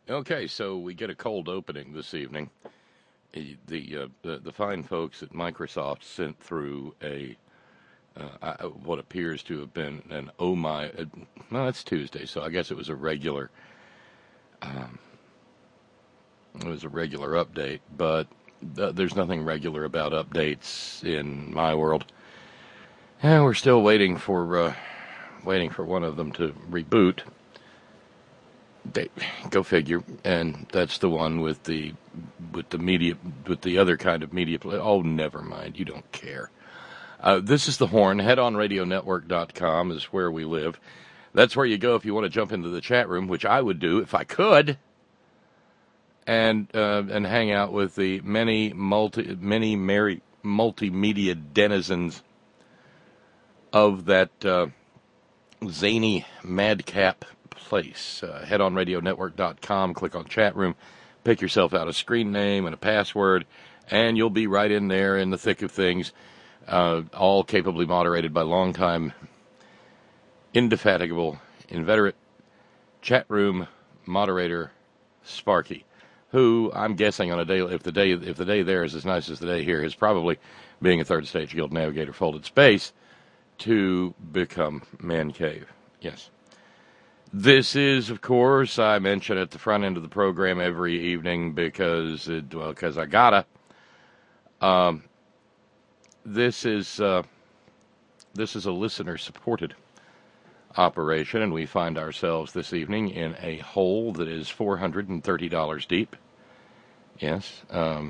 Okay, so we get a cold opening this evening. The fine folks at Microsoft sent through what appears to have been an oh my. No, it's Tuesday, so I guess it was a regular. It was a regular update, but there's nothing regular about updates in my world. And we're still waiting for one of them to reboot. Go figure. And that's the one with the media, with the other kind of media. Oh, never mind. You don't care. This is The Horn. HeadOnRadioNetwork.com is where we live. That's where you go if you want to jump into the chat room, which I would do if I could, and hang out with the many multimedia denizens of that zany madcap place. HeadOnRadioNetwork.com. Click on chat room, pick yourself out a screen name and a password, and you'll be right in there in the thick of things. All capably moderated by longtime, indefatigable, inveterate chat room moderator Sparky, who I'm guessing on a day if the day there is as nice as the day here, is probably, being a third stage guild navigator, folded space to become man cave. Yes. This is, of course, I mention at the front end of the program every evening because I gotta. This is a listener-supported operation, and we find ourselves this evening in a hole that is $430 deep. Yes,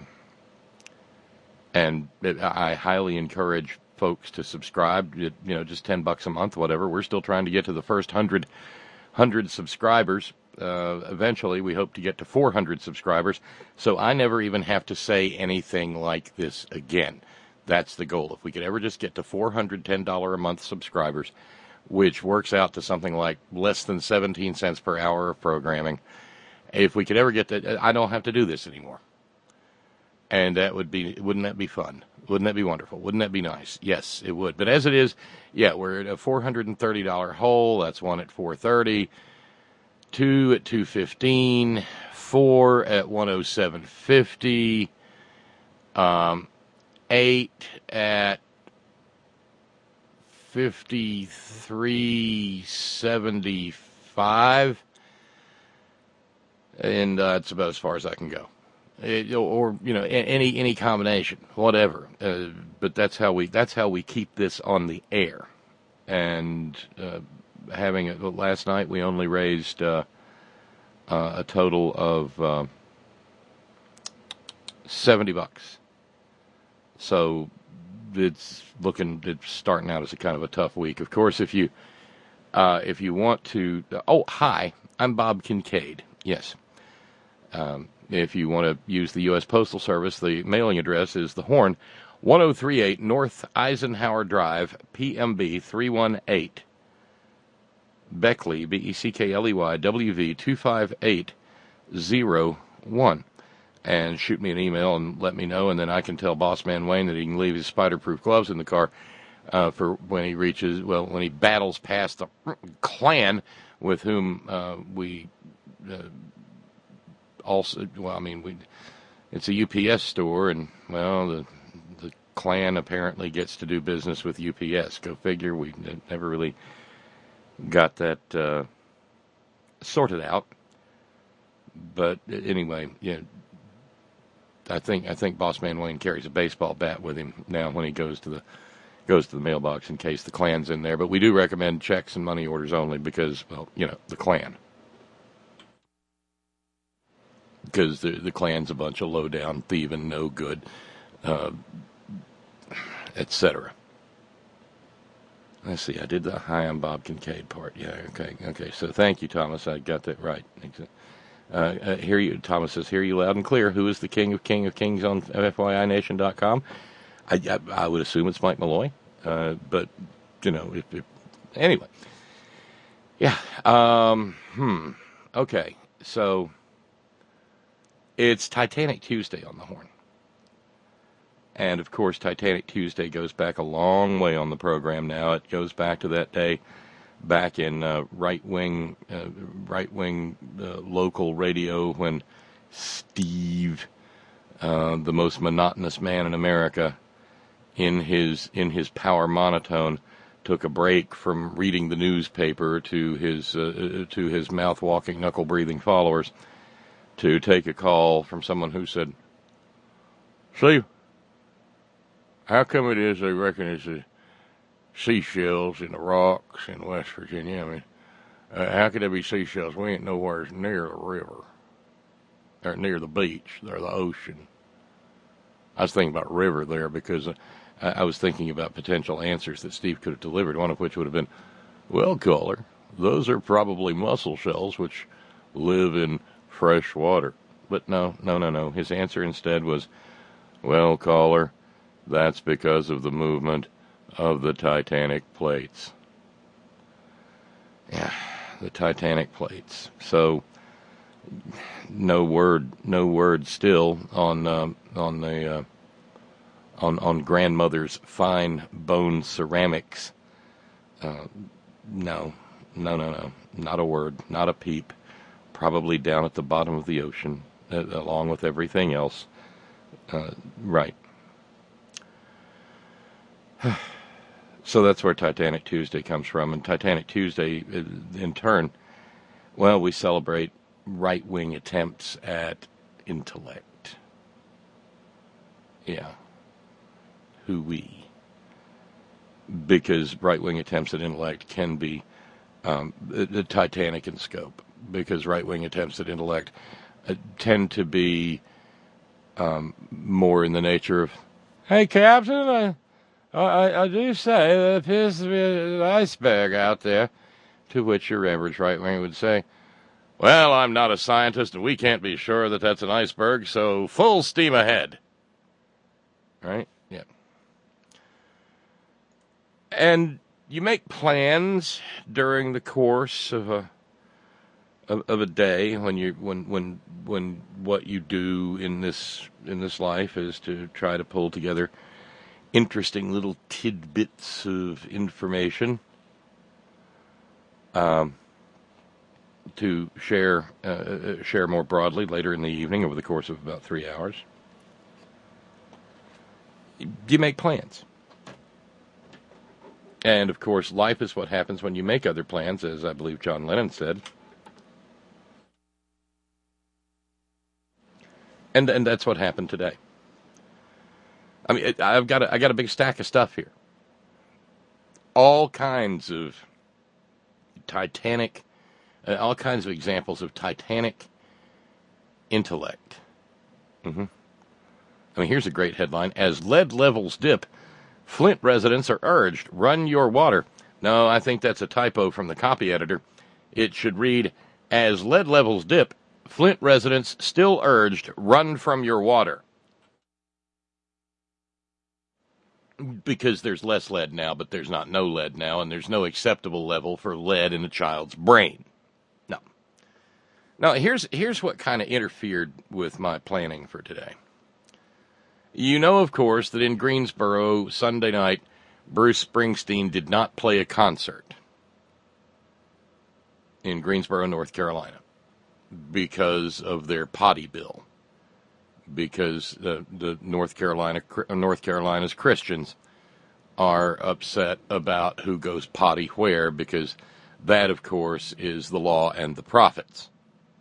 and I highly encourage folks to subscribe. Just $10 a month, whatever. We're still trying to get to the first 100 subscribers. Eventually, we hope to get to 400 subscribers. So I never even have to say anything like this again. That's the goal. If we could ever just get to $410 a month subscribers, which works out to something like less than 17 cents per hour of programming, if we could ever get that, I don't have to do this anymore. And wouldn't that be fun? Wouldn't that be wonderful? Wouldn't that be nice? Yes, it would. But as it is, yeah, we're at a $430 hole. That's one at $430, 2 at $215, 4 at $107.50, 8 at $53.75, and that's about as far as I can go. Any combination, whatever. But that's how we keep this on the air. And having it last night, we only raised a total of $70. So it's starting out as a kind of a tough week. Of course, if you want to, hi, I'm Bob Kincaid. Yes. If you want to use the U.S. Postal Service, the mailing address is The Horn, 1038 North Eisenhower Drive, PMB 318, Beckley, Beckley, WV 25801. And shoot me an email and let me know, and then I can tell Boss Man Wayne that he can leave his spider-proof gloves in the car for when he battles past the Klan, with whom we also, it's a UPS store, and, the Klan apparently gets to do business with UPS. Go figure. We never really got that sorted out. But anyway, I think Boss Man Wayne carries a baseball bat with him now when he goes to the mailbox in case the Klan's in there. But we do recommend checks and money orders only because, the Klan. Because the Klan's a bunch of low-down, thieving, no good, etc. Let's see, I did the hi, I'm Bob Kincaid part. Yeah, okay. So thank you, Thomas. I got that right. Thomas says, hear you loud and clear. Who is the king of kings on FYINation.com? I would assume it's Mike Malloy. But, anyway. Yeah. Okay. So it's Titanic Tuesday on the Horn. And, of course, Titanic Tuesday goes back a long way on the program now. It goes back to that day back in right wing local radio when Steve, the most monotonous man in America, in his power monotone, took a break from reading the newspaper to his mouth walking, knuckle breathing followers to take a call from someone who said, "See, how come it is they reckon it's the seashells in the rocks in West Virginia? I mean, how could there be seashells? We ain't nowhere near the river, or near the beach, or the ocean." I was thinking about river there because I was thinking about potential answers that Steve could have delivered, one of which would have been, "Well, caller, those are probably mussel shells which live in fresh water." But no. His answer instead was, "Well, caller, that's because of the movement of the Titanic plates." Yeah, the Titanic plates. So no word still on grandmother's fine bone ceramics. No, not a word, not a peep. Probably down at the bottom of the ocean, along with everything else. Right. So that's where Titanic Tuesday comes from. And Titanic Tuesday, in turn, well, we celebrate right-wing attempts at intellect. Yeah. Hooey. Because right-wing attempts at intellect can be the Titanic in scope. Because right-wing attempts at intellect tend to be more in the nature of, "Hey, Captain, I do say there appears to be an iceberg out there," to which your average right-winger would say, "Well, I'm not a scientist, and we can't be sure that that's an iceberg, so full steam ahead." Right? Yeah. And you make plans during the course of a day when what you do in this life is to try to pull together interesting little tidbits of information to share more broadly later in the evening over the course of about 3 hours. You make plans. And, of course, life is what happens when you make other plans, as I believe John Lennon said. And that's what happened today. I mean, I got a big stack of stuff here. All kinds of Titanic, all kinds of examples of Titanic intellect. Mm-hmm. I mean, here's a great headline. As lead levels dip, Flint residents are urged, run your water. No, I think that's a typo from the copy editor. It should read, as lead levels dip, Flint residents still urged, run from your water. Because there's less lead now, but there's not no lead now, and there's no acceptable level for lead in a child's brain. No. Now, here's what kind of interfered with my planning for today. You know, of course, that in Greensboro, Sunday night, Bruce Springsteen did not play a concert in Greensboro, North Carolina, because of their potty bill. Because the North Carolina's Christians are upset about who goes potty where, because that, of course, is the law and the prophets.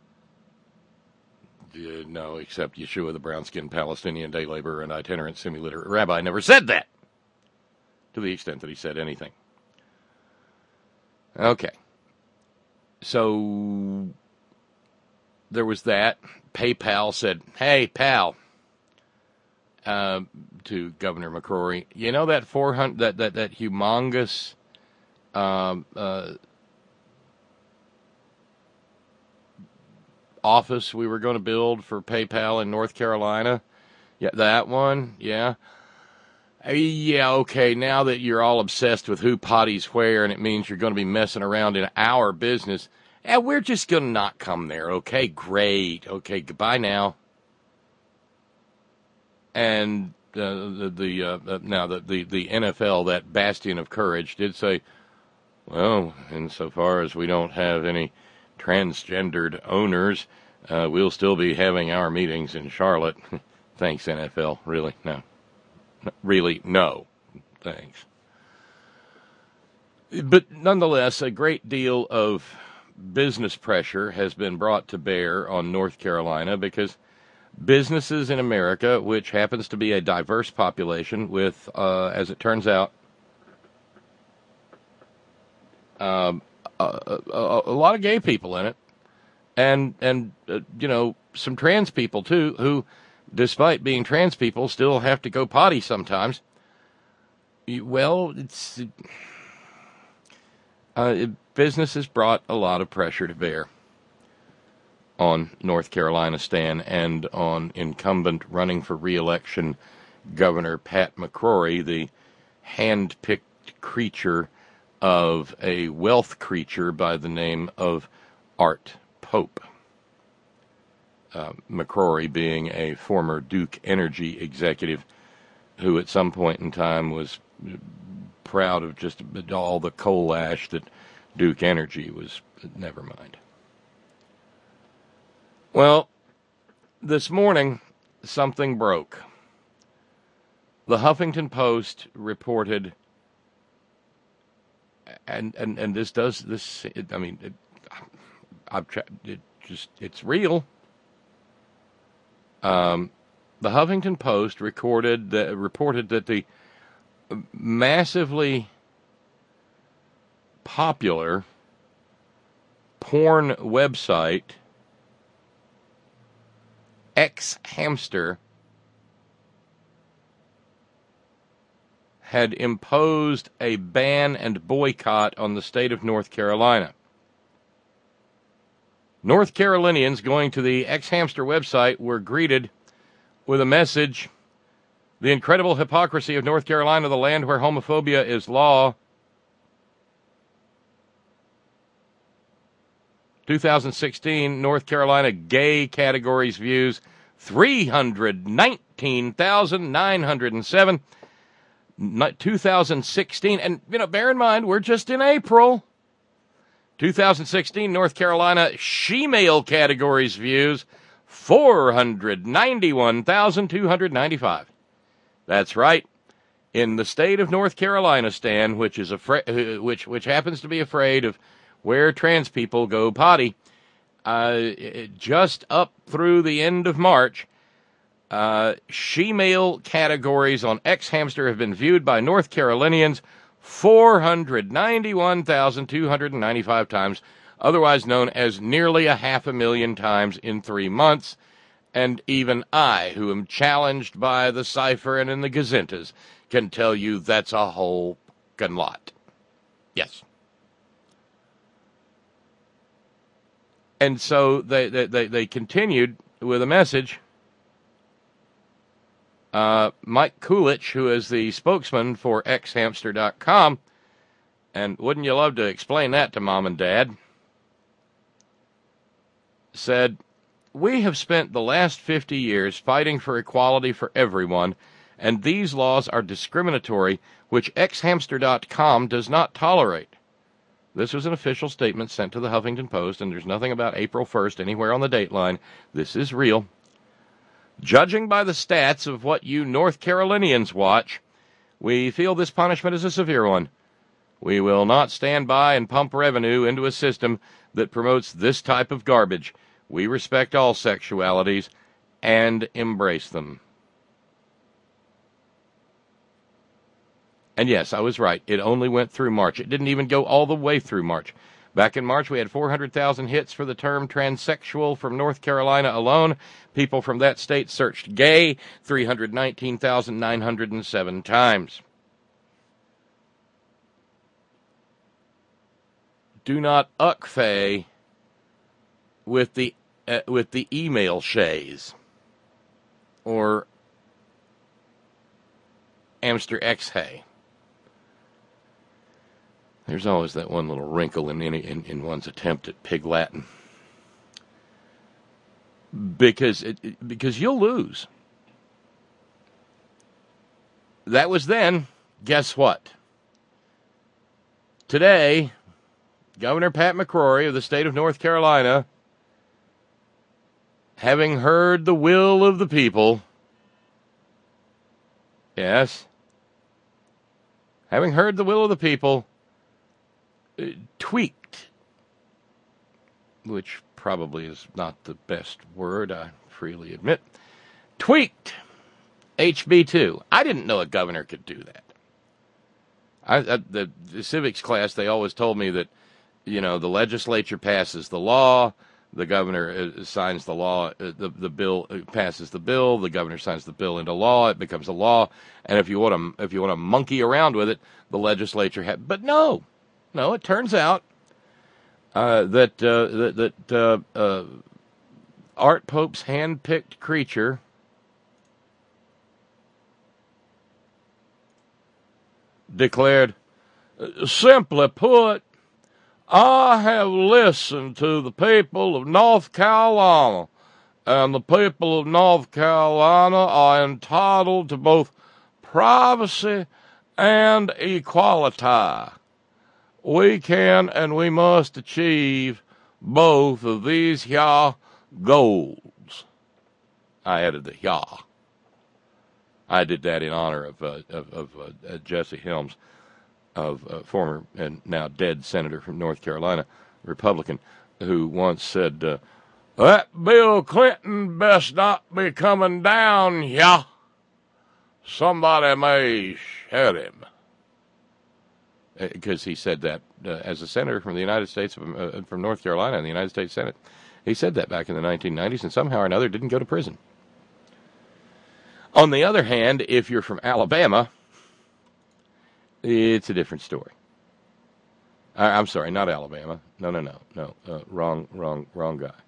No, except Yeshua, the brown-skinned Palestinian day laborer and itinerant semi-literate rabbi, never said that, to the extent that he said anything. Okay. So there was that. PayPal said, "Hey, pal," to Governor McCrory, you know that that humongous office we were going to build for PayPal in North Carolina? Yeah, that one. Yeah. Yeah, okay, now that you're all obsessed with who potties where, and it means you're going to be messing around in our business, we're just going to not come there, okay? Great. Okay, goodbye now. And now the NFL, that bastion of courage, did say, Well, insofar as we don't have any transgendered owners, we'll still be having our meetings in Charlotte. Thanks, NFL. Really? No. Really? No. Thanks. But nonetheless, a great deal of business pressure has been brought to bear on North Carolina because businesses in America, which happens to be a diverse population with, as it turns out, a lot of gay people in it, and some trans people too, who, despite being trans people, still have to go potty sometimes. Well, business has brought a lot of pressure to bear on North Carolina Stan and on incumbent running for re-election Governor Pat McCrory, the hand-picked creature of a wealth creature by the name of Art Pope. McCrory being a former Duke Energy executive who at some point in time was proud of just all the coal ash that Duke Energy was. Never mind. Well, this morning, something broke. The Huffington Post reported, and it's real. The Huffington Post reported that the massively popular porn website Xhamster had imposed a ban and boycott on the state of North Carolina. North Carolinians going to the Xhamster website were greeted with a message: "The incredible hypocrisy of North Carolina, the land where homophobia is law." 2016 North Carolina gay categories views 319,907. 2016, and bear in mind we're just in April. 2016 North Carolina she-male categories views 491,295. That's right. In the state of North Carolina, Stan, which is which happens to be afraid of where trans people go potty, just up through the end of March, she-male categories on Xhamster have been viewed by North Carolinians 491,295 times, otherwise known as nearly 500,000 times in 3 months. And even I, who am challenged by the Cipher and in the Gazettas, can tell you that's a whole fucking lot. Yes. And so they continued with a message. Mike Coolidge, who is the spokesman for xhamster.com, and wouldn't you love to explain that to Mom and Dad, said, "We have spent the last 50 years fighting for equality for everyone, and these laws are discriminatory, which xhamster.com does not tolerate." This was an official statement sent to the Huffington Post, and there's nothing about April 1st anywhere on the dateline. This is real. "Judging by the stats of what you North Carolinians watch, we feel this punishment is a severe one. We will not stand by and pump revenue into a system that promotes this type of garbage. We respect all sexualities and embrace them." And yes, I was right. It only went through March. It didn't even go all the way through March. Back in March, we had 400,000 hits for the term transsexual from North Carolina alone. People from that state searched gay 319,907 times. Do not uckfay with the email shays or Amster X-hay. There's always that one little wrinkle in one's attempt at Pig Latin. Because you'll lose. That was then. Guess what? Today, Governor Pat McCrory of the state of North Carolina, having heard the will of the people, yes, having heard the will of the people, tweaked, which probably is not the best word, I freely admit, tweaked HB 2. I didn't know a governor could do that. The civics class, they always told me that, the legislature passes the law, the governor signs the law, the bill passes the bill, the governor signs the bill into law, it becomes a law, and if you want to monkey around with it, the legislature but no, it turns out that Art Pope's hand-picked creature declared, simply put, I have listened to the people of North Carolina, and the people of North Carolina are entitled to both privacy and equality. We can and we must achieve both of these here goals. I added the here. I did that in honor of Jesse Helms, of former and now dead senator from North Carolina, Republican, who once said, that Bill Clinton best not be coming down here. Somebody may shoot him. Because he said that as a senator from the United States, from North Carolina in the United States Senate. He said that back in the 1990s and somehow or another didn't go to prison. On the other hand, if you're from Alabama, it's a different story. I'm sorry, not Alabama. No. Wrong guy.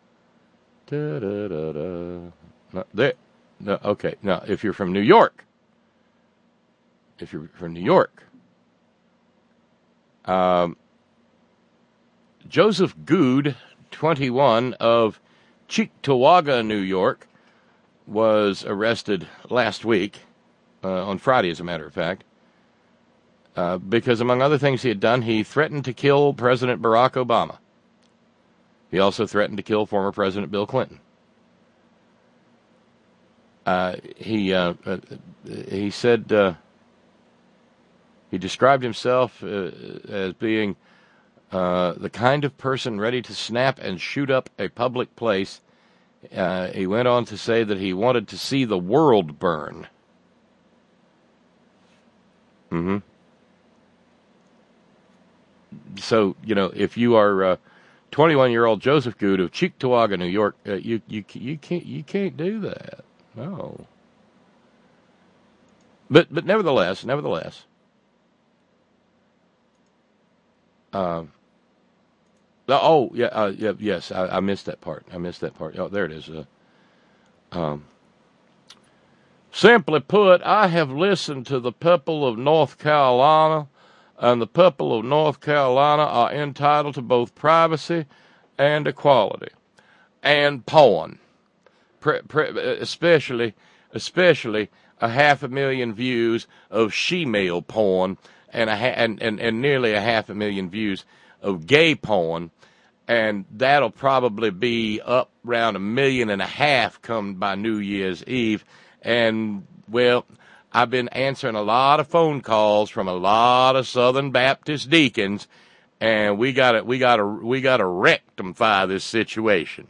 No, there. No, okay. Now, if you're from New York, Joseph Good, 21, of Cheektowaga, New York, was arrested last week, on Friday, as a matter of fact, because, among other things he had done, he threatened to kill President Barack Obama. He also threatened to kill former President Bill Clinton. He said he described himself as being the kind of person ready to snap and shoot up a public place. He went on to say that he wanted to see the world burn. So, if you are 21-year-old Joseph Good of Cheektowaga, New York, you can't do that. No. But nevertheless. Yes, I missed that part. Oh, there it is. Simply put, I have listened to the people of North Carolina, and the people of North Carolina are entitled to both privacy and equality, and porn, especially 500,000 views of she-male porn, and nearly 500,000 views of gay porn, and that'll probably be up around 1.5 million come by New Year's Eve. And, well, I've been answering a lot of phone calls from a lot of Southern Baptist deacons, and we gotta rectify this situation.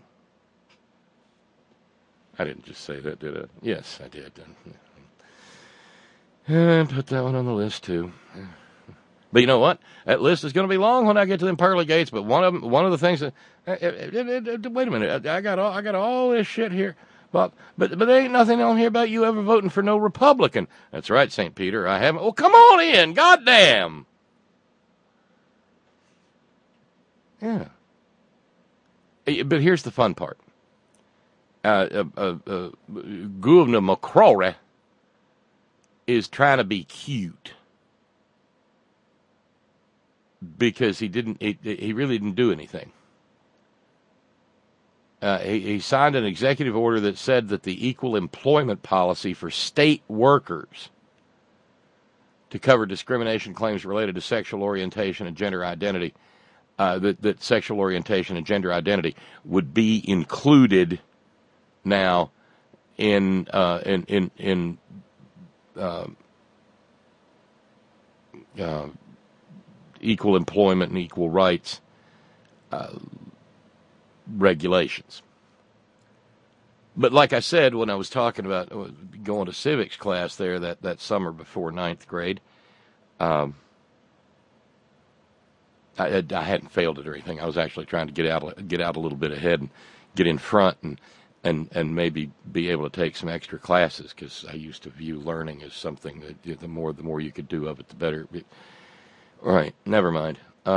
I didn't just say that, did I? Yes, I did. And put that one on the list too. But you know what? That list is going to be long when I get to them pearly gates. But one of the things that wait a minute, I got all this shit here. But there ain't nothing on here about you ever voting for no Republican. That's right, St. Peter. I haven't. Well, come on in. Goddamn. Yeah. But here's the fun part. Governor McCrory is trying to be cute because he really didn't do anything. He signed an executive order that said that the equal employment policy for state workers to cover discrimination claims related to sexual orientation and gender identity that sexual orientation and gender identity would be included now in equal employment and equal rights regulations. But like I said, when I was talking about going to civics class there that summer before ninth grade, I hadn't failed it or anything. I was actually trying to get out a little bit ahead and get in front and maybe be able to take some extra classes, because I used to view learning as something that the more you could do of it, the better. All right, never mind.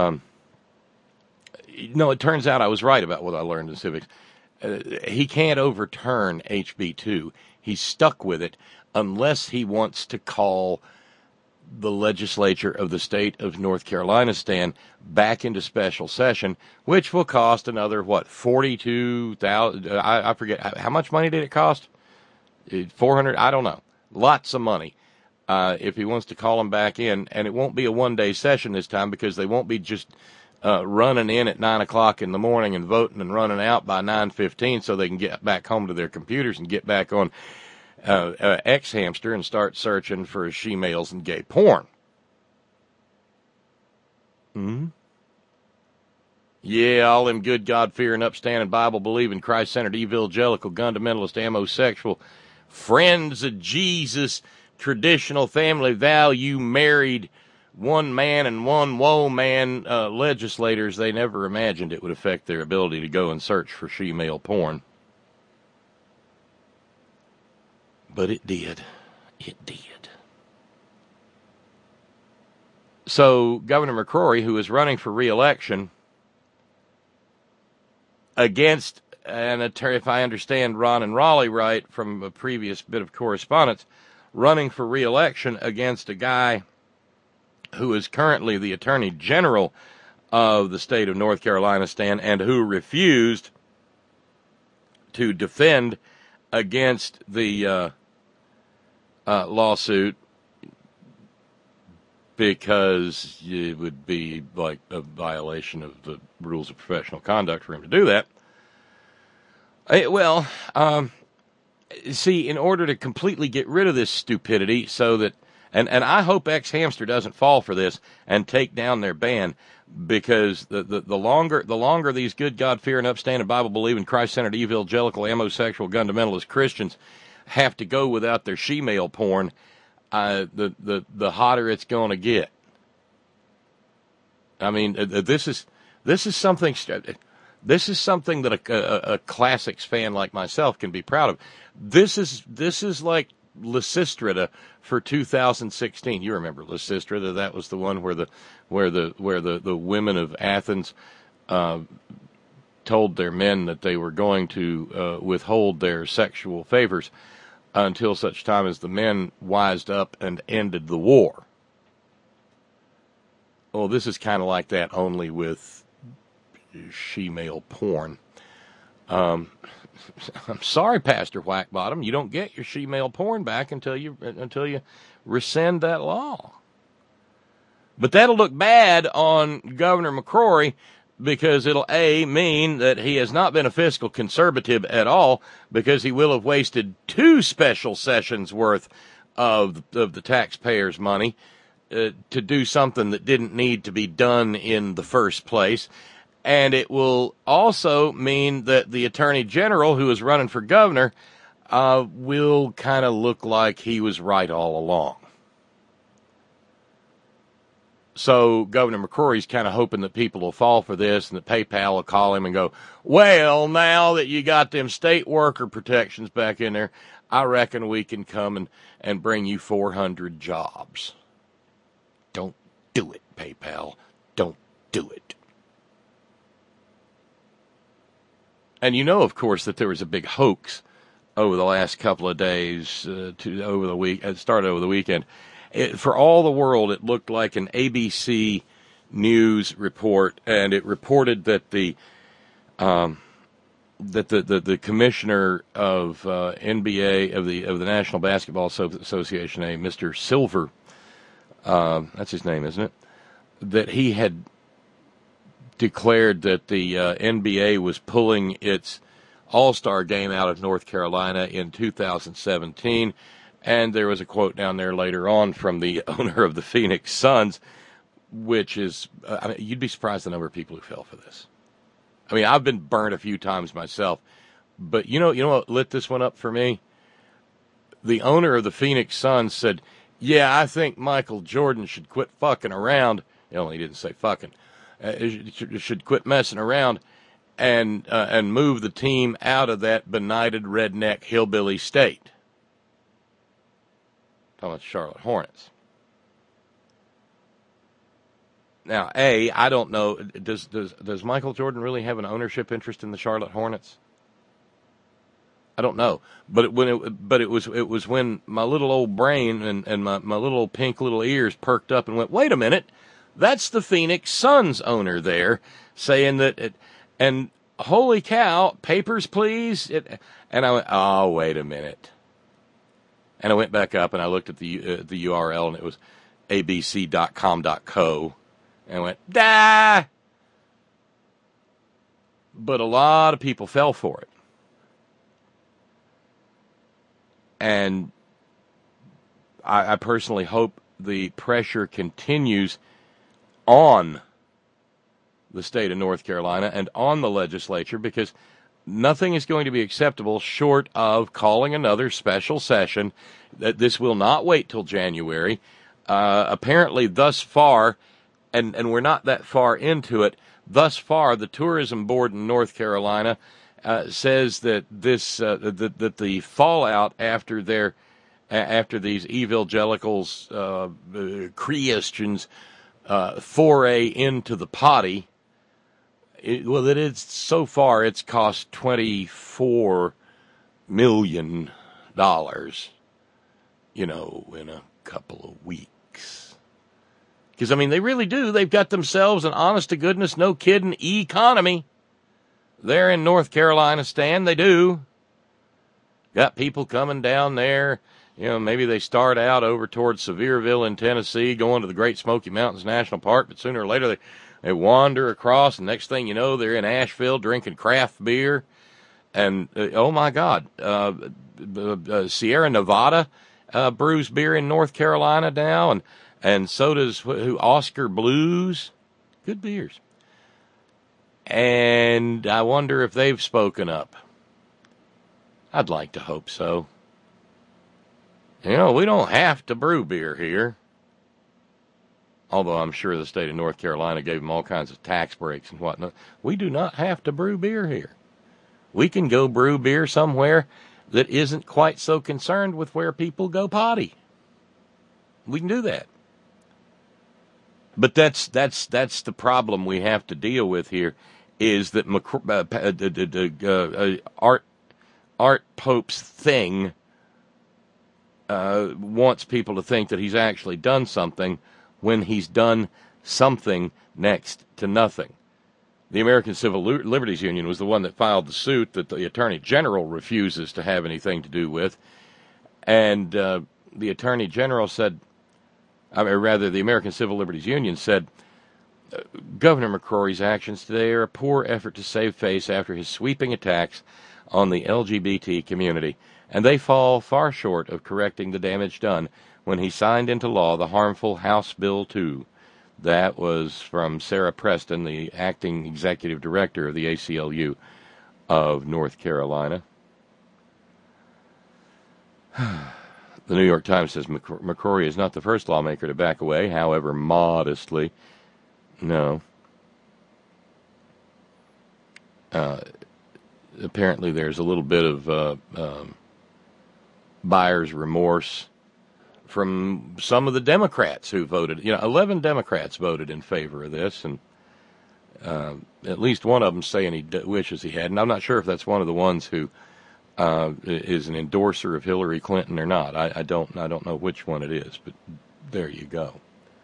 No, it turns out I was right about what I learned in civics. He can't overturn HB 2. He's stuck with it unless he wants to call the legislature of the state of North Carolina back into special session, which will cost another, $42,000. I forget. How much money did it cost? $400? I don't know. Lots of money. If he wants to call them back in, and it won't be a one-day session this time, because they won't be just running in at 9 o'clock in the morning and voting and running out by 9:15 so they can get back home to their computers and get back on X-Hamster and start searching for she-males and gay porn. Yeah, all them good, God-fearing, upstanding, Bible-believing, Christ-centered, evangelical, fundamentalist, homosexual, friends of Jesus, traditional family value, married, one man and one woe man legislators, they never imagined it would affect their ability to go and search for she-male porn. But it did. It did. So Governor McCrory, who is running for re-election against an attorney, if I understand Ron and Raleigh right from a previous bit of correspondence, running for re-election against a guy who is currently the Attorney General of the state of North Carolina, and who refused to defend against the lawsuit because it would be like a violation of the rules of professional conduct for him to do that. See, in order to completely get rid of this stupidity so that And I hope X-Hamster doesn't fall for this and take down their ban, because the longer these good, God-fearing, upstanding, Bible-believing, Christ-centered, evangelical, homosexual, fundamentalist Christians have to go without their she-male porn, the hotter it's going to get. I mean, this is something that a classics fan like myself can be proud of. This is like Lysistrata for 2016. You remember Lysistrata? That was the one where the women of Athens told their men that they were going to withhold their sexual favors until such time as the men wised up and ended the war. Well, this is kind of like that, only with she-male porn. I'm sorry, Pastor Whackbottom, you don't get your she-male porn back until you rescind that law. But that'll look bad on Governor McCrory, because it'll mean that he has not been a fiscal conservative at all, because he will have wasted 2 special sessions worth of the taxpayers' money to do something that didn't need to be done in the first place. And it will also mean that the Attorney General, who is running for governor, will kind of look like he was right all along. So Governor McCrory's kind of hoping that people will fall for this, and that PayPal will call him and go, well, now that you got them state worker protections back in there, I reckon we can come and bring you 400 jobs. Don't do it, PayPal. Don't do it. And you know, of course, that there was a big hoax over the last couple of days, over the week. It started over the weekend. For all the world, it looked like an ABC News report, and it reported that the commissioner of NBA of the National Basketball Association, Mr. Silver, that's his name, isn't it? That he had declared that the NBA was pulling its All-Star game out of North Carolina in 2017. And there was a quote down there later on from the owner of the Phoenix Suns, which is, you'd be surprised the number of people who fell for this. I mean, I've been burnt a few times myself, but you know what lit this one up for me? The owner of the Phoenix Suns said, yeah, I think Michael Jordan should quit fucking around. He didn't say fucking. Should quit messing around and move the team out of that benighted redneck hillbilly state. Talking about the Charlotte Hornets. Now, I don't know. Does Michael Jordan really have an ownership interest in the Charlotte Hornets? I don't know. But it was when my little old brain and my little old pink little ears perked up and went, wait a minute, that's the Phoenix Suns owner there saying that. And holy cow, papers please. And I went, oh, wait a minute. And I went back up and I looked at the URL, and it was abc.com.co. And I went, dah! But a lot of people fell for it. And I personally hope the pressure continues on the state of North Carolina and on the legislature, because nothing is going to be acceptable short of calling another special session. That this will not wait till January. Apparently, thus far, and we're not that far into it, thus far, the Tourism Board in North Carolina says that this that the fallout after these evangelicals, Christians, foray into the potty. That it's so far it's cost $24 million, in a couple of weeks. Because, I mean, they really do. They've got themselves an honest-to-goodness, no-kidding economy there in North Carolina, Stan. They do. Got people coming down there. Maybe they start out over towards Sevierville in Tennessee, going to the Great Smoky Mountains National Park, but sooner or later they wander across, and next thing you know, they're in Asheville drinking craft beer. And, oh, my God, Sierra Nevada brews beer in North Carolina now, and so does Oscar Blues. Good beers. And I wonder if they've spoken up. I'd like to hope so. We don't have to brew beer here. Although I'm sure the state of North Carolina gave them all kinds of tax breaks and whatnot. We do not have to brew beer here. We can go brew beer somewhere that isn't quite so concerned with where people go potty. We can do that. But that's the problem we have to deal with here, is that Art Pope's thing wants people to think that he's actually done something when he's done something next to nothing. The American Civil Liberties Union was the one that filed the suit that the Attorney General refuses to have anything to do with. And the Attorney General said, the American Civil Liberties Union said, Governor McCrory's actions today are a poor effort to save face after his sweeping attacks on the LGBT community, and they fall far short of correcting the damage done when he signed into law the harmful House Bill 2. That was from Sarah Preston, the acting executive director of the ACLU of North Carolina. The New York Times says McCrory is not the first lawmaker to back away, however modestly. No. Apparently there's a little bit of buyer's remorse from some of the Democrats who voted. 11 Democrats voted in favor of this, and at least one of them saying he wishes he had. And I'm not sure if that's one of the ones who is an endorser of Hillary Clinton or not. I don't know which one it is, but there you go.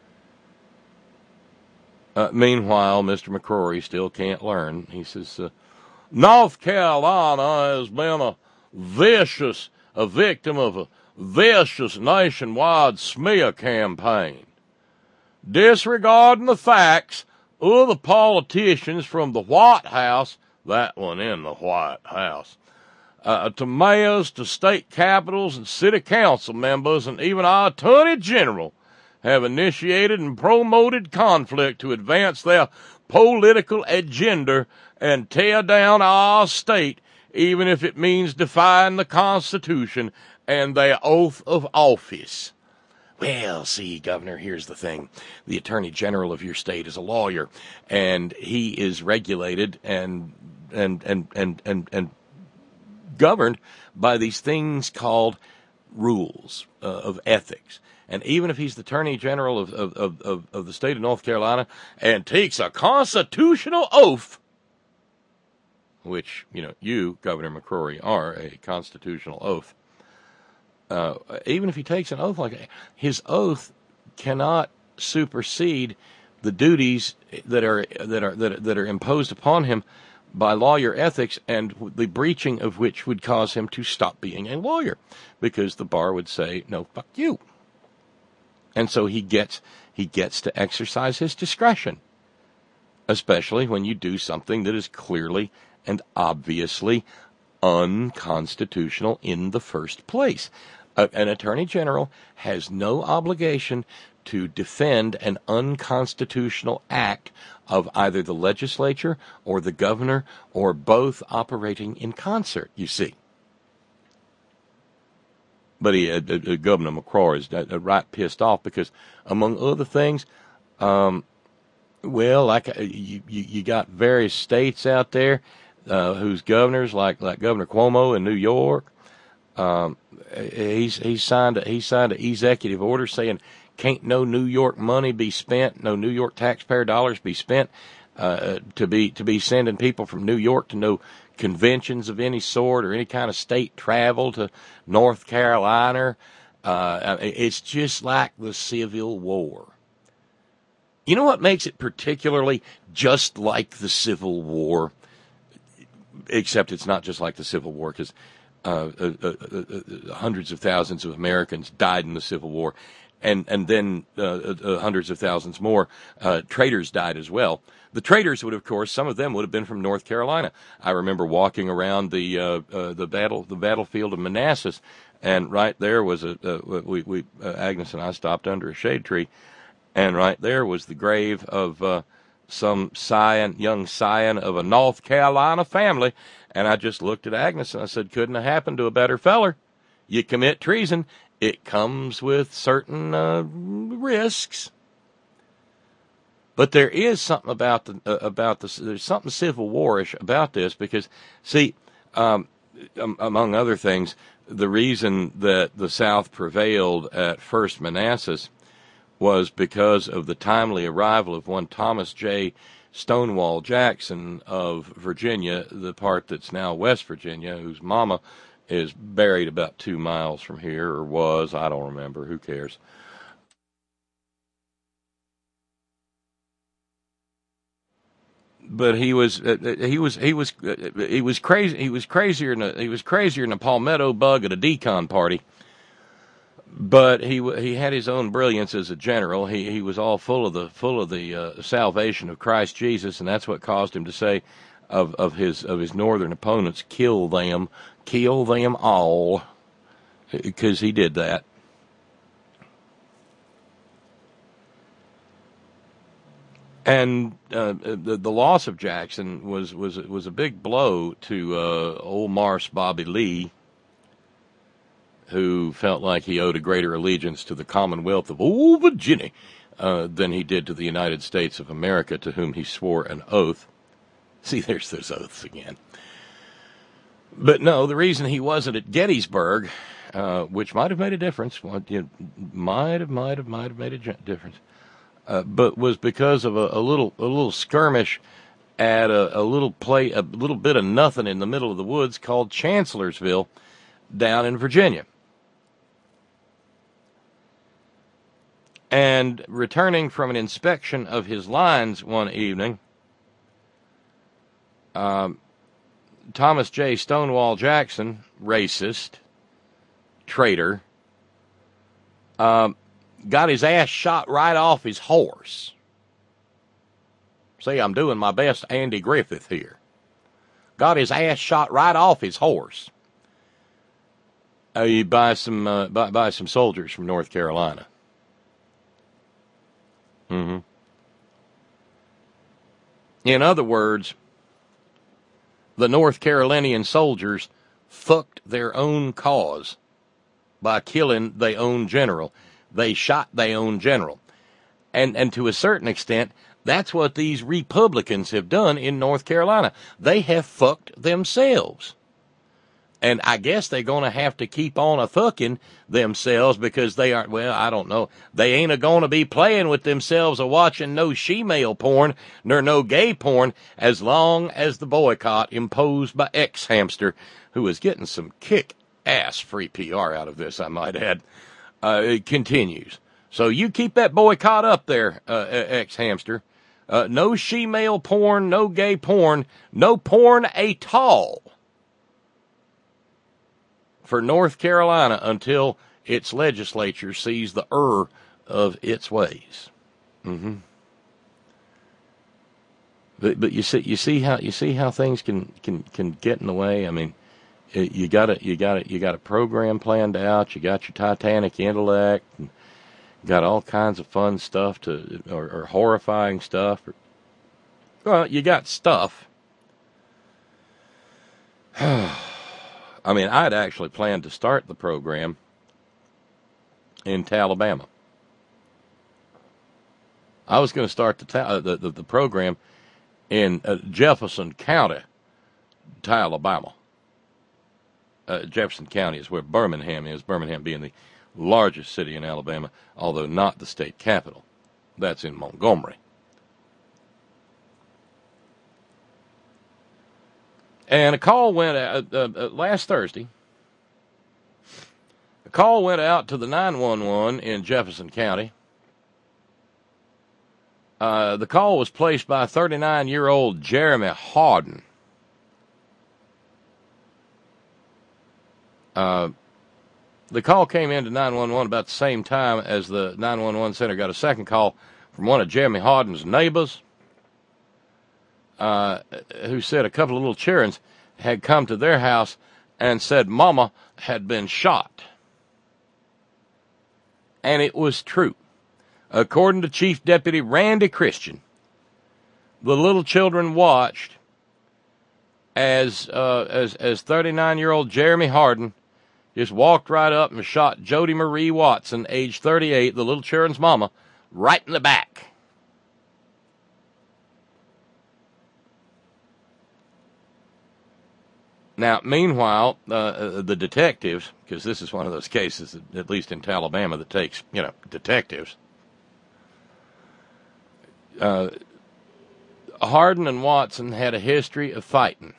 Meanwhile, Mr. McCrory still can't learn. He says, North Carolina has been a victim of a vicious nationwide smear campaign. Disregarding the facts, other politicians from the White House, that one in the White House, to mayors, to state capitals and city council members, and even our attorney general have initiated and promoted conflict to advance their political agenda and tear down our state, even if it means defying the Constitution and their oath of office. Well, see, Governor, here's the thing. The Attorney General of your state is a lawyer, and he is regulated and governed by these things called rules of ethics. And even if he's the Attorney General of the state of North Carolina and takes a constitutional oath, which, you, Governor McCrory, are a constitutional oath, even if he takes an oath like that, his oath cannot supersede the duties that are imposed upon him by lawyer ethics, and the breaching of which would cause him to stop being a lawyer, because the bar would say, no, fuck you. And so he gets to exercise his discretion, especially when you do something that is clearly and obviously unconstitutional in the first place. An attorney general has no obligation to defend an unconstitutional act of either the legislature or the governor or both operating in concert, you see. But Governor McCrory is right pissed off because, among other things, you got various states out there whose governors, like Governor Cuomo in New York, he signed an executive order saying can't no New York money be spent, no New York taxpayer dollars be spent to be sending people from New York to no conventions of any sort or any kind of state travel to North Carolina. It's just like the Civil War. You know what makes it particularly just like the Civil War? Except it's not just like the Civil War, because hundreds of thousands of Americans died in the Civil War, and then hundreds of thousands more traitors died as well. The traitors would, of course, some of them would have been from North Carolina. I remember walking around the battlefield of Manassas, and right there was Agnes and I stopped under a shade tree, and right there was the grave of some young scion of a North Carolina family. And I just looked at Agnes and I said, couldn't have happened to a better feller. You commit treason, it comes with certain risks. But there is something there's something Civil War-ish about this, because, see, among other things, the reason that the South prevailed at First Manassas was because of the timely arrival of one Thomas J. Stonewall Jackson of Virginia, the part that's now West Virginia, whose mama is buried about 2 miles from here, or was, I don't remember, who cares. But he was crazy. He was crazier than a palmetto bug at a decon party. But he had his own brilliance as a general. He was all full of the salvation of Christ Jesus, and that's what caused him to say of his northern opponents, kill them all, because he did that. And the loss of Jackson was a big blow to old Marse Bobby Lee, who felt like he owed a greater allegiance to the Commonwealth of old Virginia than he did to the United States of America, to whom he swore an oath. See, there's those oaths again. But no, the reason he wasn't at Gettysburg, which might have made a difference, might have made a difference, but was because of a little skirmish at a little bit of nothing in the middle of the woods called Chancellorsville down in Virginia. And returning from an inspection of his lines one evening, Thomas J. Stonewall Jackson, racist, traitor, got his ass shot right off his horse. See, I'm doing my best Andy Griffith here. Got his ass shot right off his horse. By some soldiers from North Carolina. Mm-hmm. In other words, the North Carolinian soldiers fucked their own cause by killing their own general. They shot their own general. And to a certain extent, that's what these Republicans have done in North Carolina. They have fucked themselves. And I guess they're going to have to keep on a-fucking themselves because they aren't, well, I don't know. They ain't a-going to be playing with themselves or watching no she-male porn nor no gay porn as long as the boycott imposed by X-Hamster, who is getting some kick-ass free PR out of this, I might add, it continues. So you keep that boycott up there, X-Hamster. No she-male porn, no gay porn, no porn at all for North Carolina until its legislature sees the error of its ways. Mm-hmm. But you see how things can get in the way. I mean, you got a program planned out. You got your Titanic intellect. And got all kinds of fun stuff or horrifying stuff. Well, you got stuff. I mean, I'd actually planned to start the program in Alabama. I was going to start the program in Jefferson County, Alabama. Jefferson County is where Birmingham is, Birmingham being the largest city in Alabama, although not the state capital. That's in Montgomery. And a call went out last Thursday. A call went out to the 911 in Jefferson County. The call was placed by 39-year-old Jeremy Harden. The call came into 911 about the same time as the 911 center got a second call from one of Jeremy Harden's neighbors, who said a couple of little children had come to their house and said Mama had been shot. And it was true. According to Chief Deputy Randy Christian, the little children watched as 39-year-old Jeremy Harden just walked right up and shot Jody Marie Watson, age 38, the little children's mama, right in the back. Now, meanwhile, the detectives, because this is one of those cases, at least in Alabama, that takes, detectives. Harden and Watson had a history of fighting.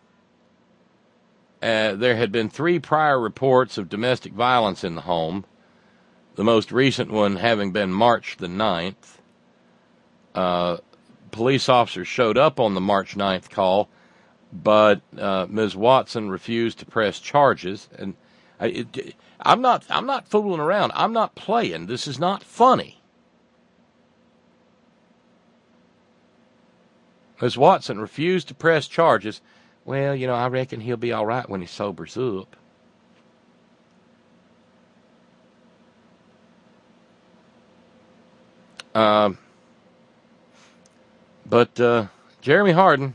There had been 3 prior reports of domestic violence in the home, the most recent one having been March the 9th. Police officers showed up on the March 9th call, but Ms. Watson refused to press charges. And I'm not fooling around. I'm not playing. This is not funny. Ms. Watson refused to press charges. Well, I reckon he'll be all right when he sobers up. But Jeremy Harden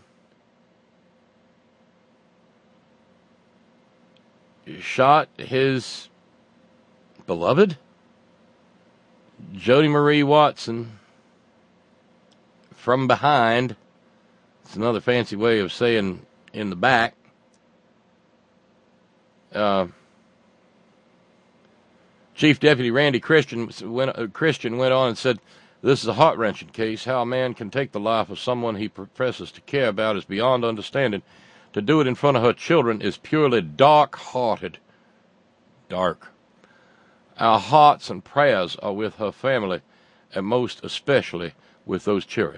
shot his beloved Jody Marie Watson from behind. It's another fancy way of saying in the back. Chief Deputy Randy Christian went on and said, "This is a heart-wrenching case. How a man can take the life of someone he professes to care about is beyond understanding. To do it in front of her children is purely dark-hearted." Dark. Our hearts and prayers are with her family, and most especially with those children.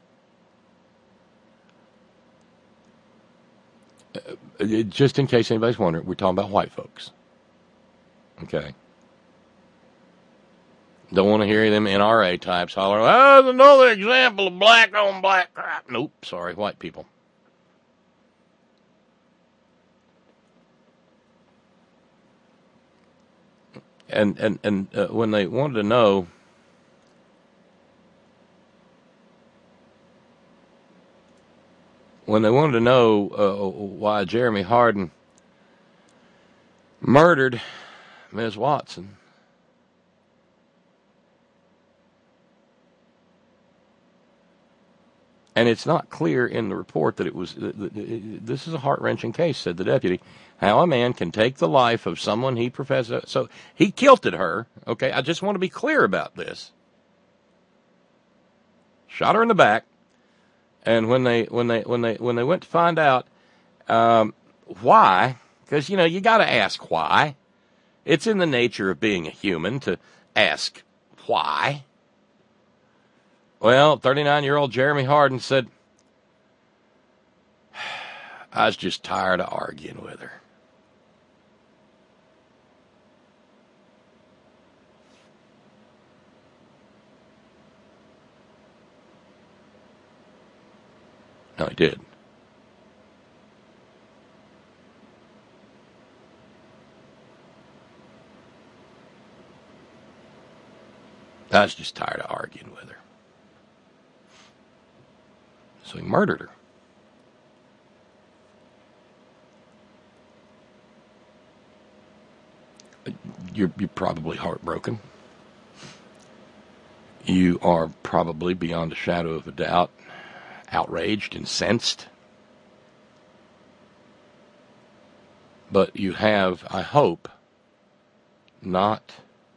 Just in case anybody's wondering, we're talking about white folks. Okay. Don't want to hear them NRA types holler, oh, there's another example of black on black crime. Nope, sorry, white people. And when they wanted to know why Jeremy Hardin murdered Ms. Watson, and it's not clear in the report that it was, this is a heart-wrenching case, said the deputy, how a man can take the life of someone he professes, so he kilted her, okay, I just want to be clear about this. Shot her in the back, and when they went to find out why, because, you got to ask why. It's in the nature of being a human to ask why. Well, 39-year-old Jeremy Hardin said, I was just tired of arguing with her. No, he did. I was just tired of arguing with her. So he murdered her. You're probably heartbroken. You are probably, beyond a shadow of a doubt, outraged, incensed. But you have, I hope, not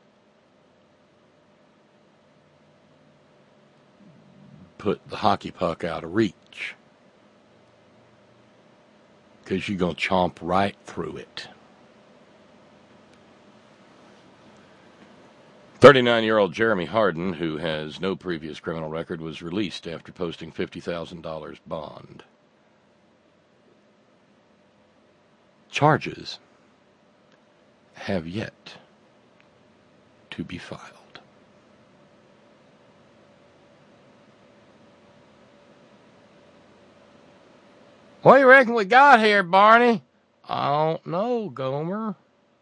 put the hockey puck out of reach, because you're going to chomp right through it. 39-year-old Jeremy Hardin, who has no previous criminal record, was released after posting $50,000 bond. Charges have yet to be filed. What do you reckon we got here, Barney? I don't know, Gomer.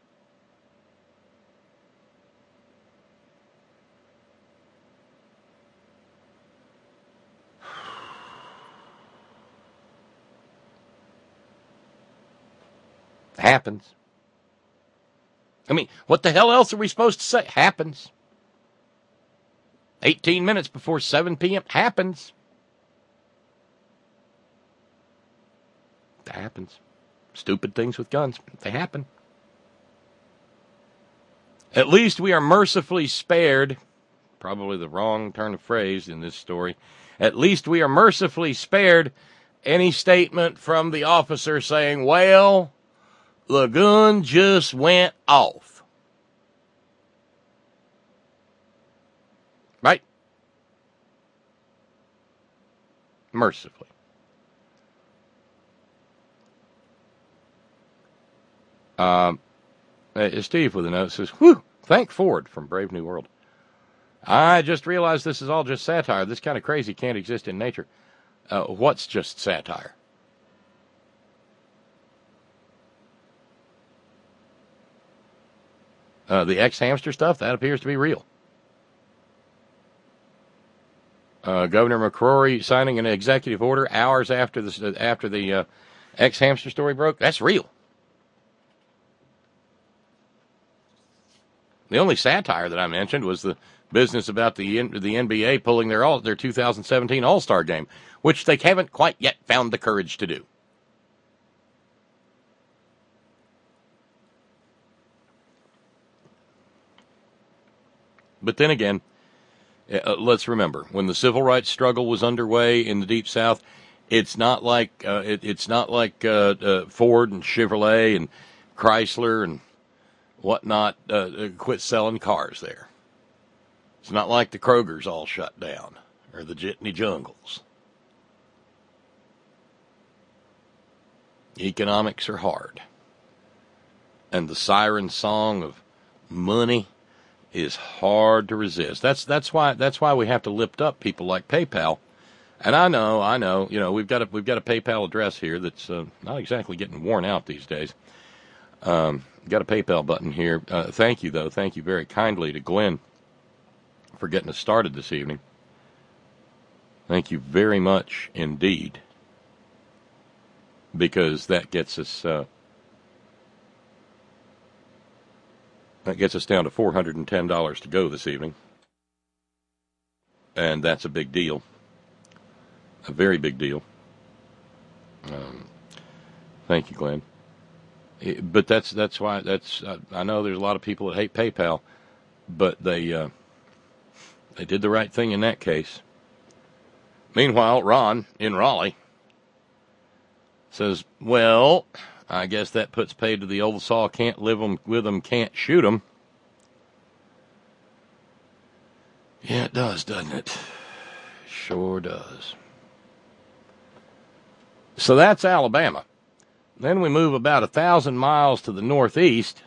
Happens. I mean, what the hell else are we supposed to say? Happens. 18 minutes before 7 p.m. Happens. That happens. Stupid things with guns. They happen. At least we are mercifully spared. Probably the wrong turn of phrase in this story. At least we are mercifully spared any statement from the officer saying, well, the gun just went off. Right? Mercifully. Steve with a note says, whew, thank Ford from Brave New World. I just realized this is all just satire. This kind of crazy can't exist in nature. What's just satire? The ex-hamster stuff, that appears to be real. Governor McCrory signing an executive order hours after the ex-hamster story broke, that's real. The only satire that I mentioned was the business about the NBA pulling their 2017 All-Star game, which they haven't quite yet found the courage to do. But then again, let's remember, when the civil rights struggle was underway in the Deep South, it's not like Ford and Chevrolet and Chrysler and whatnot quit selling cars there. It's not like the Krogers all shut down or the Jitney Jungles. Economics are hard. And the siren song of money is hard to resist. That's why we have to lift up people like PayPal. And I know, we've got a PayPal address here that's not exactly getting worn out these days. Got a PayPal button here. Thank you, though. Thank you very kindly to Glenn for getting us started this evening. Thank you very much indeed, because that gets us down to $410 to go this evening, and that's a big deal, a very big deal. Thank you, Glenn. But that's why I know there's a lot of people that hate PayPal, but they did the right thing in that case. Meanwhile, Ron in Raleigh says, well, I guess that puts paid to the old saw, can't live with them, can't shoot them. Yeah, it does, doesn't it? Sure does. So that's Alabama. Then we move about 1,000 miles to the northeast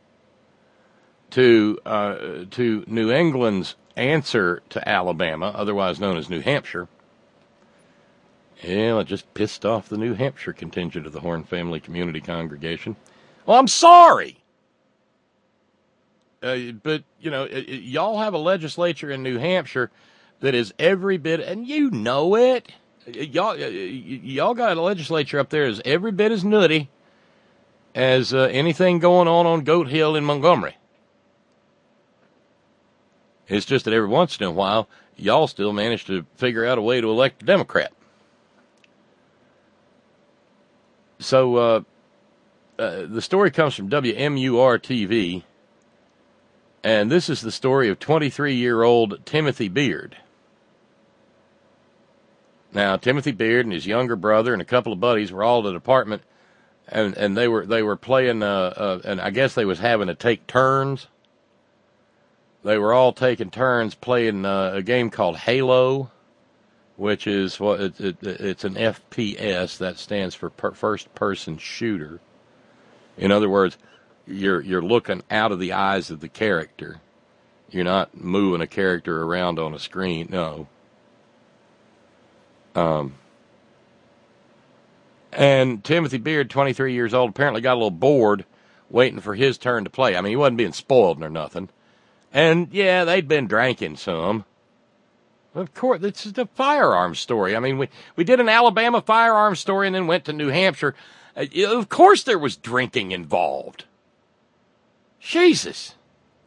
to New England's answer to Alabama, otherwise known as New Hampshire. Yeah, it just pissed off the New Hampshire contingent of the Horn Family Community Congregation. Well, I'm sorry. But, y'all have a legislature in New Hampshire that is every bit, and you know it. Y'all got a legislature up there that's every bit as nutty as anything going on Goat Hill in Montgomery. It's just that every once in a while, y'all still manage to figure out a way to elect a Democrat. So the story comes from WMUR-TV, and this is the story of 23-year-old Timothy Beard. Now, Timothy Beard and his younger brother and a couple of buddies were all at an apartment, and they were playing, and I guess they was having to take turns. They were all taking turns playing a game called Halo, which is it's an FPS. That stands for first-person shooter. In other words, you're looking out of the eyes of the character. You're not moving a character around on a screen. No. And Timothy Beard, 23 years old, apparently got a little bored waiting for his turn to play. I mean, he wasn't being spoiled or nothing. And, yeah, they'd been drinking some. Of course, it's just a firearms story. I mean, we did an Alabama firearms story and then went to New Hampshire. Of course there was drinking involved. Jesus.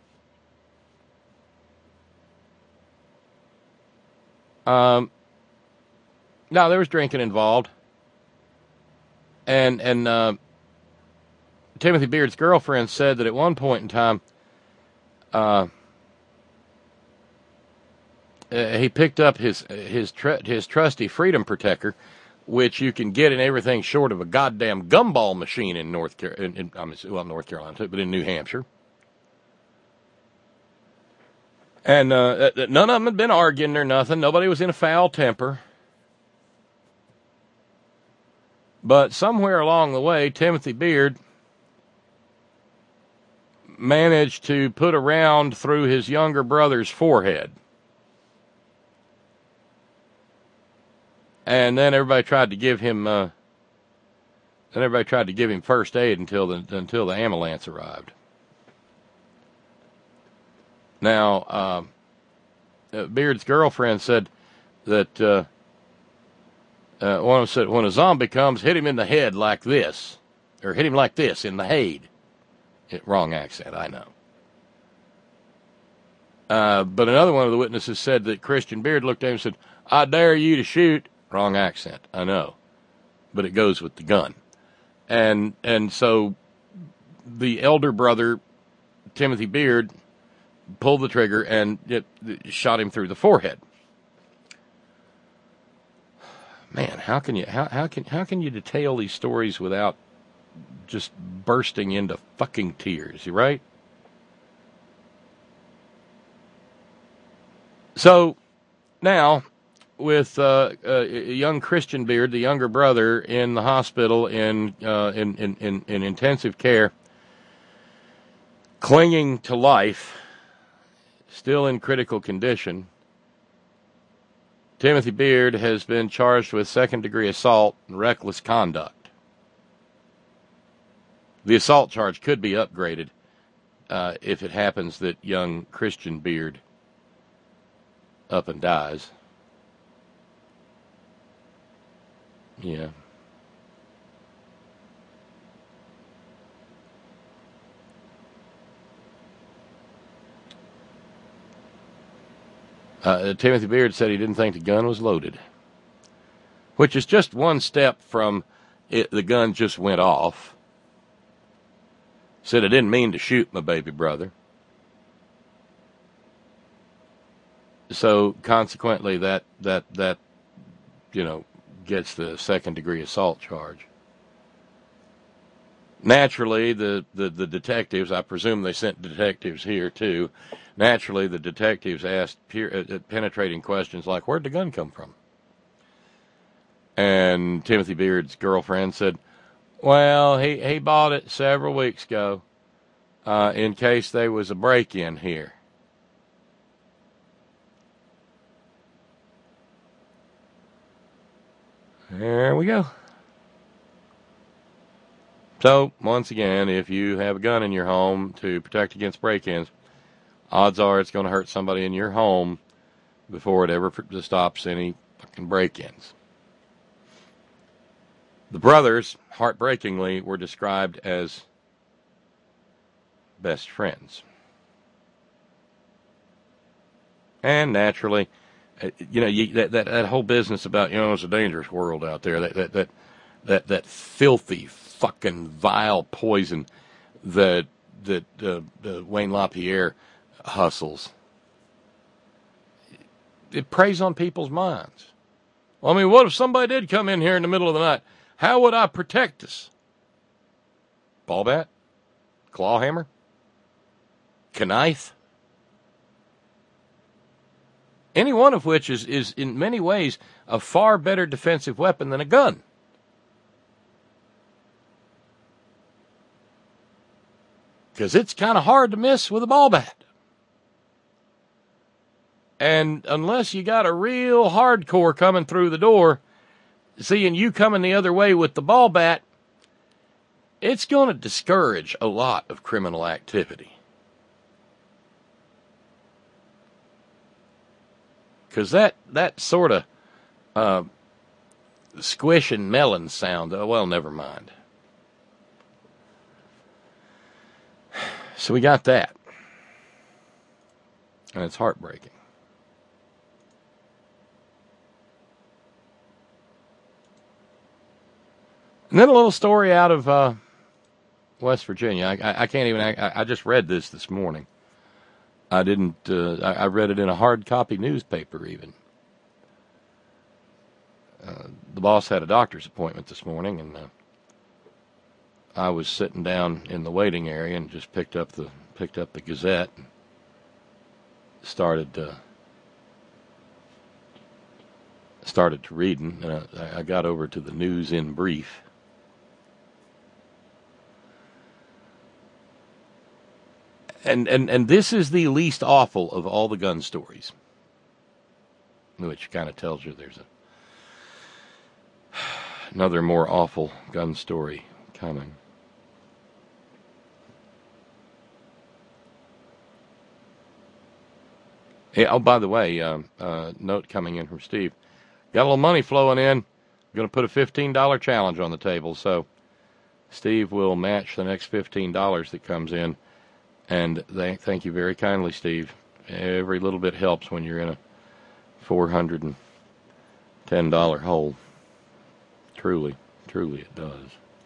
No, there was drinking involved. And Timothy Beard's girlfriend said that at one point in time, he picked up his trusty Freedom Protector, which you can get in everything short of a goddamn gumball machine in North Carolina too, but in New Hampshire. And none of them had been arguing or nothing. Nobody was in a foul temper. But somewhere along the way, Timothy Beard managed to put a round through his younger brother's forehead. And then everybody tried to give him first aid until the ambulance arrived. Now, Beard's girlfriend said that one of them said, when a zombie comes, hit him in the head like this, or hit him like this in the head. Wrong accent, I know. But another one of the witnesses said that Christian Beard looked at him and said, I dare you to shoot. Wrong accent, I know. But it goes with the gun. And so the elder brother, Timothy Beard, pulled the trigger and it shot him through the forehead. Man, how can you detail these stories without just bursting into fucking tears, right? So now, with young Christian Beard, the younger brother, in the hospital in intensive care, clinging to life, still in critical condition. Timothy Beard has been charged with second-degree assault and reckless conduct. The assault charge could be upgraded if it happens that young Christian Beard up and dies. Yeah. Timothy Beard said he didn't think the gun was loaded, which is just one step from the gun just went off. Said I didn't mean to shoot my baby brother. So consequently, that gets the second-degree assault charge. Naturally, the detectives, I presume they sent detectives here too. Naturally, the detectives asked penetrating questions like, "Where'd the gun come from?" And Timothy Beard's girlfriend said, "Well, he bought it several weeks ago in case there was a break-in here." There we go. So, once again, if you have a gun in your home to protect against break-ins, odds are it's going to hurt somebody in your home before it ever stops any fucking break-ins. The brothers, heartbreakingly, were described as best friends. And naturally, that whole business about, it's a dangerous world out there, that filthy, fucking vile poison that Wayne LaPierre hustles. It preys on people's minds. Well, I mean, what if somebody did come in here in the middle of the night? How would I protect us? Ball bat? Claw hammer? Knife? Any one of which is in many ways a far better defensive weapon than a gun. Because it's kind of hard to miss with a ball bat. And unless you got a real hardcore coming through the door, seeing you coming the other way with the ball bat, it's going to discourage a lot of criminal activity. Because that sort of squish and melon sound, well, never mind. So we got that. And it's heartbreaking. And then a little story out of West Virginia. I can't even, I just read this morning. I didn't, I read it in a hard copy newspaper even. The boss had a doctor's appointment this morning, and I was sitting down in the waiting area and just picked up the Gazette and started to reading. And I got over to the news in brief. And this is the least awful of all the gun stories, which kind of tells you there's another more awful gun story coming. Hey, oh, by the way, note coming in from Steve. Got a little money flowing in. I'm going to put a $15 challenge on the table, so Steve will match the next $15 that comes in. And thank you very kindly, Steve. Every little bit helps when you're in a $410 hole. Truly it does.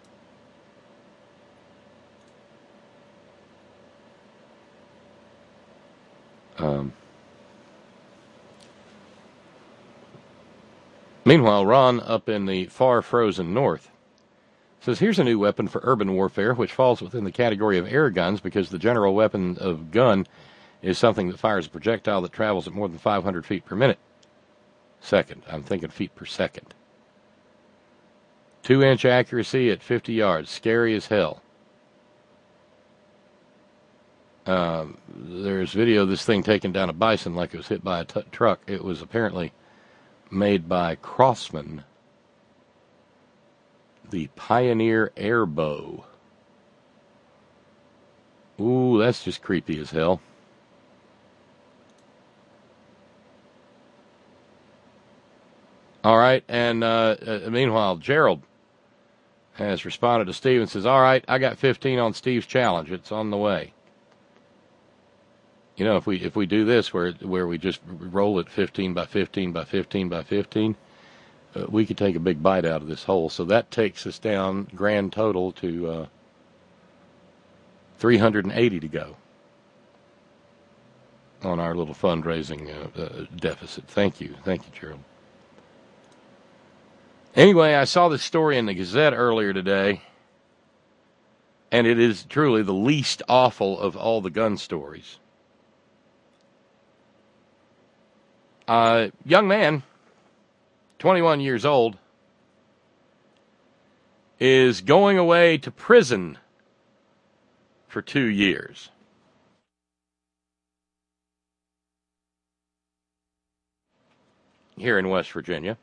Meanwhile, Ron up in the far frozen north says, here's a new weapon for urban warfare, which falls within the category of air guns because the general weapon of gun is something that fires a projectile that travels at more than 500 feet per minute. Second. I'm thinking feet per second. 2-inch accuracy at 50 yards. Scary as hell. There's video of this thing taking down a bison like it was hit by a truck. It was apparently made by Crossman, the Pioneer Airbow. Ooh, that's just creepy as hell. All right, and meanwhile, Gerald has responded to Steve and says, all right, I got 15 on Steve's challenge. It's on the way. You know, if we do this where we just roll it 15 by 15 by 15 by 15, we could take a big bite out of this hole. So that takes us down grand total to 380 to go on our little fundraising deficit. Thank you, Gerald. Anyway, I saw this story in the Gazette earlier today, and it is truly the least awful of all the gun stories. Young man, 21 years old, is going away to prison for 2 years. Here in West Virginia.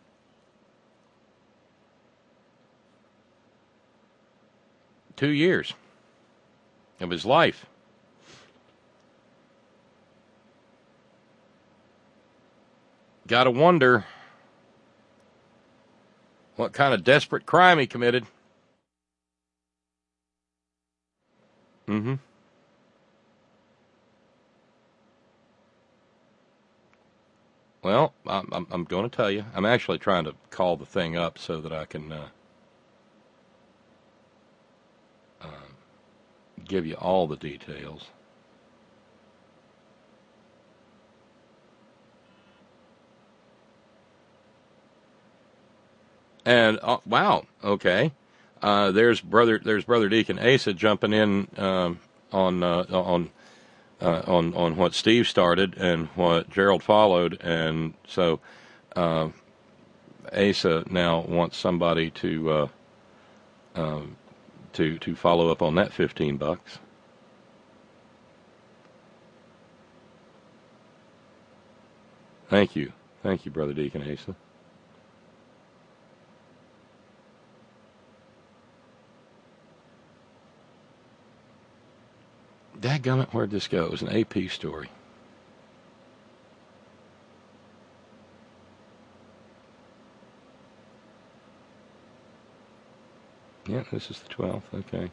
Two years of his life. Gotta wonder what kind of desperate crime he committed. Well, I'm going to tell you. I'm actually trying to call the thing up so that I can give you all the details. And wow, okay. There's brother Deacon Asa jumping in on what Steve started and what Gerald followed, and so Asa now wants somebody to follow up on that $15. Thank you, Brother Deacon Asa. Dadgummit, where'd this go? It was an AP story. Yeah, this is the 12th. Okay.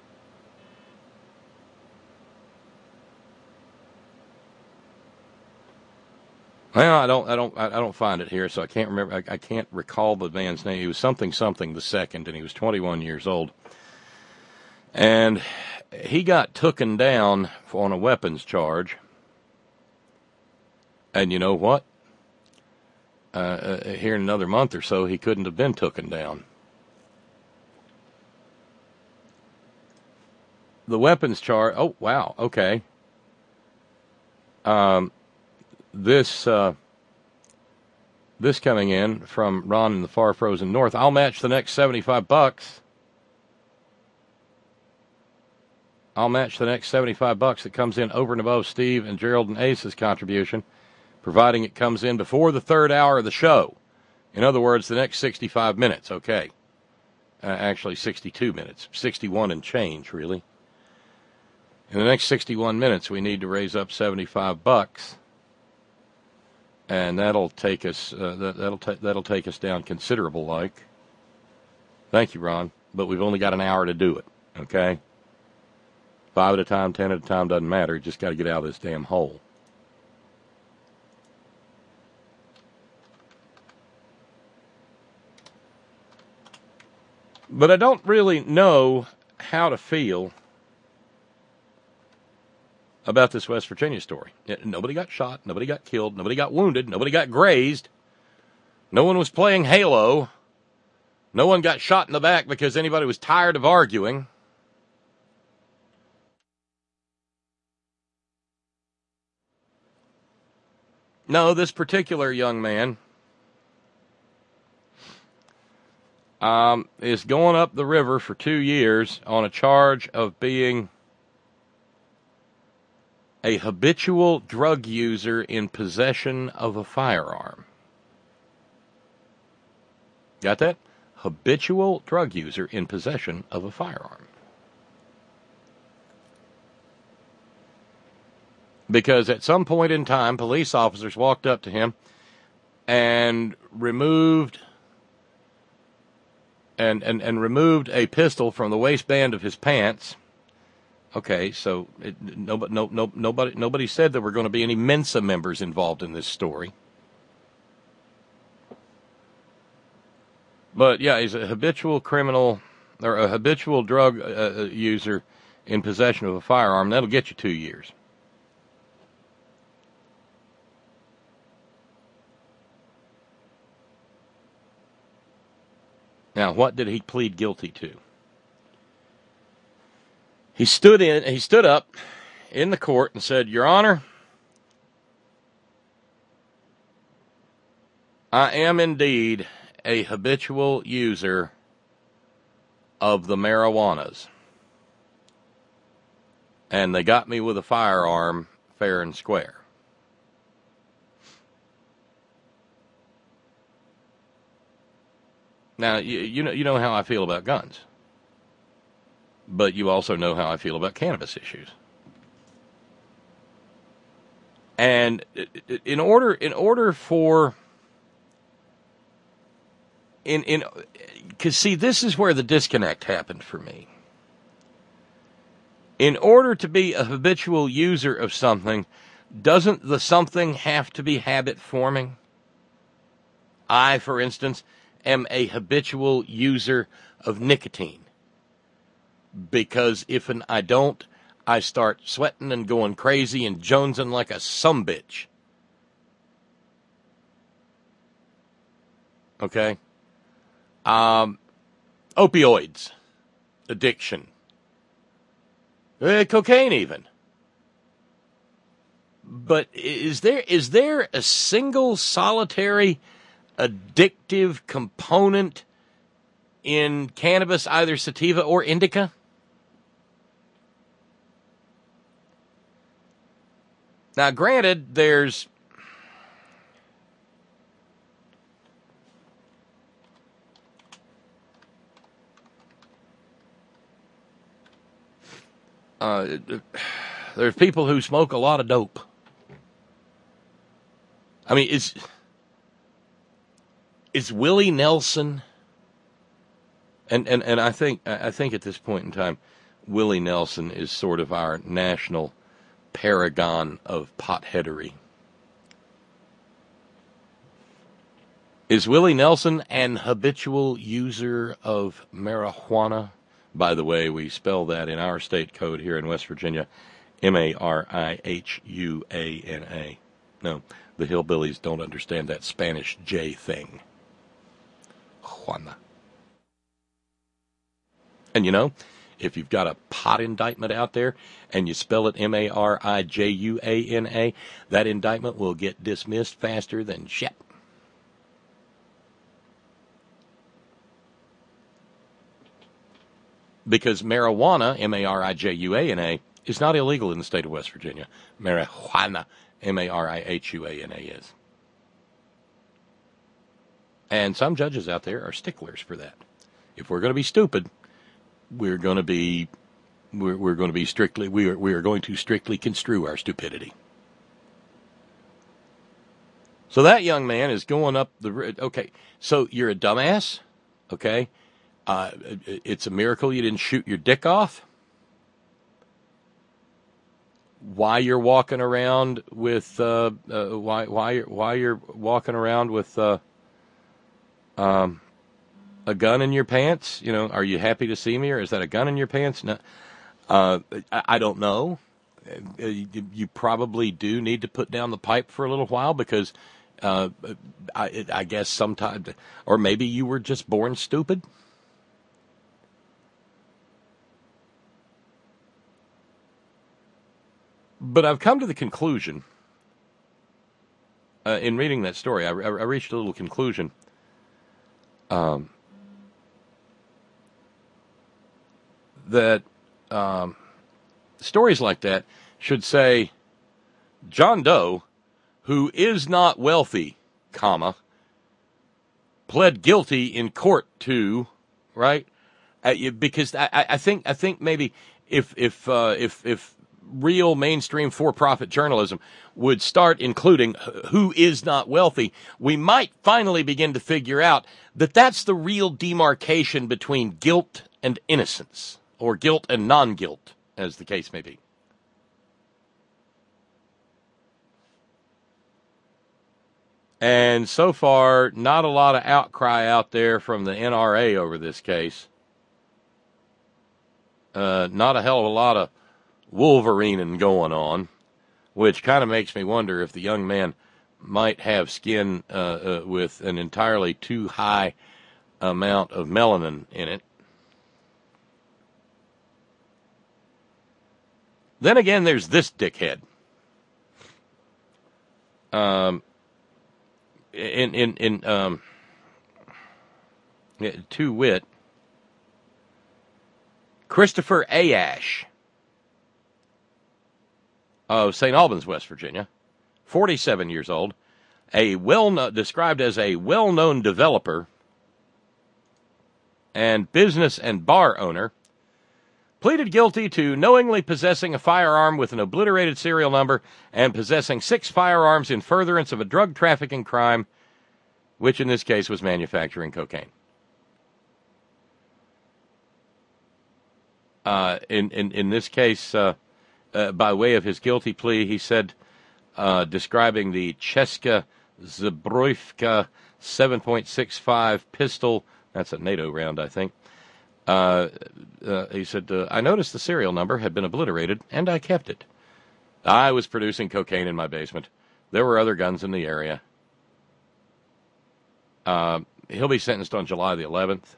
Well, I don't find it here, so I can't remember. I can't recall the man's name. He was something the second, and he was 21 years old, and he got tooken down on a weapons charge. And you know what? Here in another month or so, he couldn't have been tooken down. The weapons charge. Oh, wow. Okay. This coming in from Ron in the far frozen north. I'll match the next $75. I'll match the next $75 that comes in over and above Steve and Gerald and Ace's contribution, providing it comes in before the third hour of the show. In other words, the next 65 minutes. Okay. Actually, 62 minutes. 61 and change, really. In the next 61 minutes, we need to raise up $75, and that'll take us that'll take us down considerable. Like, thank you, Ron, but we've only got an hour to do it. Okay, 5 at a time, 10 at a time, doesn't matter. You just got to get out of this damn hole. But I don't really know how to feel about this West Virginia story. Nobody got shot, nobody got killed, nobody got wounded, nobody got grazed. No one was playing Halo. No one got shot in the back because anybody was tired of arguing. No, this particular young man is going up the river for 2 years on a charge of being a habitual drug user in possession of a firearm. Got that? Habitual drug user in possession of a firearm. Because at some point in time, police officers walked up to him and removed a pistol from the waistband of his pants. Okay, so nobody said there were going to be any Mensa members involved in this story. But yeah, he's a habitual criminal or a habitual drug user in possession of a firearm. That'll get you 2 years. Now, what did he plead guilty to? He stood up in the court and said, "Your Honor, I am indeed a habitual user of the marijuanas. And they got me with a firearm fair and square." Now, you know how I feel about guns. But you also know how I feel about cannabis issues. And in order for because see, this is where the disconnect happened for me. In order to be a habitual user of something, doesn't the something have to be habit forming? I, for instance, am a habitual user of nicotine. Because if I don't, I start sweating and going crazy and jonesing like a sumbitch. Okay? Opioids. Addiction. Cocaine even. But is there a single solitary addictive component in cannabis, either sativa or indica? Now, granted, there's people who smoke a lot of dope. I mean, is Willie Nelson, and I think at this point in time, Willie Nelson is sort of our national paragon of potheadery. Is Willie Nelson an habitual user of marijuana? By the way, we spell that in our state code here in West Virginia, Marihuana. No, the hillbillies don't understand that Spanish J thing. Juana. And you know, if you've got a pot indictment out there and you spell it Marijuana, that indictment will get dismissed faster than shit. Because marijuana, Marijuana, is not illegal in the state of West Virginia. Marijuana, Marihuana is. And some judges out there are sticklers for that. If we're going to be stupid, we are going to strictly construe our stupidity. So that young man is going up the... Okay, so you're a dumbass, okay? It's a miracle you didn't shoot your dick off. Why you're walking around with why you're walking around with a gun in your pants? You know, are you happy to see me, or is that a gun in your pants? No, I don't know. You probably do need to put down the pipe for a little while because I guess sometimes, or maybe you were just born stupid. But I've come to the conclusion, in reading that story, I reached a little conclusion. That stories like that should say, John Doe, who is not wealthy, comma, pled guilty in court to, right? Because I think maybe if real mainstream for-profit journalism would start including who is not wealthy, we might finally begin to figure out that that's the real demarcation between guilt and innocence, or guilt and non-guilt, as the case may be. And so far, not a lot of outcry out there from the NRA over this case. Not a hell of a lot of wolverining going on, which kind of makes me wonder if the young man might have skin with an entirely too high amount of melanin in it. Then again, there's this dickhead. To wit, Christopher Ayash of St. Albans, West Virginia, 47 years old, described as a well-known developer and business and bar owner, pleaded guilty to knowingly possessing a firearm with an obliterated serial number and possessing 6 firearms in furtherance of a drug trafficking crime, which in this case was manufacturing cocaine. In this case, by way of his guilty plea, he said, describing the Česká Zbrojovka 7.65 pistol, that's a NATO round, I think. He said, I noticed the serial number had been obliterated, and I kept it. I was producing cocaine in my basement. There were other guns in the area. He'll be sentenced on July the 11th.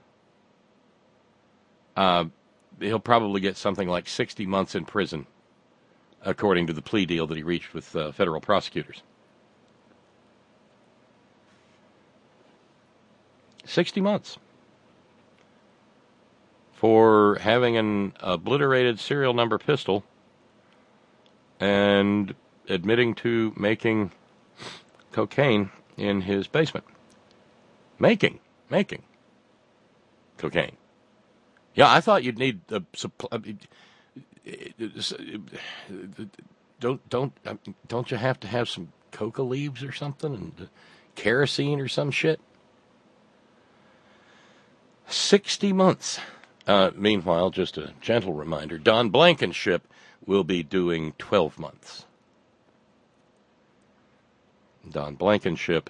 He'll probably get something like 60 months in prison, according to the plea deal that he reached with federal prosecutors. 60 months for having an obliterated serial number pistol and admitting to making cocaine in his basement. Making cocaine. Yeah, I thought you'd need a supply. Don't you have to have some coca leaves or something and kerosene or some shit? 60 months. Meanwhile, just a gentle reminder, Don Blankenship will be doing 12 months. Don Blankenship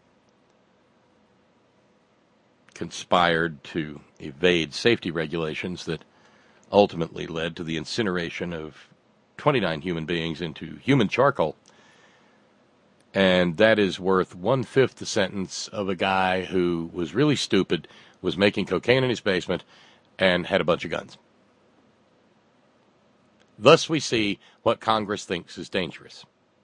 conspired to evade safety regulations that ultimately led to the incineration of 29 human beings into human charcoal. And that is worth 1/5 the sentence of a guy who was really stupid, was making cocaine in his basement, and had a bunch of guns. Thus we see what Congress thinks is dangerous.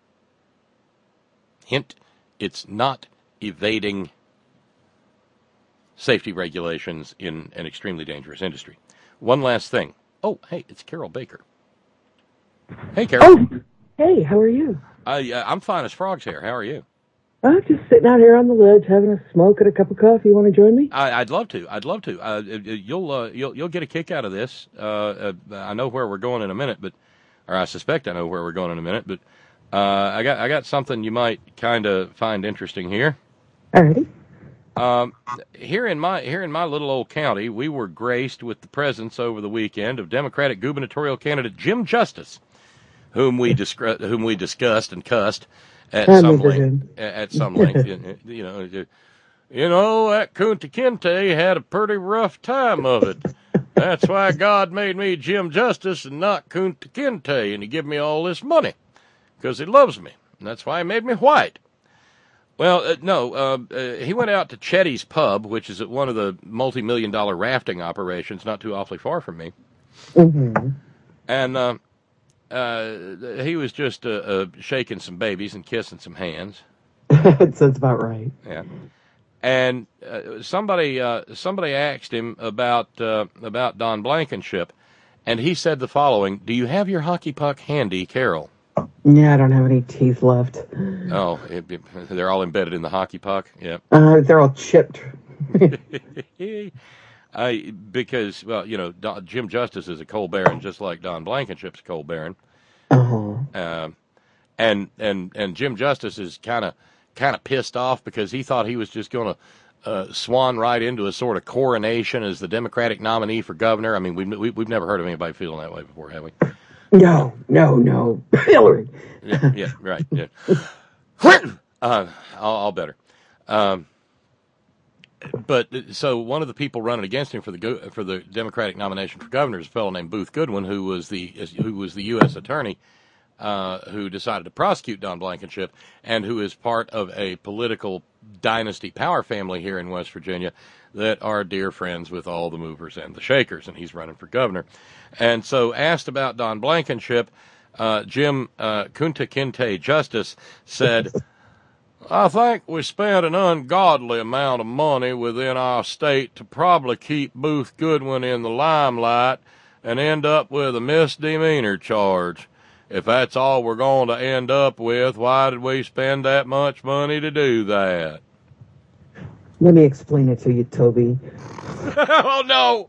Hint, it's not evading safety regulations in an extremely dangerous industry. One last thing. Oh, hey, it's Carol Baker. Hey, Carol. Oh, hey, how are you? I'm fine as frogs here. How are you? I'm just sitting out here on the ledge having a smoke and a cup of coffee. You want to join me? I'd love to. You'll get a kick out of this. I know where we're going in a minute, or I suspect I know where we're going in a minute. But I got something you might kind of find interesting here. All righty. Here in my little old county, we were graced with the presence over the weekend of Democratic gubernatorial candidate Jim Justice, whom we discussed and cussed at some length. You know, that Kunta Kinte had a pretty rough time of it. That's why God made me Jim Justice and not Kunta Kinte, and he gave me all this money because he loves me, and that's why he made me white. Well, no, he went out to Chetty's Pub, which is at one of the multi-million-dollar rafting operations not too awfully far from me. Mm-hmm. And he was just shaking some babies and kissing some hands. That sounds about right. Yeah. And somebody asked him about Don Blankenship, and he said the following: "Do you have your hockey puck handy, Carol?" Yeah, I don't have any teeth left. Oh, they're all embedded in the hockey puck. Yep. They're all chipped. Because Jim Justice is a coal baron, just like Don Blankenship's a coal baron. Uh-huh. And Jim Justice is kind of pissed off because he thought he was just going to swan right into a sort of coronation as the Democratic nominee for governor. I mean, we've never heard of anybody feeling that way before, have we? No, Hillary. Yeah, right. Yeah. All better. But so one of the people running against him for the Democratic nomination for governor is a fellow named Booth Goodwin, who was the U.S. attorney who decided to prosecute Don Blankenship, and who is part of a political dynasty power family here in West Virginia that are dear friends with all the movers and the shakers, and he's running for governor. And so, asked about Don Blankenship, Jim Kunta Kinte Justice said, I think we spent an ungodly amount of money within our state to probably keep Booth Goodwin in the limelight and end up with a misdemeanor charge. If that's all we're going to end up with, why did we spend that much money to do that? Let me explain it to you, Toby. Oh, no.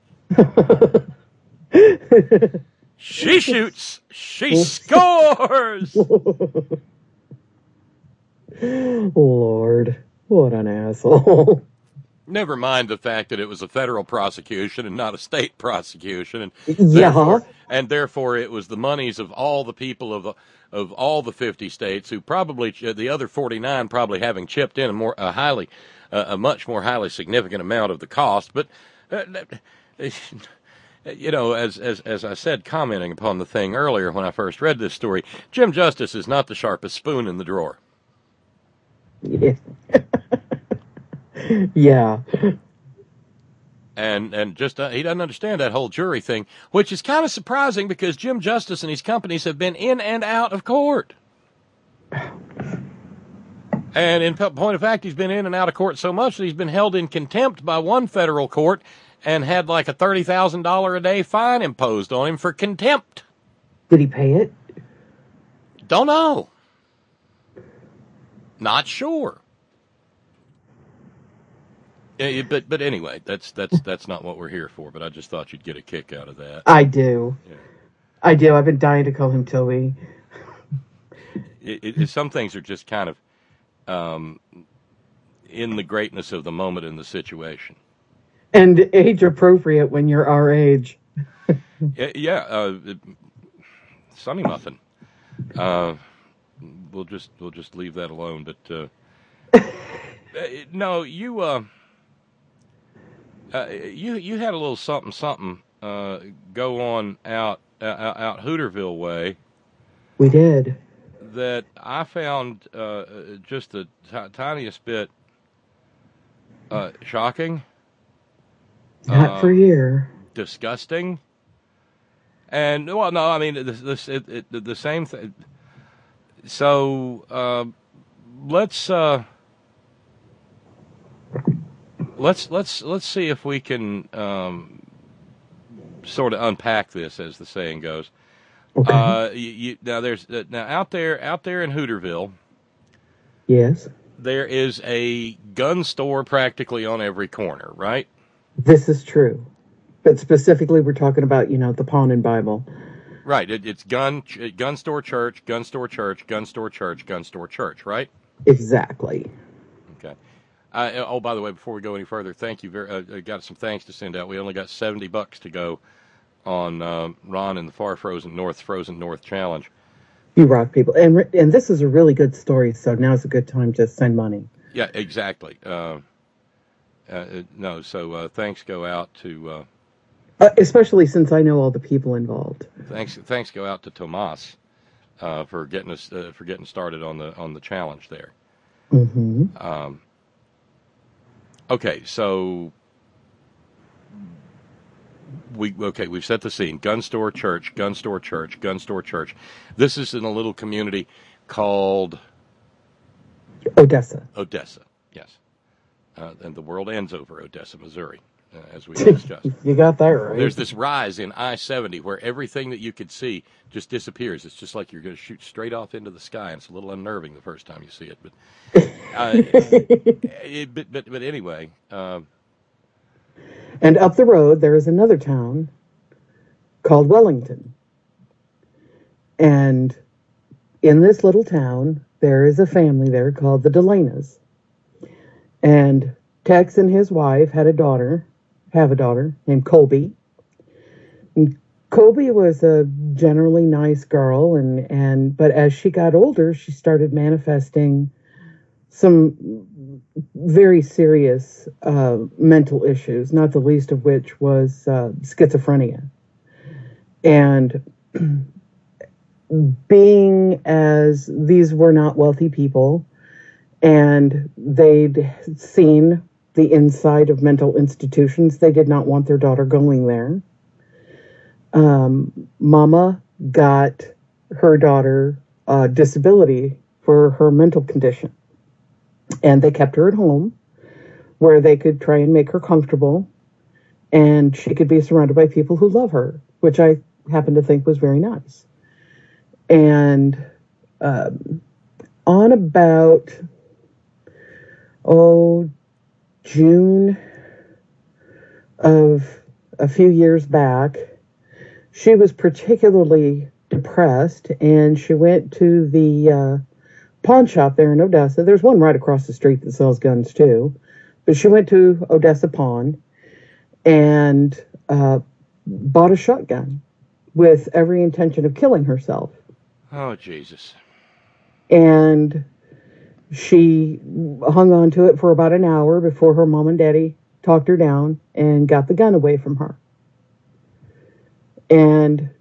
She shoots. She scores. Lord, what an asshole. Never mind the fact that it was a federal prosecution and not a state prosecution, and therefore it was the monies of all the people of all the 50 states, who probably the other 49 probably having chipped in a much more highly significant amount of the cost. But as I said, commenting upon the thing earlier when I first read this story, Jim Justice is not the sharpest spoon in the drawer. Yeah. Yeah. And just he doesn't understand that whole jury thing, which is kind of surprising because Jim Justice and his companies have been in and out of court. And in point of fact, he's been in and out of court so much that he's been held in contempt by one federal court and had like a $30,000 a day fine imposed on him for contempt. Did he pay it? Don't know. Not sure. But anyway, that's not what we're here for. But I just thought you'd get a kick out of that. I do. Yeah. I do. I've been dying to call him Toby. Some things are just kind of in the greatness of the moment in the situation. And age appropriate when you're our age. Yeah. Sunny Muffin. We'll just leave that alone. But no, you had a little something go on out Hooterville way. We did. That I found just the tiniest bit shocking. Not for you. Disgusting. And well, no, I mean the same thing. So let's see if we can sort of unpack this, as the saying goes. Okay. Now out there in Hooterville. Yes. There is a gun store practically on every corner, right? This is true, but specifically, we're talking about the Pawn and Bible. Right. It's gun store church, gun store church, gun store church, gun store church, right? Exactly. Okay. By the way, before we go any further, thank you. I got some thanks to send out. We only got $70 to go on Ron and the Frozen North Challenge. You rock, people, and this is a really good story. So now's a good time to send money. Yeah, exactly. So thanks go out to. Especially since I know all the people involved. Thanks go out to Tomas for getting started on the challenge there. Mm-hmm. Okay, so we've set the scene. Gun store church, gun store church, gun store church. This is in a little community called Odessa. Odessa, yes. And the world ends over Odessa, Missouri. as we discussed. You got that right. There's this rise in I-70 where everything that you could see just disappears. It's just like you're going to shoot straight off into the sky, and it's a little unnerving the first time you see it. But anyway. And up the road, there is another town called Wellington. And in this little town, there is a family there called the Delanas. And Tex and his wife have a daughter named Colby. And Colby was a generally nice girl, but as she got older, she started manifesting some very serious mental issues, not the least of which was schizophrenia. And being as these were not wealthy people, and they'd seen the inside of mental institutions, they did not want their daughter going there. Mama got her daughter a disability for her mental condition, and they kept her at home where they could try and make her comfortable, and she could be surrounded by people who love her, which I happen to think was very nice. And on about June of a few years back, she was particularly depressed, and she went to the pawn shop there in Odessa. There's one right across the street that sells guns too, but she went to Odessa Pawn and bought a shotgun with every intention of killing herself. Oh, Jesus. And she hung on to it for about an hour before her mom and daddy talked her down and got the gun away from her. And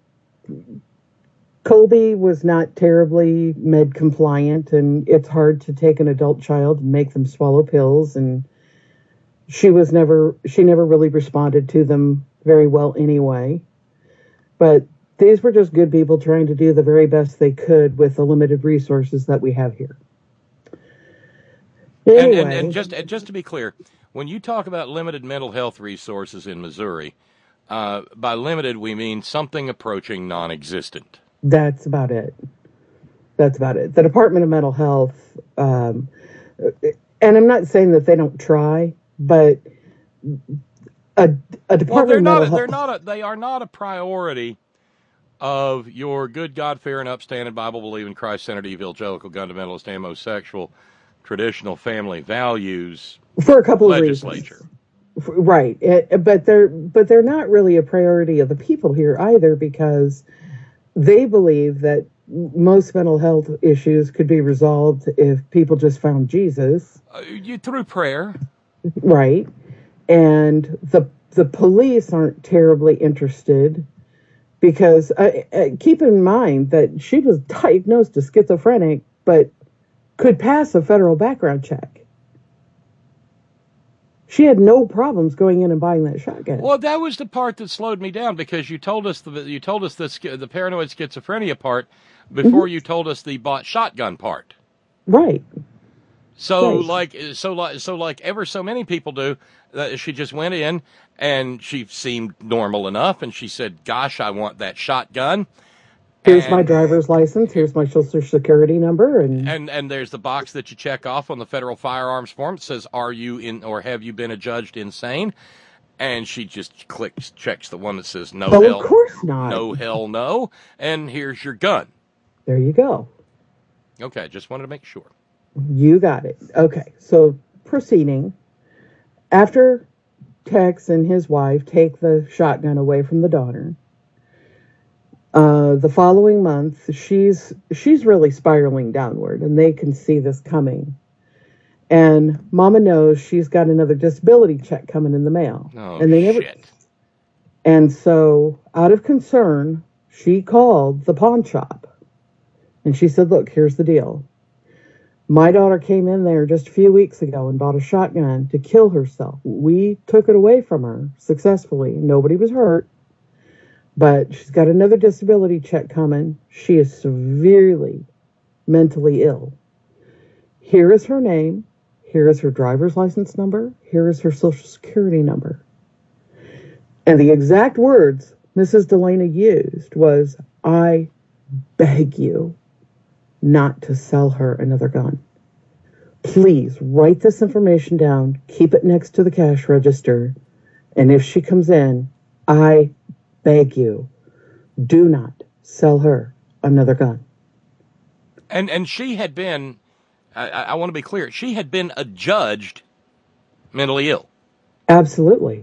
Colby was not terribly med compliant, and it's hard to take an adult child and make them swallow pills, and she never really responded to them very well anyway. But these were just good people trying to do the very best they could with the limited resources that we have here. Anyway, and just to be clear, when you talk about limited mental health resources in Missouri, by limited we mean something approaching non-existent. That's about it. The Department of Mental Health, and I'm not saying that they don't try, but a Department of Mental Health... They are not a priority of your good, God fearing, upstanding, Bible believing, Christ centered, evangelical, fundamentalist, homosexual, traditional family values for a couple of legislature. Reasons. Right, but they're not really a priority of the people here either, because they believe that most mental health issues could be resolved if people just found Jesus. Through prayer. Right. And the police aren't terribly interested, because keep in mind that she was diagnosed as schizophrenic, but could pass a federal background check. She had no problems going in and buying that shotgun. Well, that was the part that slowed me down, because you told us the paranoid schizophrenia part before you told us the bought shotgun part. Right. So right. like ever so many people do, she just went in and she seemed normal enough, and she said, "Gosh, I want that shotgun. Here's my driver's license. Here's my social security number." And there's the box that you check off on the federal firearms form that says, "Are you in, or have you been adjudged insane?" And she just checks the one that says, "No, well, hell, of course not. No, hell, no." And here's your gun. There you go. Okay, just wanted to make sure. You got it. Okay, so proceeding. After Tex and his wife take the shotgun away from the daughter, the following month, she's really spiraling downward, and they can see this coming. And Mama knows she's got another disability check coming in the mail. Oh, and they never. Shit. And so, out of concern, she called the pawn shop. And she said, "Look, here's the deal. My daughter came in there just a few weeks ago and bought a shotgun to kill herself. We took it away from her successfully. Nobody was hurt. But she's got another disability check coming. She is severely mentally ill. Here is her name. Here is her driver's license number. Here is her social security number. And the exact words Mrs. Delana used was, "I beg you not to sell her another gun. Please write this information down, keep it next to the cash register, and if she comes in, I beg you, do not sell her another gun." And she had been, I want to be clear, she had been adjudged mentally ill. Absolutely.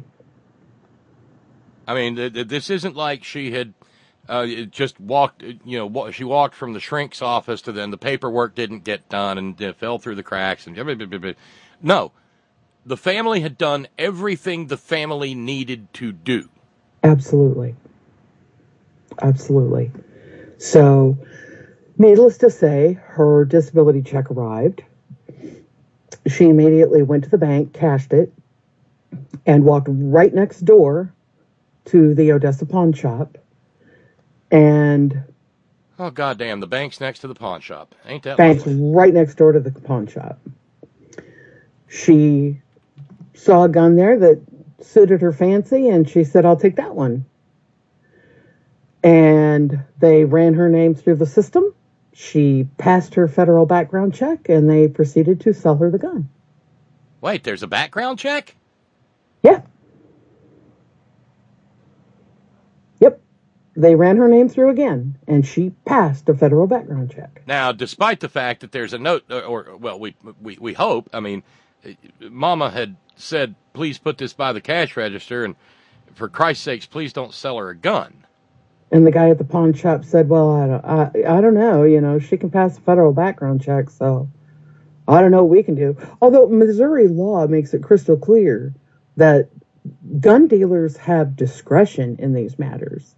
I mean, this isn't like she had just walked, she walked from the shrink's office to then the paperwork didn't get done and fell through the cracks. And no, the family had done everything the family needed to do. Absolutely. Absolutely. So, needless to say, her disability check arrived. She immediately went to the bank, cashed it, and walked right next door to the Odessa pawn shop. And oh, goddamn, the bank's next to the pawn shop. Ain't that bank's lovely? right next door to the pawn shop. She saw a gun there that suited her fancy, and she said, "I'll take that one." And they ran her name through the system. She passed her federal background check, and they proceeded to sell her the gun. Wait, there's a background check? Yeah. Yep. They ran her name through again, and she passed a federal background check. Now, despite the fact that there's a note, we hope, I mean, Mama had said, please put this by the cash register, and for Christ's sakes, please don't sell her a gun. And the guy at the pawn shop said, "Well, I don't know, she can pass a federal background check, so I don't know what we can do." Although Missouri law makes it crystal clear that gun dealers have discretion in these matters.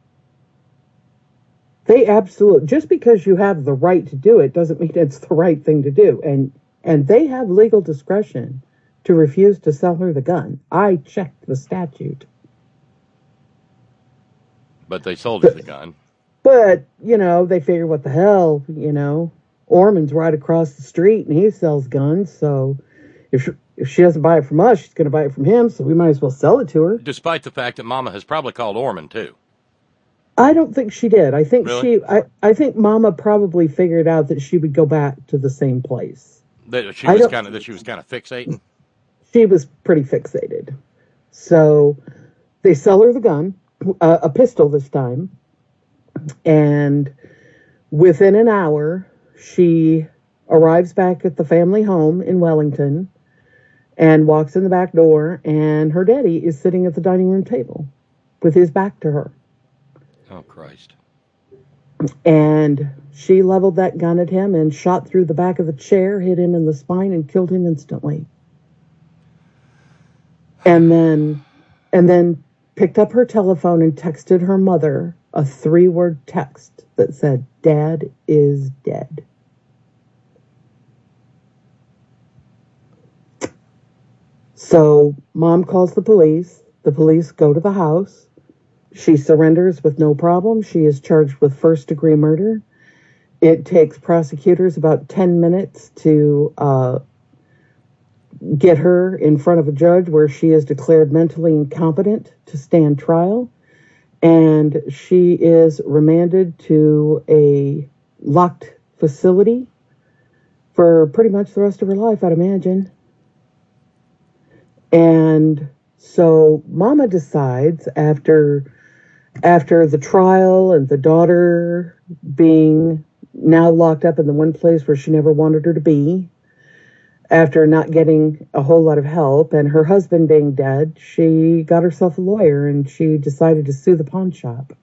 They absolutely, just because you have the right to do it doesn't mean it's the right thing to do. And they have legal discretion to refuse to sell her the gun. I checked the statute. But they sold her the gun. But, they figure, what the hell, Orman's right across the street and he sells guns. So if she doesn't buy it from us, she's going to buy it from him. So we might as well sell it to her. Despite the fact that Mama has probably called Orman too. I don't think she did. I think really? I think Mama probably figured out that she would go back to the same place. That she was kind of fixating. She was pretty fixated. So they sell her the gun, a pistol this time, and within an hour, she arrives back at the family home in Wellington and walks in the back door, and her daddy is sitting at the dining room table with his back to her. Oh, Christ. And she leveled that gun at him and shot through the back of the chair, hit him in the spine, and killed him instantly. And then picked up her telephone and texted her mother a 3-word text that said, "Dad is dead." So Mom calls the police. The police go to the house. She surrenders with no problem. She is charged with first-degree murder. It takes prosecutors about 10 minutes to get her in front of a judge where she is declared mentally incompetent to stand trial. And she is remanded to a locked facility for pretty much the rest of her life, I'd imagine. And so Mama decides after the trial and the daughter being now locked up in the one place where she never wanted her to be, after not getting a whole lot of help and her husband being dead, she got herself a lawyer and she decided to sue the pawn shop.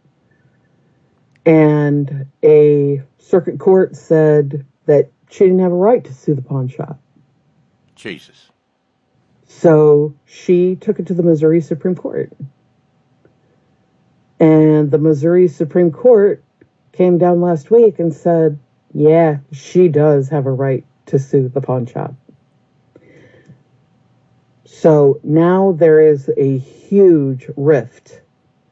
And a circuit court said that she didn't have a right to sue the pawn shop. Jesus. So she took it to the Missouri Supreme Court. And the Missouri Supreme Court came down last week and said, yeah, she does have a right to sue the pawn shop. So now there is a huge rift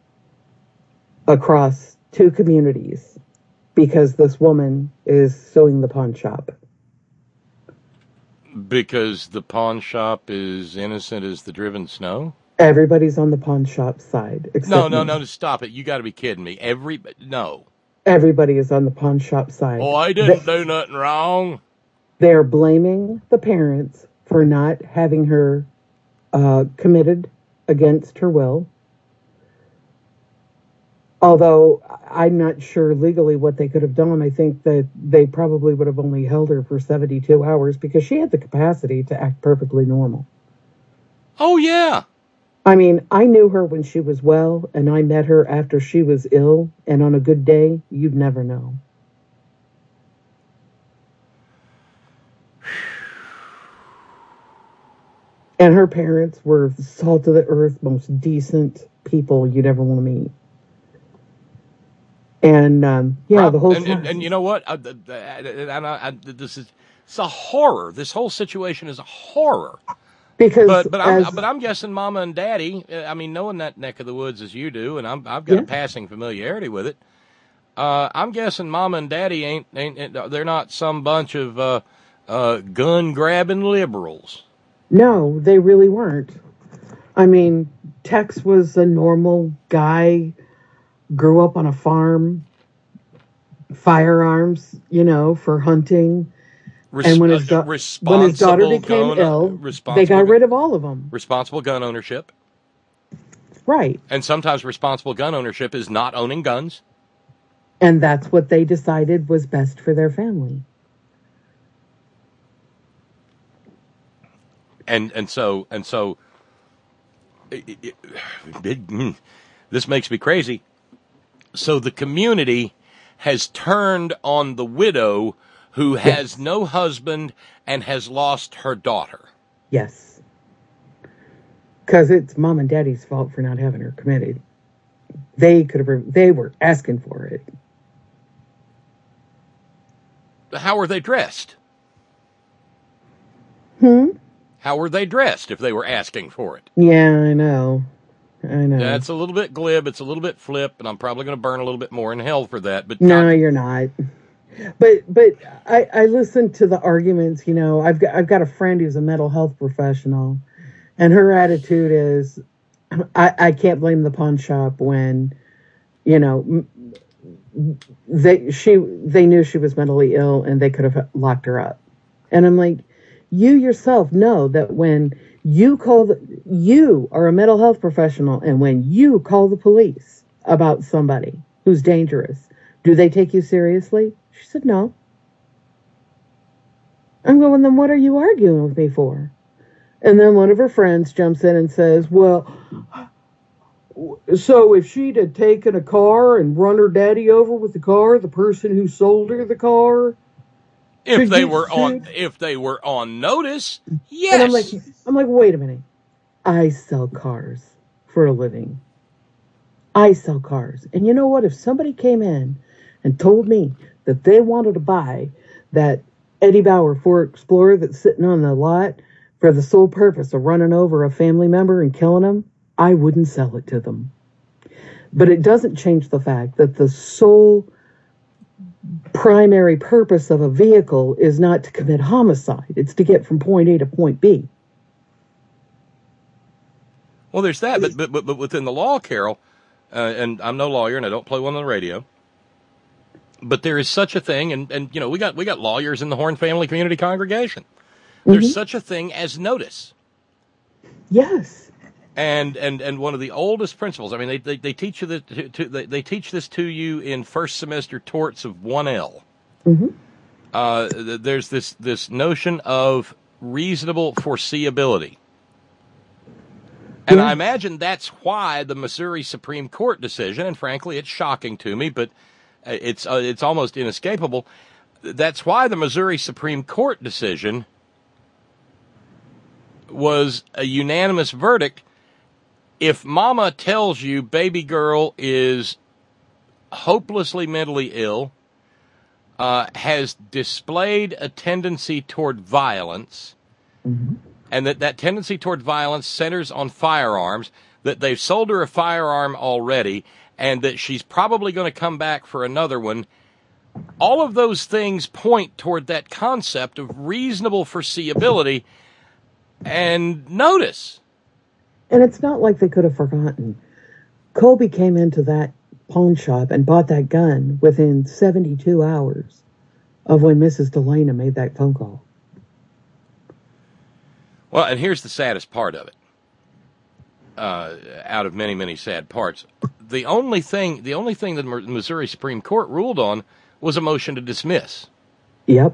across two communities because this woman is suing the pawn shop. Because the pawn shop is innocent as the driven snow? Everybody's on the pawn shop side except me. Stop it. You got to be kidding me. No. Everybody is on the pawn shop Oh, side. I didn't do nothing wrong. They're blaming the parents for not having her committed against her will. Although I'm not sure legally what they could have done. I think that they probably would have only held her for 72 hours because she had the capacity to act perfectly normal. Oh, yeah. I mean, I knew her when she was well, and I met her after she was ill, and on a good day, you'd never know. And her parents were the salt of the earth, most decent people you'd ever want to meet. And the whole time. And you know what? It's a horror. This whole situation is a horror. Because but I'm guessing Mama and Daddy. I mean, knowing that neck of the woods as you do, and I've got a passing familiarity with it. I'm guessing Mama and Daddy ain't they're not some bunch of gun grabbing liberals. No, they really weren't. I mean, Tex was a normal guy, grew up on a farm, firearms, for hunting. And when his daughter became ill, they got rid of all of them. Responsible gun ownership. Right. And sometimes responsible gun ownership is not owning guns. And that's what they decided was best for their family. And so this makes me crazy. So the community has turned on the widow who has no husband and has lost her daughter. Yes. Because it's Mom and Daddy's fault for not having her committed. They were asking for it. How were they dressed? How were they dressed if they were asking for it? Yeah, I know. That's a little bit glib. It's a little bit flip, and I'm probably going to burn a little bit more in hell for that. But no, you're not. But I listened to the arguments. I've got a friend who's a mental health professional, and her attitude is, I can't blame the pawn shop when, they knew she was mentally ill and they could have locked her up. And I'm like, you yourself know that when you are a mental health professional, and when you call the police about somebody who's dangerous, do they take you seriously? She said, no. I'm going, then what are you arguing with me for? And then one of her friends jumps in and says, well, so if she'd have taken a car and run her daddy over with the car, the person who sold her the car, if they were on notice, yes. And I'm like, wait a minute. I sell cars for a living. I sell cars. And you know what? If somebody came in and told me that they wanted to buy that Eddie Bauer Ford Explorer that's sitting on the lot for the sole purpose of running over a family member and killing them, I wouldn't sell it to them. But it doesn't change the fact that the sole primary purpose of a vehicle is not to commit homicide. It's to get from point A to point B. Well, there's that, but within the law, Carol, and I'm no lawyer and I don't play one on the radio, but there is such a thing, and we got lawyers in the Horn Family Community Congregation. There's such a thing as notice. Yes. And one of the oldest principles. I mean, they teach you they teach this to you in first semester torts of 1L. There's this notion of reasonable foreseeability, and I imagine that's why the Missouri Supreme Court decision, and frankly, it's shocking to me, but it's almost inescapable. That's why the Missouri Supreme Court decision was a unanimous verdict. If mama tells you baby girl is hopelessly mentally ill, has displayed a tendency toward violence, and that tendency toward violence centers on firearms, that they've sold her a firearm already, and that she's probably going to come back for another one, all of those things point toward that concept of reasonable foreseeability and notice. And it's not like they could have forgotten. Colby came into that pawn shop and bought that gun within 72 hours of when Mrs. Delana made that phone call. Well, and here's the saddest part of it. Out of many, many sad parts, the only thing that the Missouri Supreme Court ruled on was a motion to dismiss. Yep.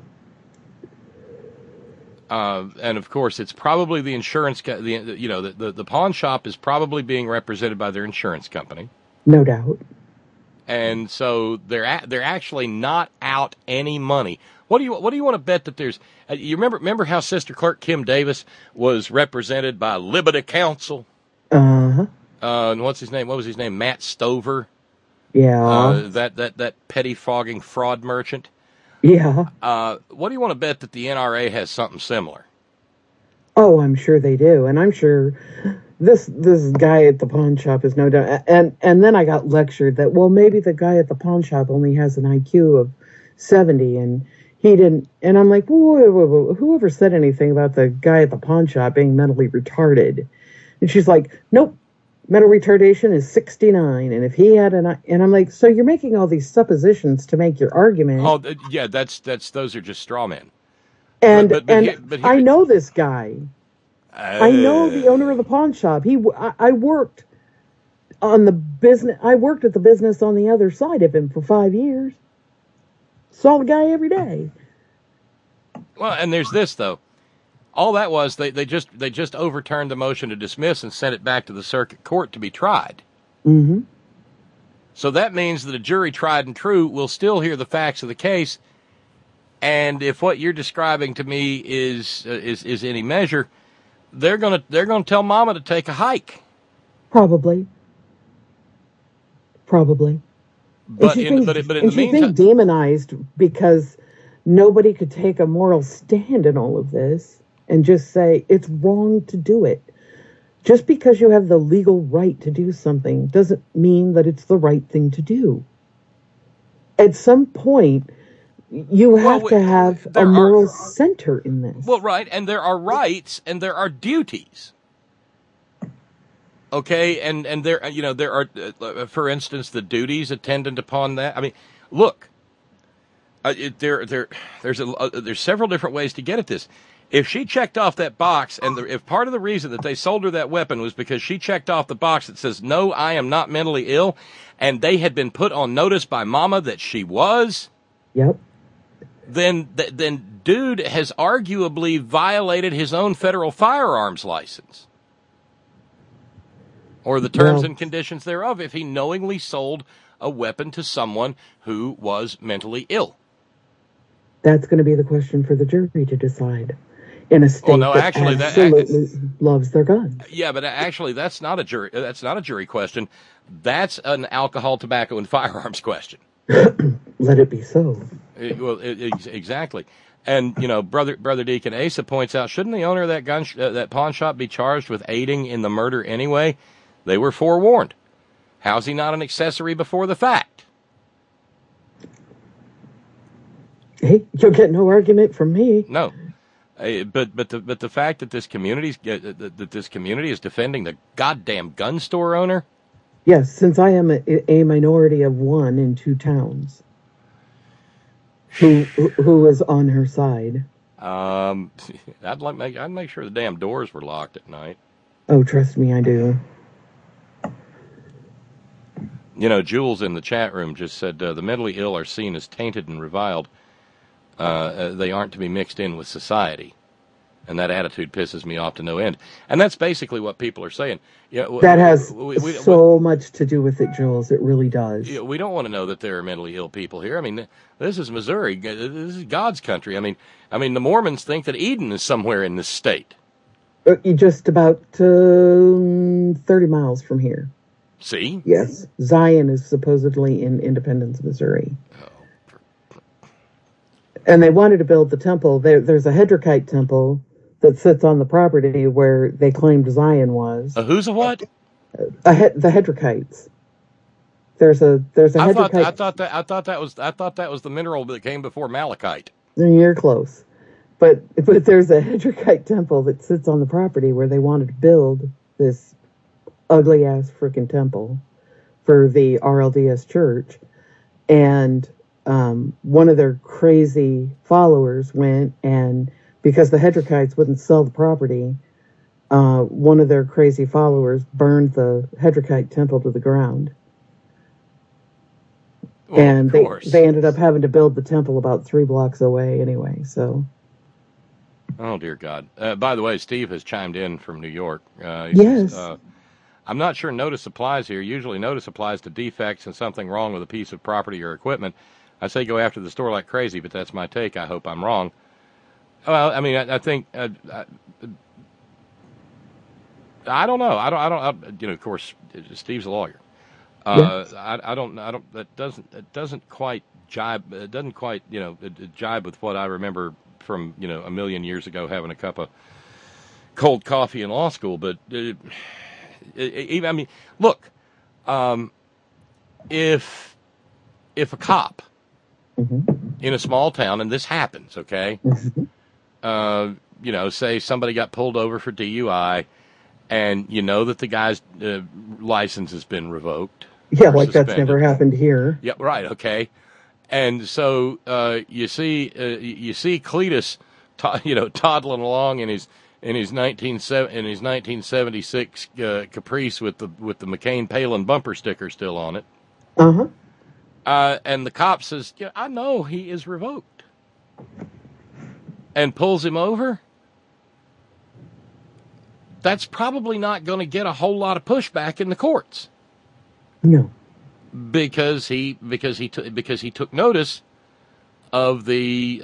And of course, it's probably the insurance. The pawn shop is probably being represented by their insurance company. No doubt. And so they're actually not out any money. What do you want to bet that there's? You remember how Sister Clerk Kim Davis was represented by Liberty Counsel? Uh-huh. And what's his name? What was his name? Matt Stover. Yeah. That pettifogging fraud merchant. Yeah. What do you want to bet that the NRA has something similar? Oh, I'm sure they do, and I'm sure this guy at the pawn shop is no doubt. And then I got lectured that, well, maybe the guy at the pawn shop only has an IQ of 70, and he didn't. And I'm like, whoa, whoever said anything about the guy at the pawn shop being mentally retarded? And she's like, nope, mental retardation is 69, and if he had and I'm like, so you're making all these suppositions to make your argument? Oh, yeah, that's those are just straw men. And but I know this guy. I know the owner of the pawn shop. I worked on the business. I worked at the business on the other side of him for 5 years. Saw the guy every day. Well, and there's this though. All that was they just overturned the motion to dismiss and sent it back to the circuit court to be tried. Mm-hmm. So that means that a jury tried and true will still hear the facts of the case. And if what you're describing to me is any measure, they're gonna tell Mama to take a hike. Probably. But in the meantime, demonized because nobody could take a moral stand in all of this and just say it's wrong to do it. Just because you have the legal right to do something doesn't mean that it's the right thing to do. At some point, you have to have a moral center in this. Well, right, and there are rights and there are duties. Okay, and there are, for instance, the duties attendant upon that. I mean, look, there's several different ways to get at this. If she checked off that box, and if part of the reason that they sold her that weapon was because she checked off the box that says, no, I am not mentally ill, and they had been put on notice by Mama that she was, yep, then dude has arguably violated his own federal firearms license. Or the terms and conditions thereof if he knowingly sold a weapon to someone who was mentally ill. That's going to be the question for the jury to decide. In a state that absolutely loves their guns. Yeah, but actually, that's not a jury question. That's an alcohol, tobacco, and firearms question. Let it be so. Exactly. And brother Deacon Asa points out, shouldn't the owner of that that pawn shop be charged with aiding in the murder anyway? They were forewarned. How's he not an accessory before the fact? Hey, you'll get no argument from me. No. But the fact that this community is defending the goddamn gun store owner. Yes, since I am a minority of one in two towns, who is on her side. I'd make sure the damn doors were locked at night. Oh, trust me, I do. Jules in the chat room just said the mentally ill are seen as tainted and reviled. They aren't to be mixed in with society. And that attitude pisses me off to no end. And that's basically what people are saying. That has so much to do with it, Jules. It really does. We don't want to know that there are mentally ill people here. I mean, this is Missouri. This is God's country. I mean, the Mormons think that Eden is somewhere in this state. Just about 30 miles from here. See? Yes. Zion is supposedly in Independence, Missouri. And they wanted to build the temple. There's a Hedrikite temple that sits on the property where they claimed Zion was. Who's a what? The Hedrikites. There's a Hedrikite. I thought that was the mineral that came before malachite. You're close, but there's a Hedrikite temple that sits on the property where they wanted to build this ugly ass freaking temple for the RLDS church. And one of their crazy followers went, and because the Hedrickites wouldn't sell the property, one of their crazy followers burned the Hedrickite temple to the ground. Well, and of course. they ended up having to build the temple about 3 blocks away anyway. So. Oh, dear God. By the way, Steve has chimed in from New York. Yes. Says, I'm not sure notice applies here. Usually notice applies to defects and something wrong with a piece of property or equipment. I say go after the store like crazy, but that's my take. I hope I'm wrong. Well, I mean, I think I don't know. Of course, Steve's a lawyer. Yes. I don't. That doesn't quite jibe. It doesn't quite, jibe with what I remember from, a million years ago having a cup of cold coffee in law school. But I mean, look, if a cop in a small town, and this happens, okay, say somebody got pulled over for DUI, and you know that the guy's license has been revoked. Yeah, like suspended. That's never happened here. Yeah, right. Okay, and so you see Cletus, toddling along in his 1976 Caprice with the McCain Palin bumper sticker still on it. And the cop says, "Yeah, I know he is revoked," and pulls him over. That's probably not going to get a whole lot of pushback in the courts. No, because he took notice of the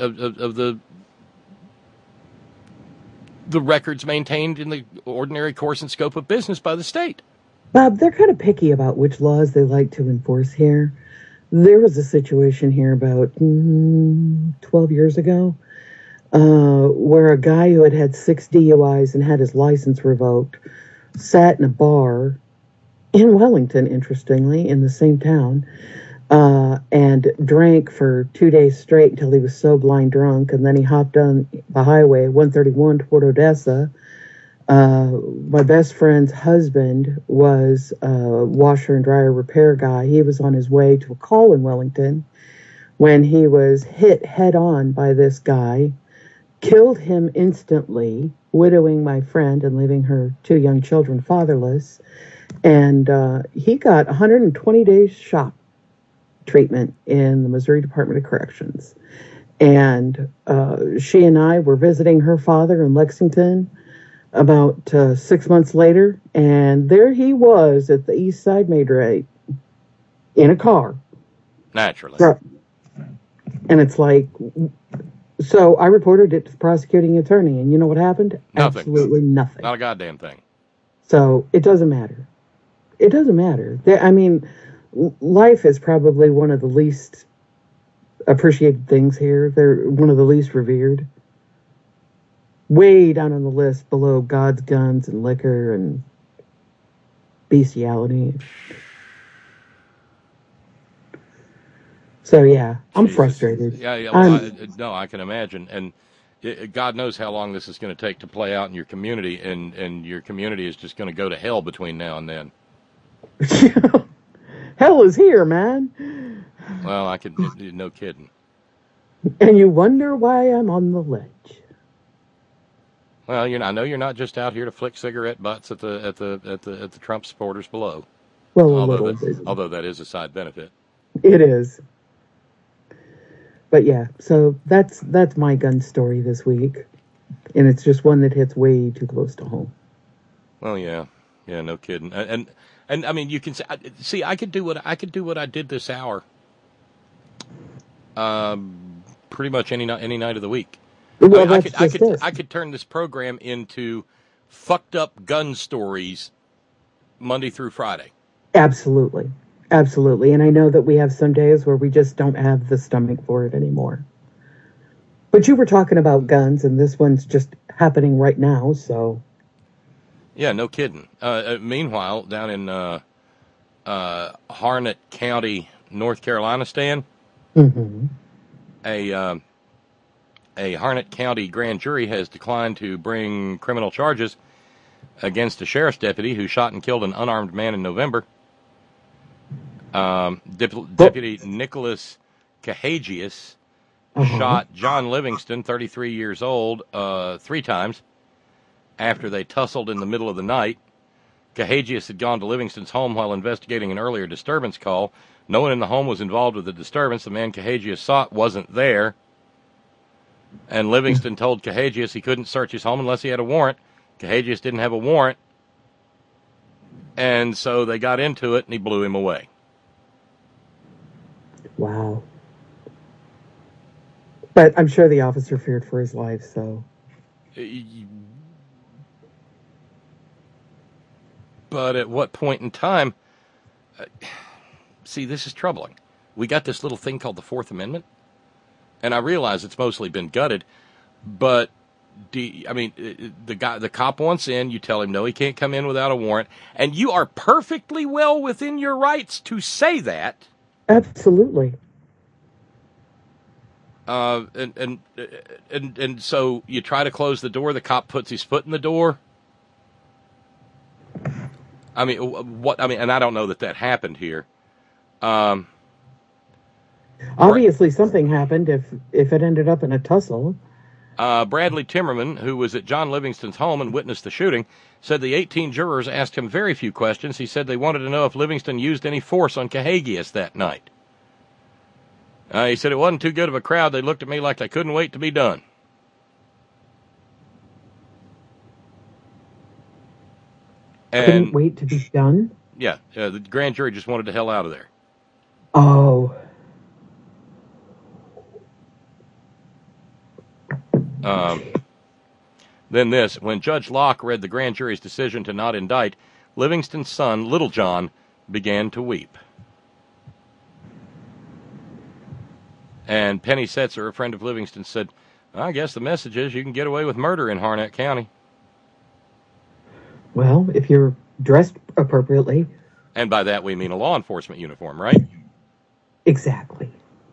records maintained in the ordinary course and scope of business by the state. Bob, they're kind of picky about which laws they like to enforce here. There was a situation here about 12 years ago where a guy who had 6 DUIs and had his license revoked sat in a bar in Wellington, interestingly, in the same town, and drank for 2 days straight until he was so blind drunk, and then he hopped on the highway 131 toward Odessa. My best friend's husband was a washer and dryer repair guy. He was on his way to a call in Wellington when he was hit head on by this guy, killed him instantly, widowing my friend and leaving her 2 young children fatherless. And he got 120 days shock treatment in the Missouri Department of Corrections. And she and I were visiting her father in Lexington about 6 months later, and there he was at the East Side Majorate in a car. Naturally. And it's like, so I reported it to the prosecuting attorney, and you know what happened? Nothing. Absolutely nothing. Not a goddamn thing. So it doesn't matter. It doesn't matter. I mean, life is probably one of the least appreciated things here. They're one of the least revered. Way down on the list below God's guns and liquor and bestiality. So, yeah, I'm frustrated. Yeah, well, no, I can imagine. And God knows how long this is going to take to play out in your community, and your community is just going to go to hell between now and then. Hell is here, man. Well, no kidding. And you wonder why I'm on the ledge. Well, I know you're not just out here to flick cigarette butts at the Trump supporters below. Well, although that is a side benefit. It is. But yeah, so that's my gun story this week, and it's just one that hits way too close to home. Well, yeah, no kidding. And I mean, you can see I could do what I did this hour. Pretty much any night of the week. Well, I could turn this program into fucked up gun stories Monday through Friday. Absolutely. And I know that we have some days where we just don't have the stomach for it anymore. But you were talking about guns, and this one's just happening right now, so. Yeah, no kidding. Meanwhile, down in Harnett County, North Carolina, Stan, a Harnett County grand jury has declined to bring criminal charges against a sheriff's deputy who shot and killed an unarmed man in November. Deputy Nicholas Cahagius shot John Livingston, 33 years old, 3 times after they tussled in the middle of the night. Cahagius had gone to Livingston's home while investigating an earlier disturbance call. No one in the home was involved with the disturbance. The man Cahagius sought wasn't there. And Livingston told Cahagius he couldn't search his home unless he had a warrant. Cahagius didn't have a warrant. And so they got into it, and he blew him away. Wow. But I'm sure the officer feared for his life, so. But at what point in time... see, this is troubling. We got this little thing called the Fourth Amendment, and I realize it's mostly been gutted, but the cop wants in, you tell him no, he can't come in without a warrant, and you are perfectly well within your rights to say that. Absolutely. And so you try to close the door, the cop puts his foot in the door. And I don't know that happened here. Obviously, something happened if it ended up in a tussle. Bradley Timmerman, who was at John Livingston's home and witnessed the shooting, said the 18 jurors asked him very few questions. He said they wanted to know if Livingston used any force on Cahagius that night. He said it wasn't too good of a crowd. They looked at me like they couldn't wait to be done. Couldn't wait to be done? Yeah, the grand jury just wanted the hell out of there. Oh. Then this, when Judge Locke read the grand jury's decision to not indict, Livingston's son, Little John, began to weep. And Penny Setzer, a friend of Livingston, said, I guess the message is you can get away with murder in Harnett County. Well, if you're dressed appropriately. And by that we mean a law enforcement uniform, right? Exactly.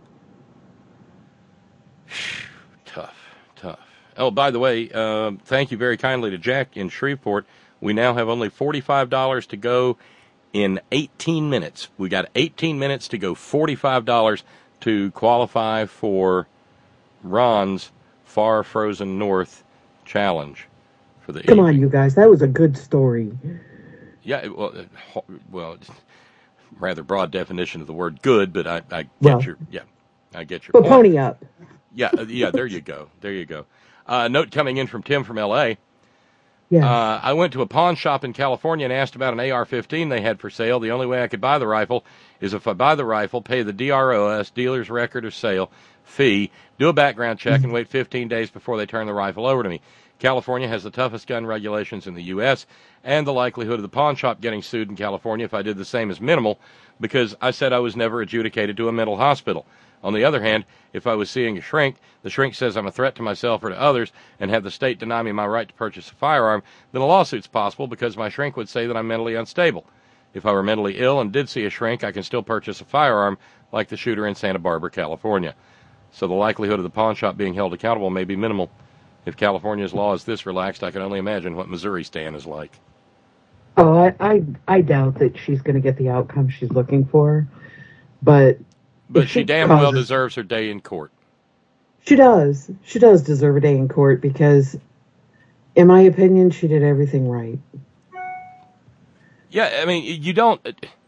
Tough. Oh, by the way, thank you very kindly to Jack in Shreveport. We now have only $45 to go in 18 minutes. We got 18 minutes to go, $45 to qualify for Ron's Far Frozen North Challenge. For the Come on, you guys. That was a good story. Yeah, well, rather broad definition of the word good, but I get your But point. Pony up. Yeah, there you go. Note coming in from Tim from L.A. Yeah. I went to a pawn shop in California and asked about an AR-15 they had for sale. The only way I could buy the rifle is if I buy the rifle, pay the DROS, dealer's record of sale, fee, do a background check, and wait 15 days before they turn the rifle over to me. California has the toughest gun regulations in the U.S., and the likelihood of the pawn shop getting sued in California if I did the same is minimal, because I said I was never adjudicated to a mental hospital. On the other hand, if I was seeing a shrink, the shrink says I'm a threat to myself or to others, and have the state deny me my right to purchase a firearm, then a lawsuit's possible because my shrink would say that I'm mentally unstable. If I were mentally ill and did see a shrink, I can still purchase a firearm like the shooter in Santa Barbara, California. So the likelihood of the pawn shop being held accountable may be minimal. If California's law is this relaxed, I can only imagine what Missouri's stand is like. Oh, I doubt that she's going to get the outcome she's looking for, but she damn well deserves her day in court. She does. She does deserve a day in court because, in my opinion, she did everything right. Yeah, I mean, you don't.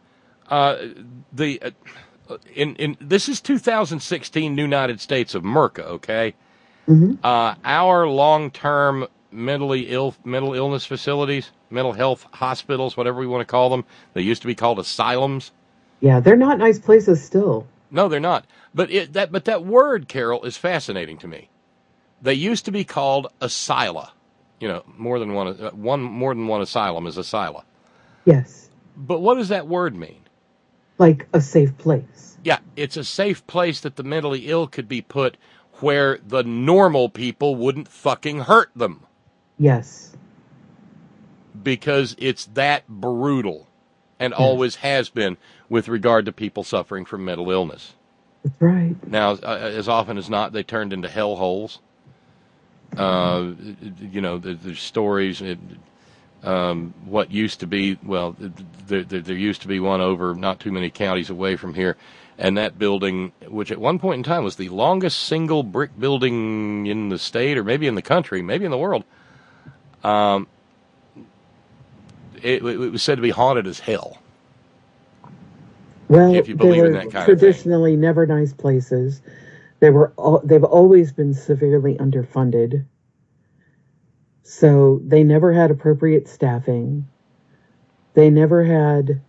This is 2016 United States of America, okay? Mm-hmm. Our long-term mental illness facilities, mental health hospitals, whatever we want to call them, they used to be called asylums. Yeah, they're not nice places still. No, they're not. But that word, Carol, is fascinating to me. They used to be called asyla. You know, more than one asylum is asyla. Yes. But what does that word mean? Like a safe place. Yeah, it's a safe place that the mentally ill could be put where the normal people wouldn't fucking hurt them. Yes. Because it's that brutal and always has been with regard to people suffering from mental illness. That's right. Now, as often as not, they turned into hellholes. There's stories. what used to be, well, there used to be one over not too many counties away from here. And that building, which at one point in time was the longest single brick building in the state, or maybe in the country, maybe in the world, it was said to be haunted as hell. Well, If you they believe in were that kind traditionally never nice places. They've always been severely underfunded. So they never had appropriate staffing. They never had,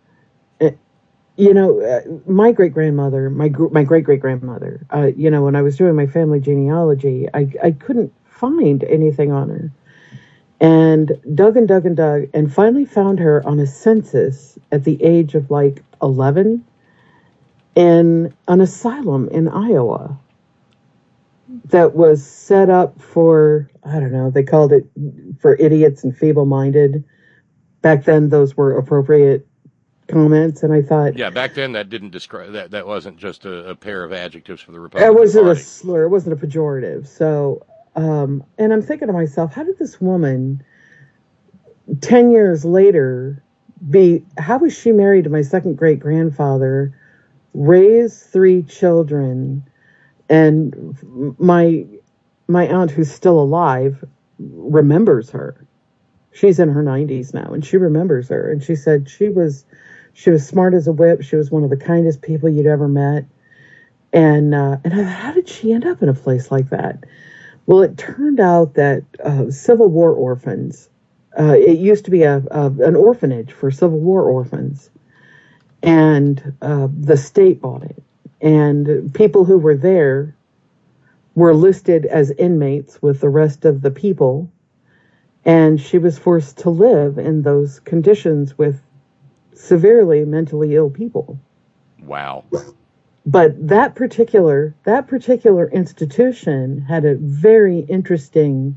my great-grandmother, my great-great-grandmother, when I was doing my family genealogy, I couldn't find anything on her. And dug and dug and dug, and finally found her on a census at the age of like 11 in an asylum in Iowa that was set up for, I don't know, they called it for idiots and feeble-minded. Back then, those were appropriate comments, and I thought... Yeah, back then that didn't describe, that wasn't just a pair of adjectives for the Republican Party. It wasn't Party. a slur, it wasn't a pejorative. So, and I'm thinking to myself, how did this woman, 10 years later, how was she married to my second great-grandfather, raised 3 children, and my aunt, who's still alive, remembers her. She's in her 90s now, and she remembers her. And she said she was smart as a whip. She was one of the kindest people you'd ever met. And I thought, how did she end up in a place like that? Well, it turned out that Civil War orphans. It used to be an orphanage for Civil War orphans, and the state bought it. And people who were there were listed as inmates with the rest of the people. And she was forced to live in those conditions with severely mentally ill people. Wow. But that particular institution had a very interesting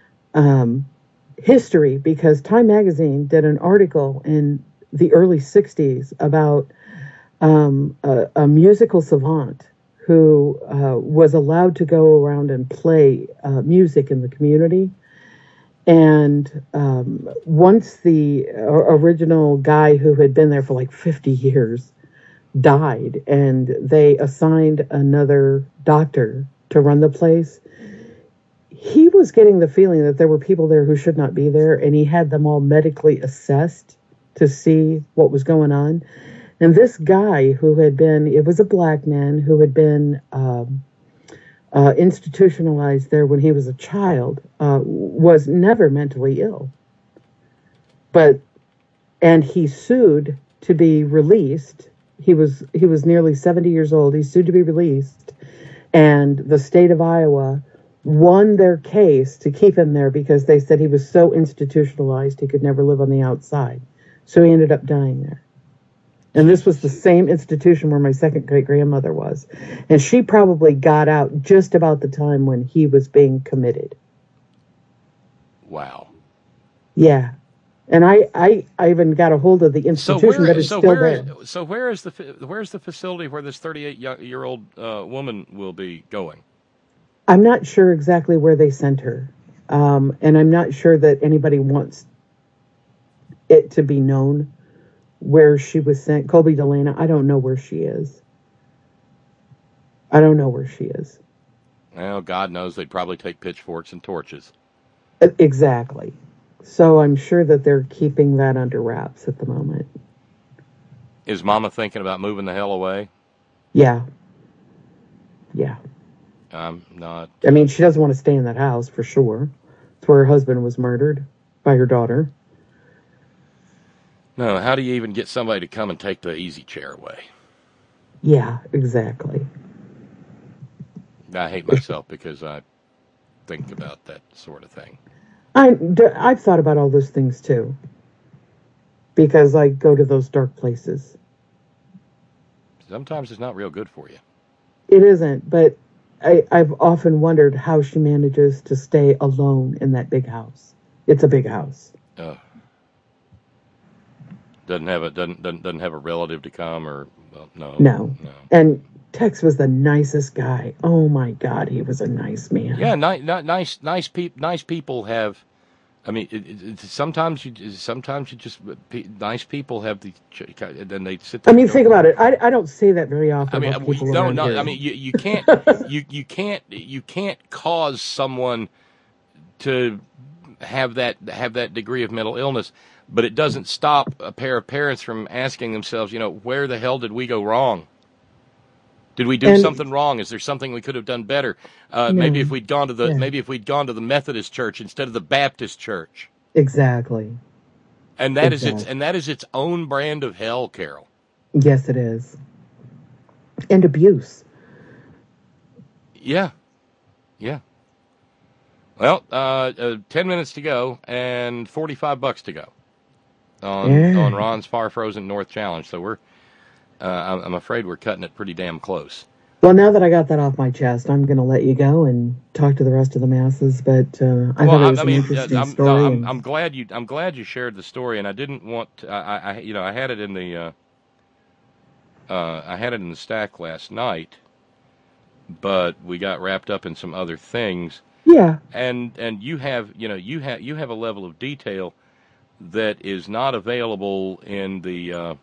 history, because Time Magazine did an article in the early 60s about a musical savant who was allowed to go around and play music in the community. And once the original guy who had been there for like 50 years died, and they assigned another doctor to run the place, he was getting the feeling that there were people there who should not be there, and he had them all medically assessed to see what was going on. And this guy it was a black man who had been institutionalized there when he was a child, was never mentally ill. And he sued to be released. He was nearly 70 years old. He sued to be released. And the state of Iowa won their case to keep him there because they said he was so institutionalized he could never live on the outside. So he ended up dying there. And this was the same institution where my second great-grandmother was. And she probably got out just about the time when he was being committed. Wow. Yeah. And I even got a hold of the institution that is still there. So where's the facility where this 38-year-old woman will be going? I'm not sure exactly where they sent her. And I'm not sure that anybody wants it to be known where she was sent. Colby Delana, I don't know where she is. Well, God knows they'd probably take pitchforks and torches. Exactly. So I'm sure that they're keeping that under wraps at the moment. Is Mama thinking about moving the hell away? Yeah. I'm not. I mean, she doesn't want to stay in that house for sure. It's where her husband was murdered by her daughter. No, how do you even get somebody to come and take the easy chair away? Yeah, exactly. I hate myself because I think about that sort of thing. I've thought about all those things too, because I go to those dark places. Sometimes it's not real good for you. It isn't, but I've often wondered how she manages to stay alone in that big house. It's a big house. Doesn't have a relative to come, or no. And Tex was the nicest guy. Oh my God, he was a nice man. Yeah, nice people have I mean, sometimes you just nice people have then they sit I there. mean, think about it. I don't say that very often about people no, around no. here. I mean, you can't you can't cause someone to have that degree of mental illness, but it doesn't stop a pair of parents from asking themselves, where the hell did we go wrong? Did we do something wrong? Is there something we could have done better? Maybe if we'd gone to the Methodist church instead of the Baptist church. Exactly. And that is its own brand of hell, Carol. Yes, it is. And abuse. Yeah. Yeah. Well, 10 minutes to go and $45 to go on Ron's Far Frozen North Challenge. So I'm afraid we're cutting it pretty damn close. Well, now that I got that off my chest, I'm going to let you go and talk to the rest of the masses. But I thought it was an interesting story. I'm glad you shared the story, and I didn't want to, I had it in the stack last night, but we got wrapped up in some other things. Yeah. And you have a level of detail that is not available in the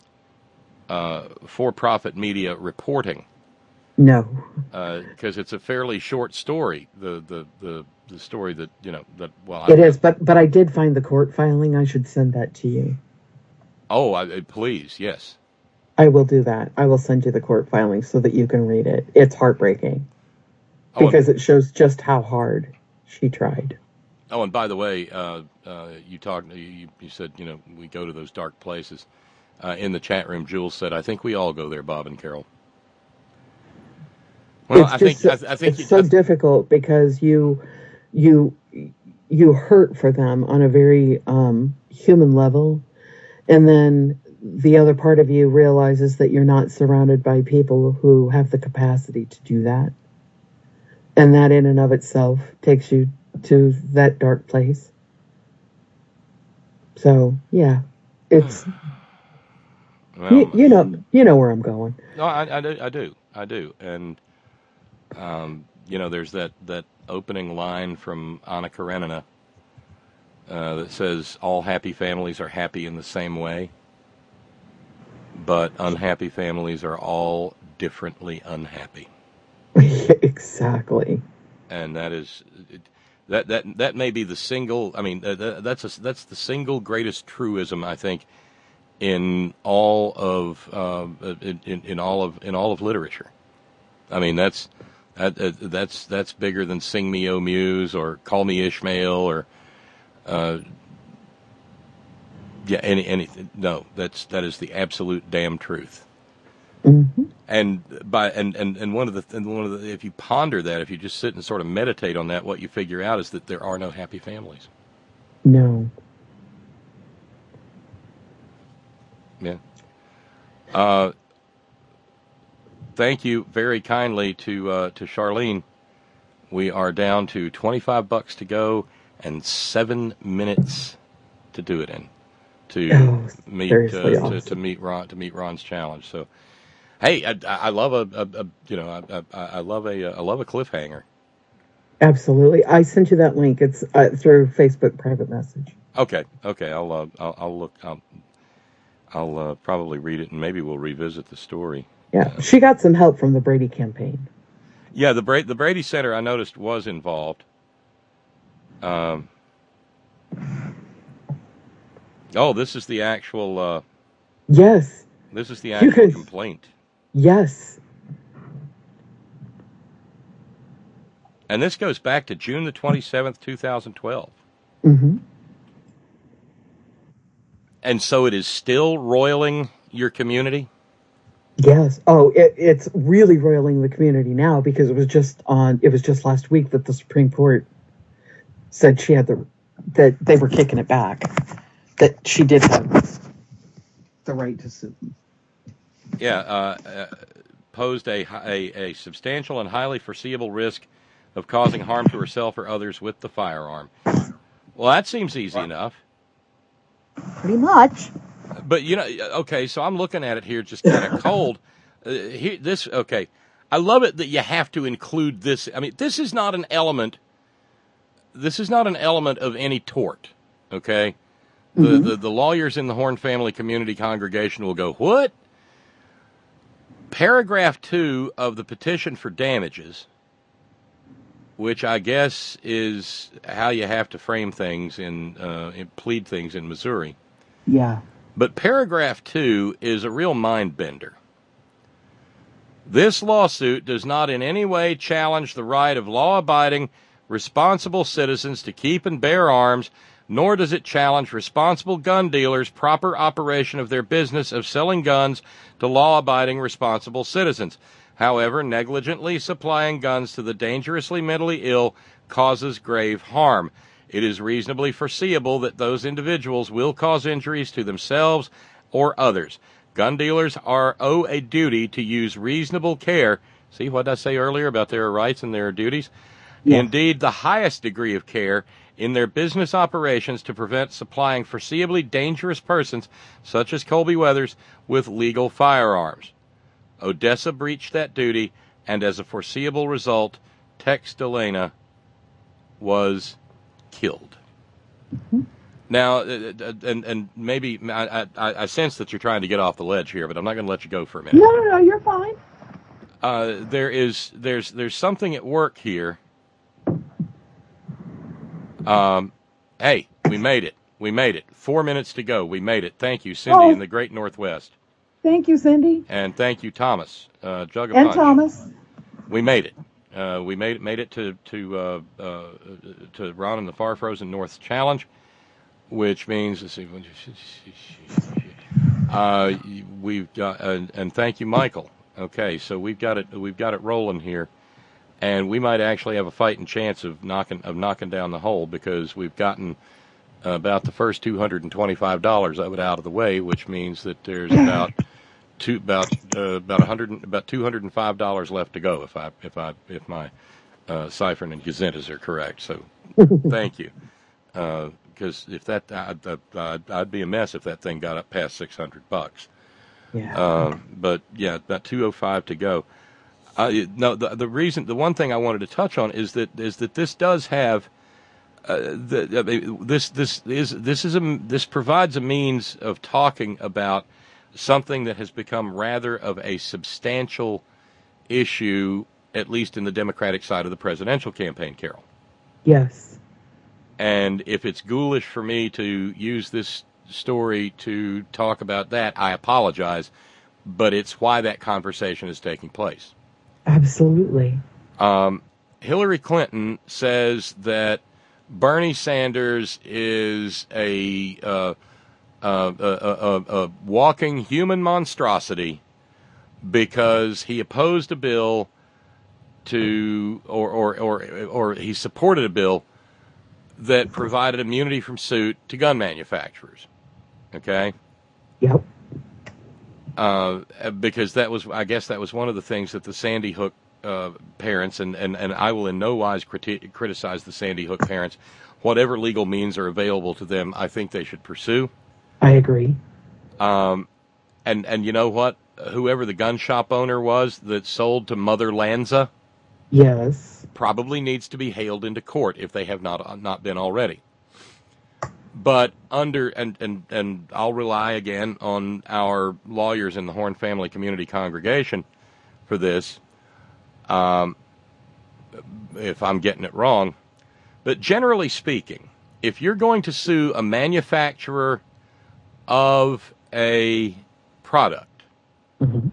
for-profit media reporting. No. Because it's a fairly short story. The story that it is. But I did find the court filing. I should send that to you. Oh, please, yes. I will do that. I will send you the court filing so that you can read it. It's heartbreaking because it shows just how hard she tried. Oh, and by the way, you said we go to those dark places. In the chat room, Jules said, "I think we all go there, Bob and Carol." Well, I think it's so difficult because you hurt for them on a very human level, and then the other part of you realizes that you're not surrounded by people who have the capacity to do that, and that in and of itself takes you to that dark place. So yeah, it's well, you know where I'm going. No, I do, and there's that opening line from Anna Karenina that says all happy families are happy in the same way, but unhappy families are all differently unhappy. Exactly. And that is that may be the single. I mean, that's the single greatest truism, I think, in all of in all of literature. I mean, that's bigger than "Sing Me, O Muse" or "Call Me Ishmael" or anything. No, that is the absolute damn truth. Mm-hmm. And one of the if you ponder that, if you just sit and sort of meditate on that, what you figure out is that there are no happy families. No. Yeah. Thank you very kindly to Charlene. We are down to $25 to go and 7 minutes to do it in to meet Ron's challenge. So, hey, I love a cliffhanger. Absolutely. I sent you that link. It's through Facebook private message. Okay. I'll look. I'll probably read it, and maybe we'll revisit the story. Yeah, she got some help from the Brady campaign. Yeah, the Brady Center, I noticed, was involved. This is the actual... yes. This is the actual complaint. Yes. And this goes back to June the 27th, 2012. Mm-hmm. And so it is still roiling your community? Yes. Oh, it's really roiling the community now because it was just last week that the Supreme Court said that they were kicking it back, that she did have the right to sue them. Yeah, posed a substantial and highly foreseeable risk of causing harm to herself or others with the firearm. Well, that seems easy enough. Pretty much. But, okay, so I'm looking at it here just kind of cold. I love it that you have to include this. I mean, this is not an element this is not an element of any tort, okay? Mm-hmm. The lawyers in the Horn Family Community Congregation will go, what? Paragraph 2 of the petition for damages, which I guess is how you have to frame things plead things in Missouri. Yeah. But paragraph 2 is a real mind bender. This lawsuit does not in any way challenge the right of law-abiding, responsible citizens to keep and bear arms, nor does it challenge responsible gun dealers' proper operation of their business of selling guns to law-abiding, responsible citizens. However, negligently supplying guns to the dangerously mentally ill causes grave harm. It is reasonably foreseeable that those individuals will cause injuries to themselves or others. Gun dealers owe a duty to use reasonable care. See what I say earlier about their rights and their duties? Yes. Indeed, the highest degree of care in their business operations to prevent supplying foreseeably dangerous persons, such as Colby Weathers, with legal firearms. Odessa breached that duty, and as a foreseeable result, Tex Delana was killed. Mm-hmm. Now, and maybe I sense that you're trying to get off the ledge here, but I'm not going to let you go for a minute. No, you're fine. There's something at work here. Hey, we made it. We made it. 4 minutes to go. We made it. Thank you, Cindy in the Great Northwest. Thank you, Cindy. And thank you, Thomas. Jug of and Punch. Thomas. We made it. We made it to Ron and the Far Frozen North Challenge, which means, let's see, we've got, and thank you, Michael. Okay, so we've got it rolling here, and we might actually have a fighting chance of knocking down the hole, because we've gotten about the first $225 of it out of the way, which means that there's about $205 left to go if my ciphering and gazettas are correct. So thank you. Because if that, I'd be a mess if that thing got up past $600. Yeah. But yeah, about 205 to go. No, the one thing I wanted to touch on is that this does have, this provides a means of talking about something that has become rather of a substantial issue, at least in the Democratic side of the presidential campaign, Carol. Yes. And if it's ghoulish for me to use this story to talk about that, I apologize, but it's why that conversation is taking place. Absolutely. Hillary Clinton says that Bernie Sanders is a walking human monstrosity because he opposed a bill or he supported a bill that provided immunity from suit to gun manufacturers. Okay? Yep. Because I guess that was one of the things that the Sandy Hook parents, and I will in no wise criticize the Sandy Hook parents. Whatever legal means are available to them, I think they should pursue. I agree. And you know what? Whoever the gun shop owner was that sold to Mother Lanza, yes, probably needs to be hailed into court if they have not been already. But and I'll rely again on our lawyers in the Horn Family Community Congregation for this, if I'm getting it wrong. But generally speaking, if you're going to sue a manufacturer of a product, mm-hmm.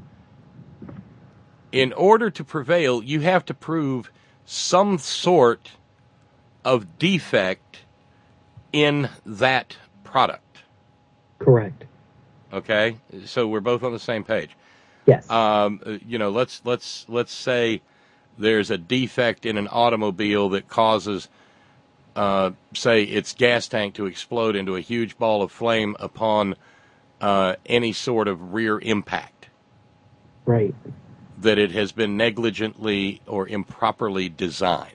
in order to prevail, you have to prove some sort of defect in that product. Correct. Okay, so we're both on the same page. Yes. Let's say there's a defect in an automobile that causes, say, its gas tank to explode into a huge ball of flame upon any sort of rear impact. Right. That it has been negligently or improperly designed.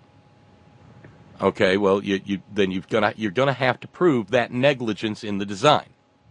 Okay, well, you're gonna have to prove that negligence in the design.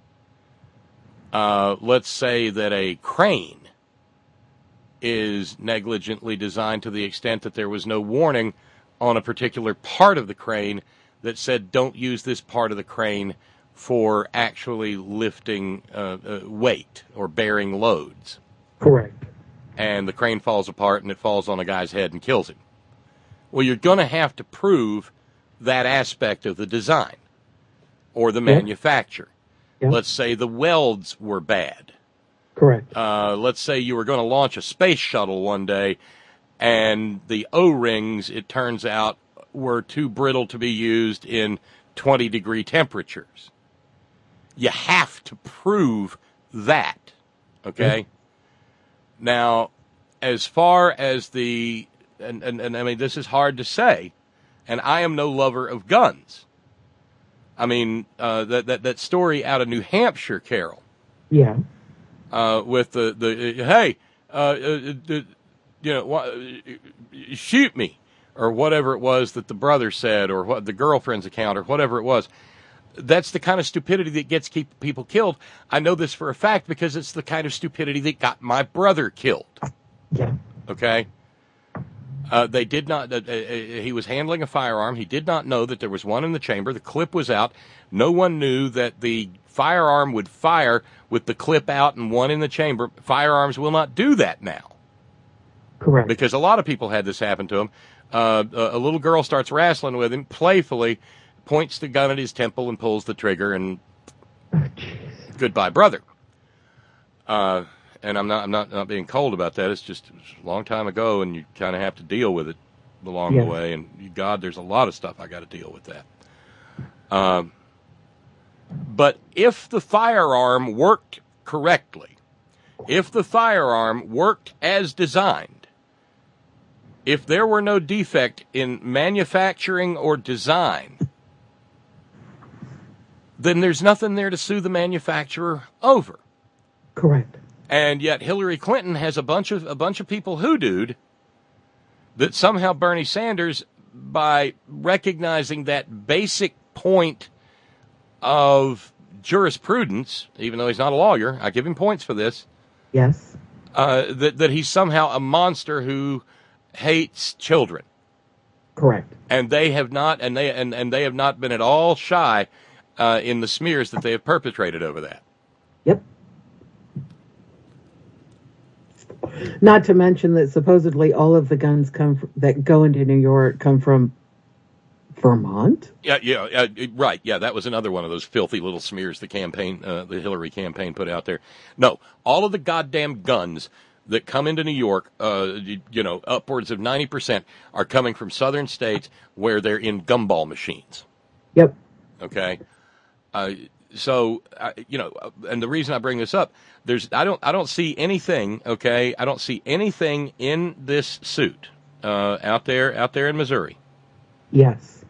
Let's say that a crane is negligently designed to the extent that there was no warning on a particular part of the crane that said don't use this part of the crane for actually lifting weight or bearing loads. Correct. And the crane falls apart and it falls on a guy's head and kills him. Well, you're going to have to prove that aspect of the design or the manufacture. Yeah. Let's say the welds were bad. Correct. Let's say you were going to launch a space shuttle one day and the O-rings, it turns out, were too brittle to be used in 20-degree temperatures. You have to prove that, okay? Now, as far as the, and I mean, this is hard to say, and I am no lover of guns. I mean, that story out of New Hampshire, Carol. Yeah. With the hey, shoot me, or whatever it was that the brother said, or what the girlfriend's account, or whatever it was. That's the kind of stupidity that gets people killed. I know this for a fact because it's the kind of stupidity that got my brother killed. Yeah. Okay? They did not, he was handling a firearm. He did not know that there was one in the chamber. The clip was out. No one knew that the firearm would fire with the clip out and one in the chamber. Firearms will not do that now. Correct. Because a lot of people had this happen to them. A little girl starts wrestling with him, playfully points the gun at his temple and pulls the trigger, and goodbye, brother. And I'm not being cold about that. It's just a long time ago, and you kind of have to deal with it along the way. And God, there's a lot of stuff I got to deal with that. But if the firearm worked correctly, if the firearm worked as designed, if there were no defect in manufacturing or design, then there's nothing there to sue the manufacturer over. Correct. And yet Hillary Clinton has a bunch of people hoodooed that somehow Bernie Sanders, by recognizing that basic point of jurisprudence, even though he's not a lawyer, I give him points for this. Yes. That he's somehow a monster who hates children. Correct. And they have not, and they have not been at all shy in the smears that they have perpetrated over that. Yep. Not to mention that supposedly all of the guns that go into New York come from Vermont. Yeah, right. Yeah, that was another one of those filthy little smears the Hillary campaign put out there. No, all of the goddamn guns that come into New York, upwards of 90% are coming from southern states where they're in gumball machines. Yep. Okay. So, and the reason I bring this up, I don't see anything, okay? I don't see anything in this suit, out there in Missouri. Yes.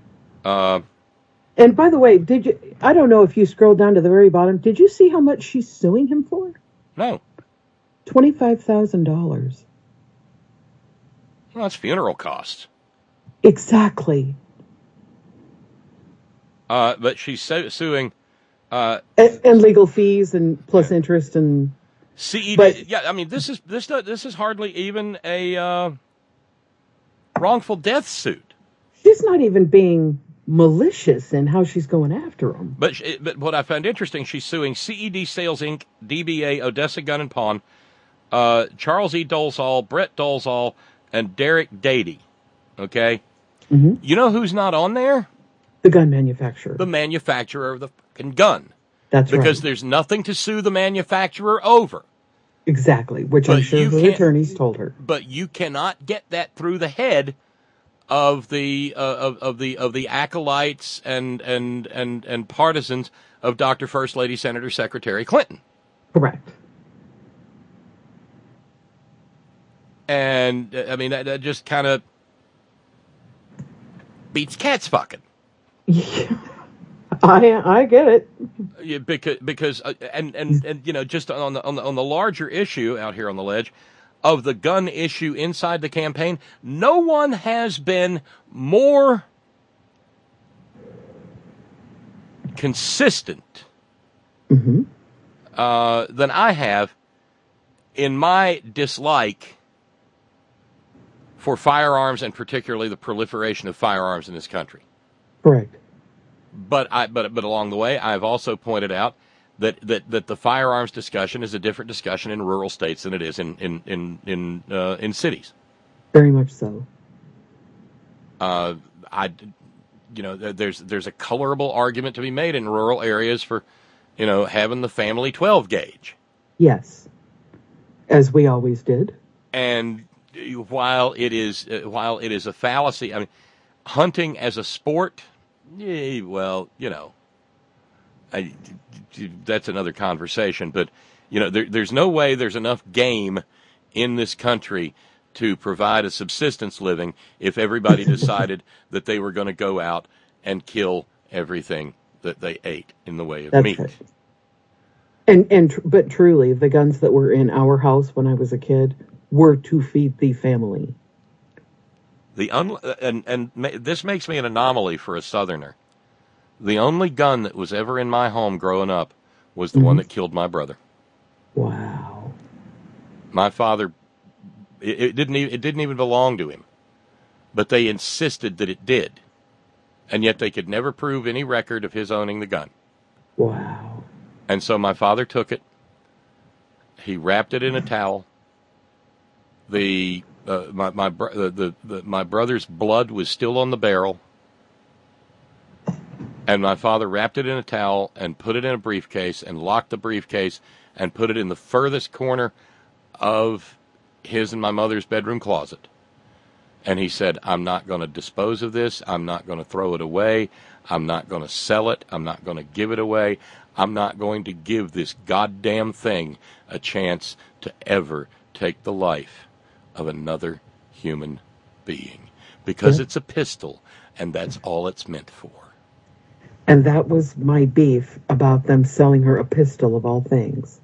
And by the way, I don't know if you scrolled down to the very bottom, did you see how much she's suing him for? No. $25,000. Well, that's funeral costs. Exactly. But she's suing, and legal fees and plus interest and CED. But, yeah, I mean, this is hardly even a wrongful death suit. She's not even being malicious in how she's going after him. But what I found interesting, she's suing CED Sales Inc., DBA, Odessa Gun and Pawn, Charles E. Dolezal, Brett Dolezal, and Derek Dady. Okay? Mm-hmm. You know who's not on there? The gun manufacturer. The manufacturer of the fucking gun. That's right. Because there's nothing to sue the manufacturer over. Exactly, which I'm sure her attorneys told her. But you cannot get that through the head of the acolytes and partisans of Dr. First Lady Senator Secretary Clinton. Correct. And I mean that just kind of beats cats fucking. Yeah, I get it. Yeah, because and just on the larger issue out here on the ledge of the gun issue inside the campaign, no one has been more consistent than I have in my dislike for firearms and particularly the proliferation of firearms in this country. Correct. But along the way, I've also pointed out that the firearms discussion is a different discussion in rural states than it is in cities. Very much so. There's a colorable argument to be made in rural areas for, having the family 12 gauge. Yes, as we always did. And while it is a fallacy, I mean, hunting as a sport, that's another conversation. But there's no way there's enough game in this country to provide a subsistence living if everybody decided that they were going to go out and kill everything that they ate in the way of meat. Right. But truly, the guns that were in our house when I was a kid were to feed the family. This makes me an anomaly for a Southerner. The only gun that was ever in my home growing up was the one that killed my brother. Wow. My father, it didn't even belong to him, but they insisted that it did, and yet they could never prove any record of his owning the gun. Wow. And so my father took it. He wrapped it in a towel. My brother's blood was still on the barrel. And my father wrapped it in a towel and put it in a briefcase and locked the briefcase and put it in the furthest corner of his and my mother's bedroom closet. And he said, I'm not going to dispose of this. I'm not going to throw it away. I'm not going to sell it. I'm not going to give it away. I'm not going to give this goddamn thing a chance to ever take the life of another human being. Because it's a pistol, and that's all it's meant for. And that was my beef about them selling her a pistol of all things.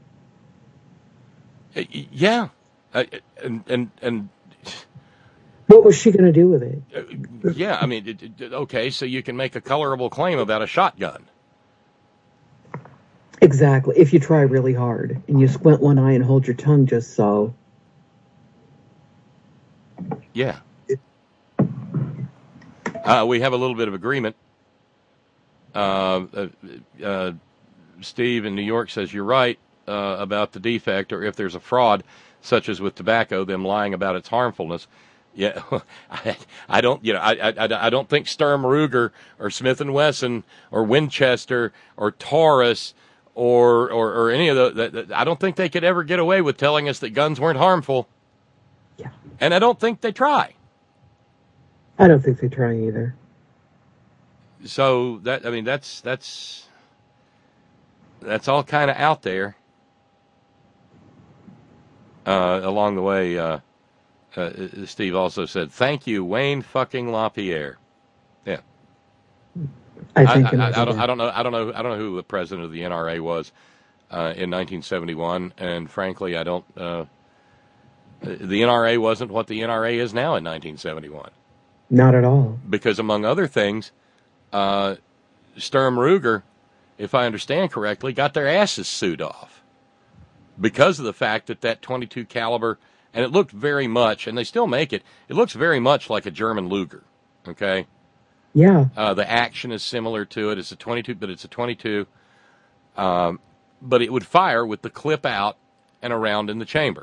Yeah. And what was she going to do with it? Yeah, I mean, okay, so you can make a colorable claim about a shotgun. Exactly. If you try really hard and you squint one eye and hold your tongue just so. Yeah. We have a little bit of agreement. Steve in New York says you're right about the defect, or if there's a fraud, such as with tobacco, them lying about its harmfulness. Yeah, I don't think Sturm Ruger or Smith & Wesson or Winchester or Taurus or any of those. I don't think they could ever get away with telling us that guns weren't harmful. Yeah. And I don't think they try. I don't think they try either. So that's all kind of out there. Along the way, Steve also said, "Thank you, Wayne fucking LaPierre." Yeah, I don't know who the president of the NRA was in 1971, and frankly, I don't. The NRA wasn't what the NRA is now in 1971. Not at all. Because among other things, Sturm Ruger, if I understand correctly, got their asses sued off because of the fact that 22 caliber, and it looked very much, and they still make it. It looks very much like a German Luger. Okay. Yeah. The action is similar to it. It's a 22, but it's a 22. But it would fire with the clip out and a round in the chamber.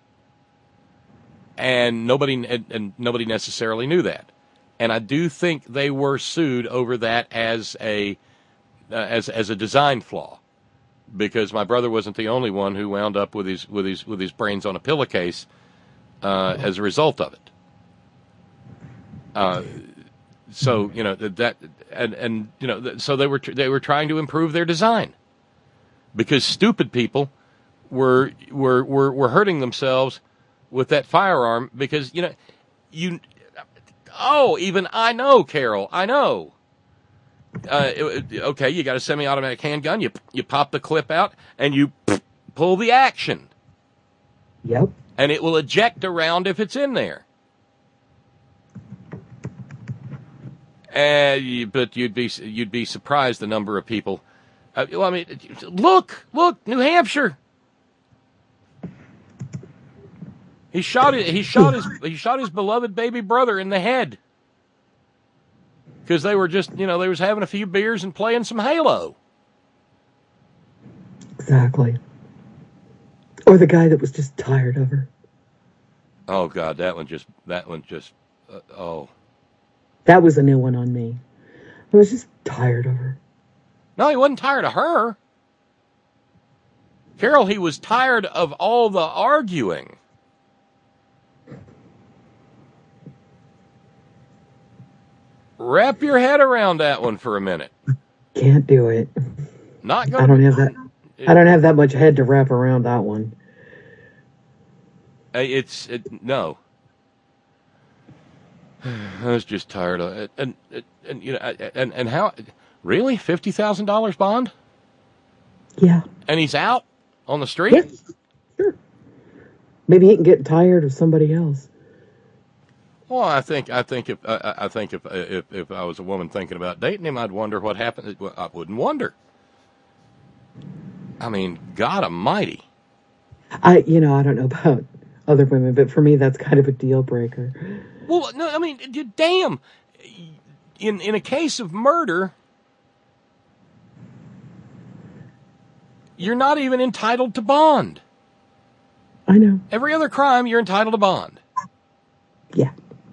And nobody necessarily knew that. And I do think they were sued over that as a design flaw, because my brother wasn't the only one who wound up with his brains on a pillowcase as a result of it. So so they were trying to improve their design, because stupid people were hurting themselves with that firearm, because even I know, Carol, I know. Okay, you got a semi-automatic handgun. You pop the clip out and you pull the action. Yep. And it will eject a round if it's in there. But you'd be surprised the number of people. Look, New Hampshire. He shot his beloved baby brother in the head because they were just, they was having a few beers and playing some Halo. Exactly. Or the guy that was just tired of her. Oh God, that one just, oh. That was a new one on me. I was just tired of her. No, he wasn't tired of her. Carol, he was tired of all the arguing. Wrap your head around that one for a minute. Can't do it. Not gonna. I don't have that. I don't have that much head to wrap around that one. No. I was just tired of it, and how? Really, $50,000 bond? Yeah. And he's out on the street. Yeah, sure. Maybe he can get tired of somebody else. Well, I think if I was a woman thinking about dating him, I'd wonder what happened. I wouldn't wonder. I mean, God Almighty. I don't know about other women, but for me, that's kind of a deal breaker. Well, no, I mean, damn. In a case of murder, you're not even entitled to bond. I know. Every other crime, you're entitled to bond. Yeah.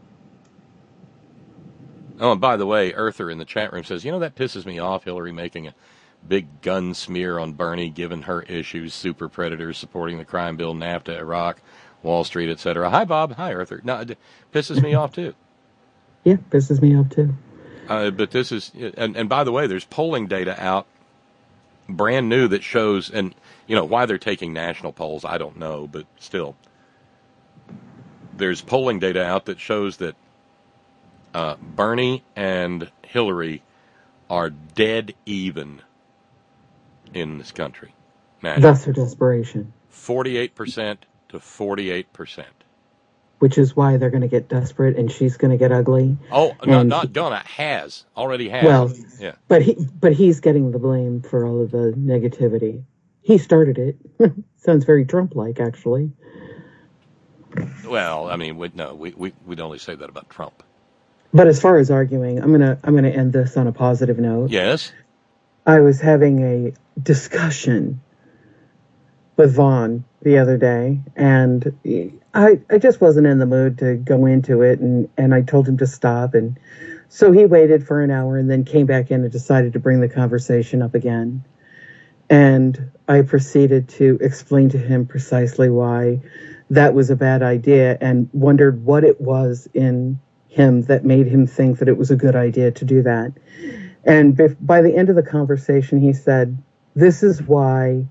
Oh, and by the way, Earther in the chat room says, that pisses me off, Hillary making a big gun smear on Bernie, given her issues, super predators, supporting the crime bill, NAFTA, Iraq, Wall Street, etc. Hi, Bob. Hi, Earther. No, it pisses me off, too. Yeah, pisses me off, too. But this is, and by the way, there's polling data out, brand new, that shows, and, why they're taking national polls, I don't know, but still. There's polling data out that shows that Bernie and Hillary are dead even in this country. That's her desperation. 48% to 48%. Which is why they're going to get desperate and she's going to get ugly. Oh, no, not gonna. Already has. Well, yeah. But he's getting the blame for all of the negativity. He started it. Sounds very Trump-like, actually. Well, I mean, we'd only say that about Trump. But as far as arguing, I'm gonna end this on a positive note. Yes. I was having a discussion with Vaughn the other day, and I just wasn't in the mood to go into it, and I told him to stop, and so he waited for an hour and then came back in and decided to bring the conversation up again. And I proceeded to explain to him precisely why that was a bad idea and wondered what it was in him that made him think that it was a good idea to do that. And by the end of the conversation, he said, this is why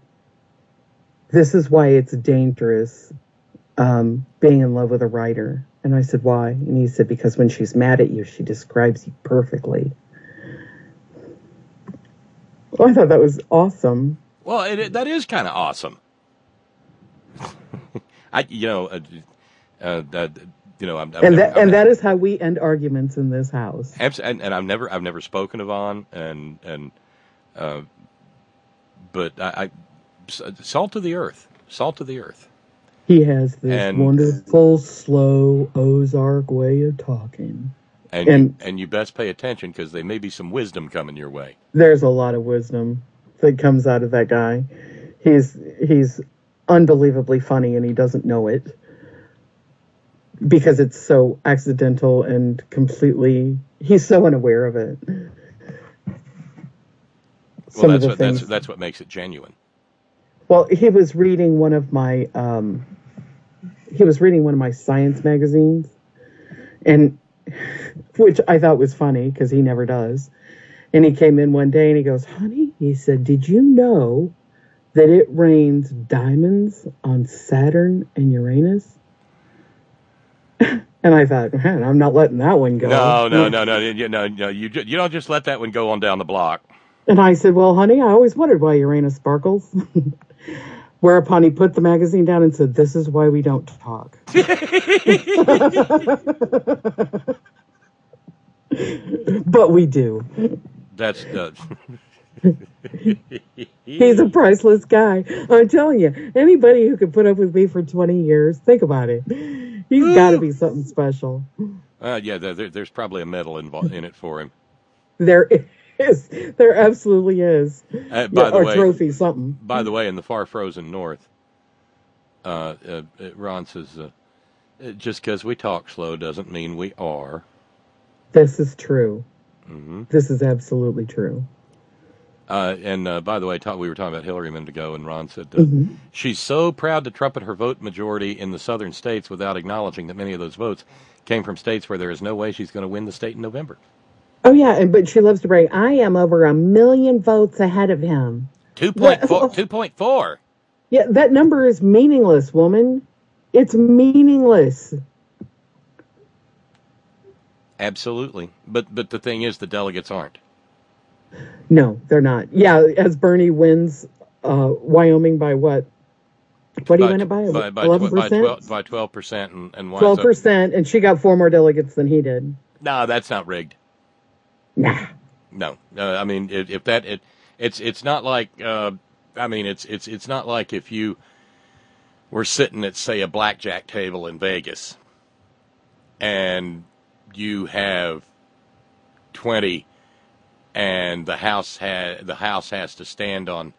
it's dangerous being in love with a writer. And I said, why? And he said, because when she's mad at you, she describes you perfectly. Well, I thought that was awesome. Well, that is kind of awesome. That is how we end arguments in this house. And I've never spoken to Vaughn, but I salt of the earth. He has this wonderful, slow Ozark way of talking. And you best pay attention because there may be some wisdom coming your way. There's a lot of wisdom that comes out of that guy. He's unbelievably funny and he doesn't know it because it's so accidental and completely, he's so unaware of it. Well, that's what makes it genuine. Well, he was reading one of my science magazines, and which I thought was funny because he never does. And he came in one day and he goes, honey, he said, did you know that it rains diamonds on Saturn and Uranus? And I thought, man, I'm not letting that one go. No. You don't just let that one go on down the block. And I said, well, honey, I always wondered why Uranus sparkles. Whereupon he put the magazine down and said, this is why we don't talk. But we do. That's He's a priceless guy. I'm telling you, anybody who could put up with me for 20 years, think about it. He's got to be something special. Yeah, there's probably a medal in it for him. There is. There absolutely is. Yeah, By the or way, trophy, something. in the far frozen north, Ron says, just because we talk slow doesn't mean we are. This is true. Mm-hmm. This is absolutely true. And by the way, we were talking about Hillary a minute ago, and Ron said Mm-hmm. she's so proud to trumpet her vote majority in the southern states without acknowledging that many of those votes came from states where there is no way she's going to win the state in November. Oh, yeah, but she loves to brag. I am over 1 million votes ahead of him. 2.4. 2.4. Yeah, that number is meaningless, woman. It's meaningless. Absolutely. But the thing is, the delegates aren't. No, they're not. Yeah, as Bernie wins Wyoming by what? What do you win it by? 11%? By 12%. And 12%, and she got 4 more delegates than he did. No, that's not rigged. Nah. No. I mean, it's not like, it's not like if you were sitting at, say, a blackjack table in Vegas and you have 20 and the house has to stand on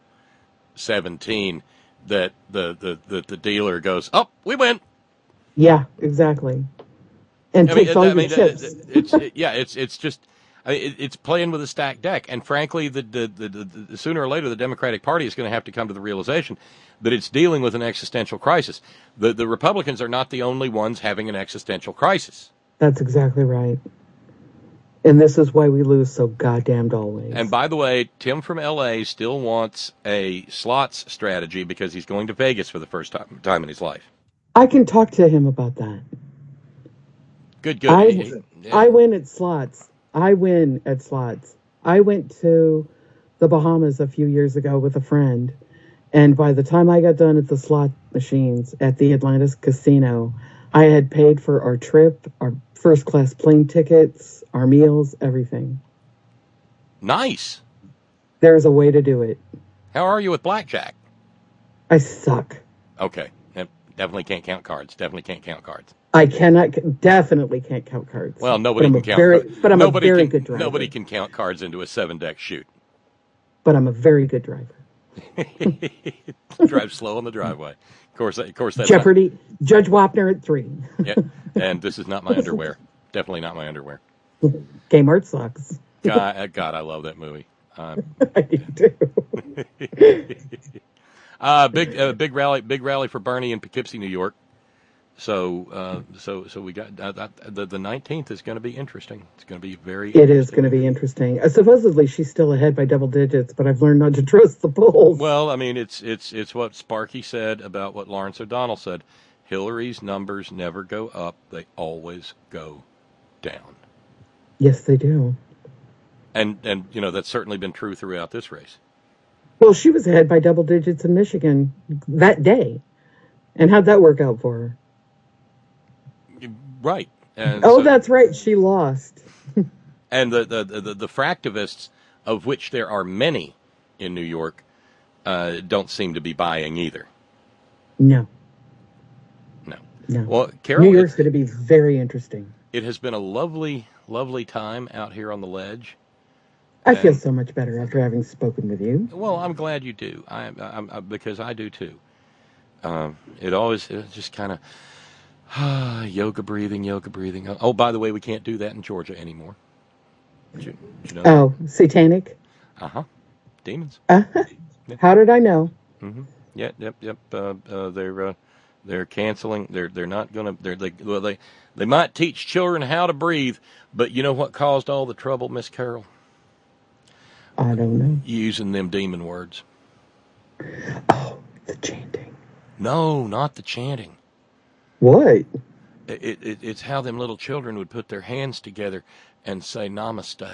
17, that the dealer goes, "Oh, we win." Yeah, exactly. And takes all your chips. It's just, it's playing with a stacked deck. And frankly, the sooner or later, the Democratic Party is going to have to come to the realization that it's dealing with an existential crisis. The Republicans are not the only ones having an existential crisis. That's exactly right. And this is why we lose so goddamned always. And by the way, Tim from L.A. still wants a slots strategy because he's going to Vegas for the first time in his life. I can talk to him about that. Good. I win at slots. I win at slots. I went to the Bahamas a few years ago with a friend, and by the time I got done at the slot machines at the Atlantis Casino, I had paid for our trip, our first-class plane tickets, our meals, everything. Nice. There's a way to do it. How are you with blackjack? I suck. Okay. Definitely can't count cards. I definitely can't count cards. Well, nobody can count cards. But I'm a very good driver. Nobody can count cards into a 7-deck shoot. But I'm a very good driver. Drive slow on the driveway. Of course, that's Jeopardy. Judge Wapner at 3. Yeah, and this is not my underwear. Definitely not my underwear. Kmart sucks. God, I love that movie. I do too. Big rally for Bernie in Poughkeepsie, New York. So we got the 19th is going to be interesting. It's going to be very. It is going to be interesting. Supposedly she's still ahead by double digits, but I've learned not to trust the polls. Well, I mean, it's what Sparky said about what Lawrence O'Donnell said. Hillary's numbers never go up; they always go down. Yes, they do. And that's certainly been true throughout this race. Well, she was ahead by double digits in Michigan that day, and how'd that work out for her? Right. And that's right. She lost. And the fractivists, of which there are many in New York, don't seem to be buying either. No. Well, Carol, New York's going to be very interesting. It has been a lovely, lovely time out here on the ledge. I feel so much better after having spoken with you. Well, I'm glad you do. I'm because I do too. It just kind of yoga breathing. Oh, by the way, we can't do that in Georgia anymore. Did you know that? Satanic? Demons. How did I know? Mm-hmm. Yep. They're canceling. They're not going to. They might teach children how to breathe, but you know what caused all the trouble, Miss Carol? I don't know. Using them demon words. Oh, the chanting. No, not the chanting. What? It's how them little children would put their hands together and say namaste.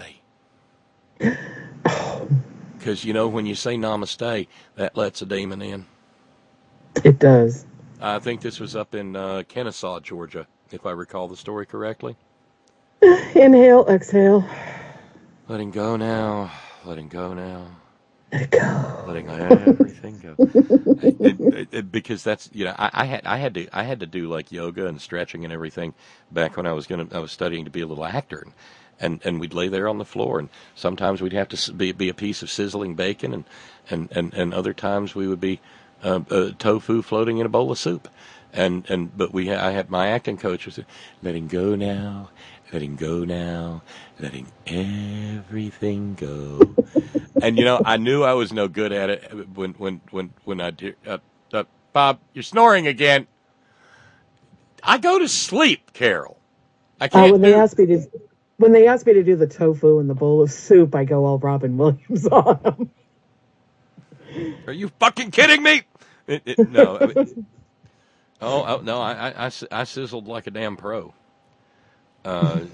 Because, when you say namaste, that lets a demon in. It does. I think this was up in Kennesaw, Georgia, if I recall the story correctly. Inhale, exhale. Letting go now. Letting go now. Let it go. letting everything go. Because that's I had to do like yoga and stretching and everything back when I was studying to be a little actor, and we'd lay there on the floor, and sometimes we'd have to be a piece of sizzling bacon, and other times we would be tofu floating in a bowl of soup, but I had my acting coach was letting go now, letting go now, letting everything go. And I knew I was no good at it when I did. Bob, you're snoring again. I go to sleep, Carol. I can't when they asked me to do the tofu in the bowl of soup, I go all Robin Williams on them. Are you fucking kidding me? No. I mean, no. I sizzled like a damn pro. But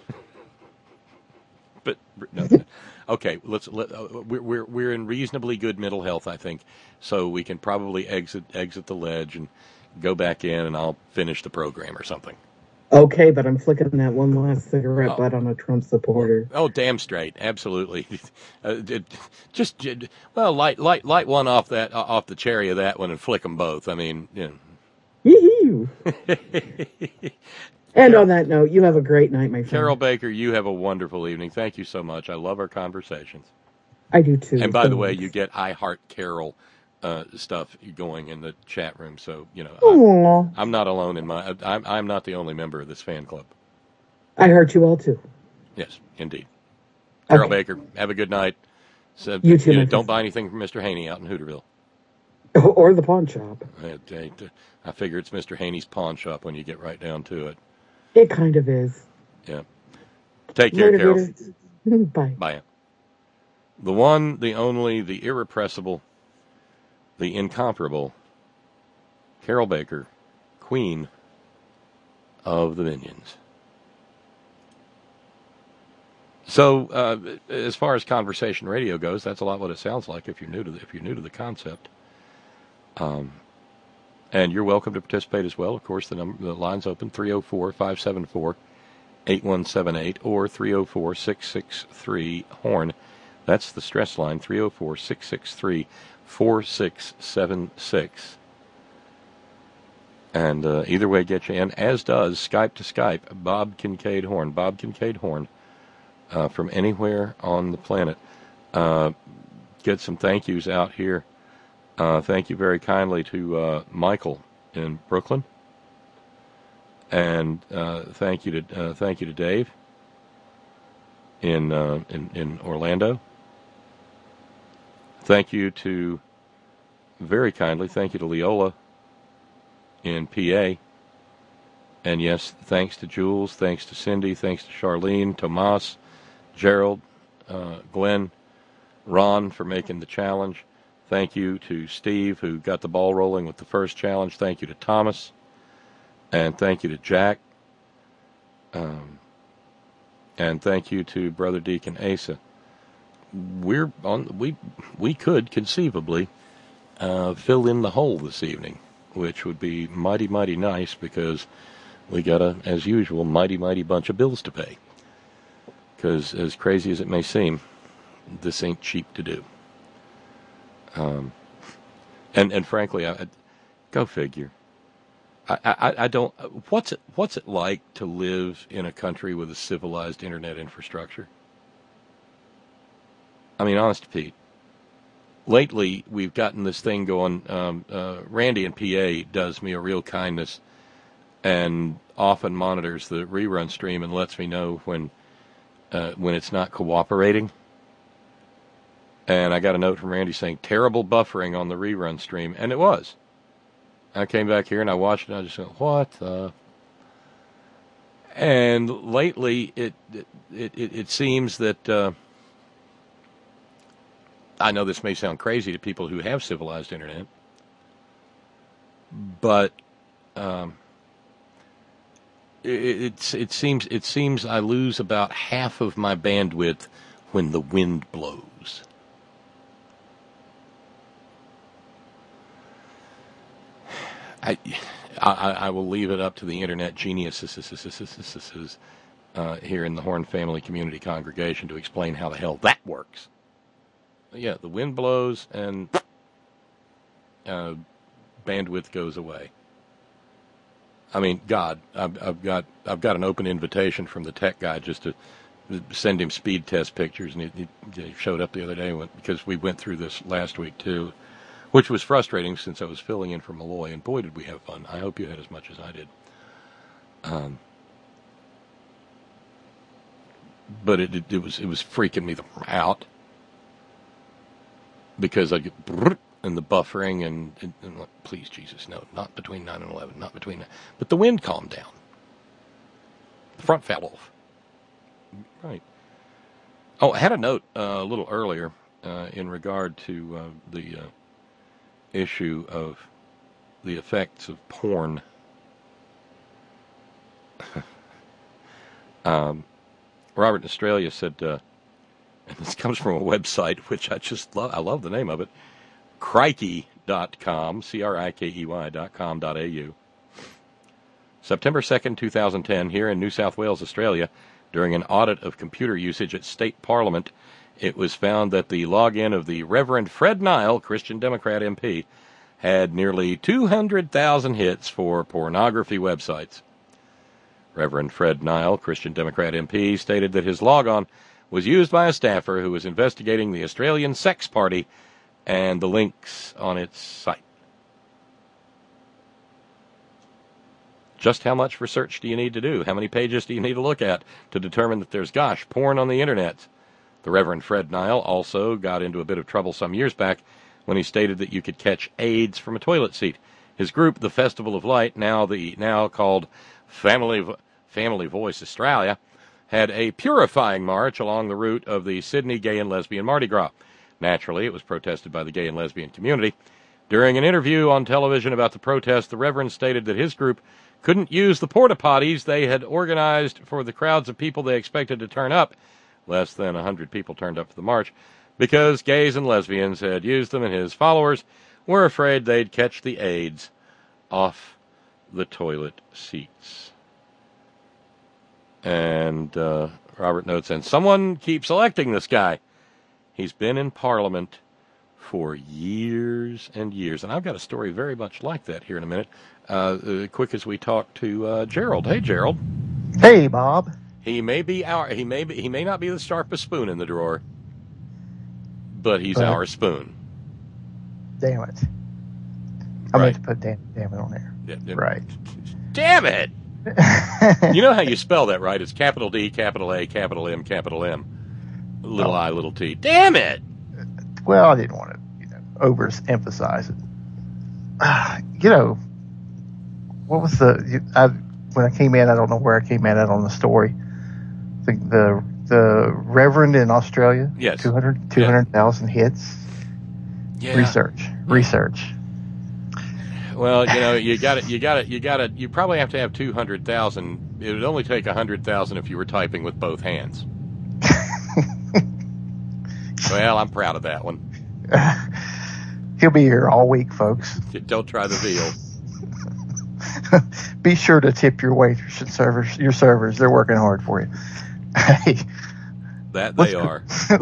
no. Okay, we're in reasonably good mental health, I think, so we can probably exit the ledge and go back in, and I'll finish the program or something. Okay, but I'm flicking that one last cigarette butt on a Trump supporter. Oh, damn straight, absolutely. Light one off the cherry of that one and flick them both. I mean, Yee-hoo. And on that note, you have a great night, my friend. Carol Baker, you have a wonderful evening. Thank you so much. I love our conversations. I do too. And by the way, you get I Heart Carol stuff going in the chat room, so I'm not alone in I'm not the only member of this fan club. I heard you all too. Yes, indeed. Carol Baker, have a good night. So, you too. Don't buy anything from Mr. Haney out in Hooterville. Or the pawn shop. I figure it's Mr. Haney's pawn shop when you get right down to it. It kind of is. Yeah. Take care, Carol. Bye. Bye. The one, the only, the irrepressible, the incomparable, Carol Baker, Queen of the Minions. So, as far as conversation radio goes, that's a lot what it sounds like if you're new to the concept. And you're welcome to participate as well. Of course, the line's open, 304-574-8178 or 304-663-HORN. That's the stress line, 304-663-4676. And either way gets you in, as does Skype to Skype, Bob Kincaid Horn. Bob Kincaid Horn from anywhere on the planet. Get some thank yous out here. Thank you very kindly to Michael in Brooklyn, and thank you to Dave in Orlando. Thank you to Leola in PA, and yes, thanks to Jules, thanks to Cindy, thanks to Charlene, Tomas, Gerald, Glenn, Ron for making the challenge. Thank you to Steve, who got the ball rolling with the first challenge. Thank you to Thomas. And thank you to Jack. And thank you to Brother Deacon Asa. We could conceivably fill in the hole this evening, which would be mighty, mighty nice because we got as usual, mighty, mighty bunch of bills to pay. Because as crazy as it may seem, this ain't cheap to do. And frankly, go figure. I don't. What's it like to live in a country with a civilized internet infrastructure? I mean, honest to Pete. Lately, we've gotten this thing going. Randy in PA does me a real kindness, and often monitors the rerun stream and lets me know when it's not cooperating. And I got a note from Randy saying, terrible buffering on the rerun stream. And it was. I came back here and I watched it and I just went, what the? And lately, it seems that, I know this may sound crazy to people who have civilized internet, but it seems I lose about half of my bandwidth when the wind blows. I will leave it up to the internet geniuses here in the Horn Family Community Congregation to explain how the hell that works. Yeah, the wind blows and bandwidth goes away. I mean, God, I've got an open invitation from the tech guy just to send him speed test pictures, and he showed up the other day because we went through this last week too, which was frustrating since I was filling in for Malloy, and boy did we have fun. I hope you had as much as I did. But it was freaking me out because I get and the buffering and like, please Jesus, no, not between 9 and 11, not between 9. But the wind calmed down. The front fell off. Right. Oh, I had a note a little earlier in regard to the issue of the effects of porn. Robert in Australia said, and this comes from a website which I just love. I love the name of it. Crikey.com, CRIKEY.com.au. September 2nd, 2010, here in New South Wales, Australia, during an audit of computer usage at State Parliament, it was found that the login of the Reverend Fred Nile, Christian Democrat MP, had nearly 200,000 hits for pornography websites. Reverend Fred Nile, Christian Democrat MP, stated that his logon was used by a staffer who was investigating the Australian Sex Party and the links on its site. Just how much research do you need to do? How many pages do you need to look at to determine that there's, porn on the internet? The Reverend Fred Nile also got into a bit of trouble some years back when he stated that you could catch AIDS from a toilet seat. His group, the Festival of Light, now called Family Voice Australia, had a purifying march along the route of the Sydney Gay and Lesbian Mardi Gras. Naturally, it was protested by the gay and lesbian community. During an interview on television about the protest, the Reverend stated that his group couldn't use the porta potties they had organized for the crowds of people they expected to turn up. Less than 100 people turned up for the march because gays and lesbians had used them, and his followers were afraid they'd catch the AIDS off the toilet seats. And Robert notes, and someone keeps electing this guy. He's been in Parliament for years and years. And I've got a story very much like that here in a minute. Quick as we talk to Gerald. Hey, Gerald. Hey, Bob. He may not be the sharpest spoon in the drawer, but he's our spoon. Damn it. I meant to put damn it on there. Yeah, right. Damn it. You know how you spell that, right? It's capital D, capital A, capital M, capital M. Little I, little t. Damn it! Well, I didn't want to, overemphasize it. What was when I came in, I don't know where I came in at on the story. The Reverend in Australia. Yes. 200,000 hits. Yeah. Research. Well, you probably have to have 200,000. It would only take 100,000 if you were typing with both hands. Well, I'm proud of that one. He'll be here all week, folks. Don't try the veal. Be sure to tip your waiters and your servers. They're working hard for you. Hey, that they are.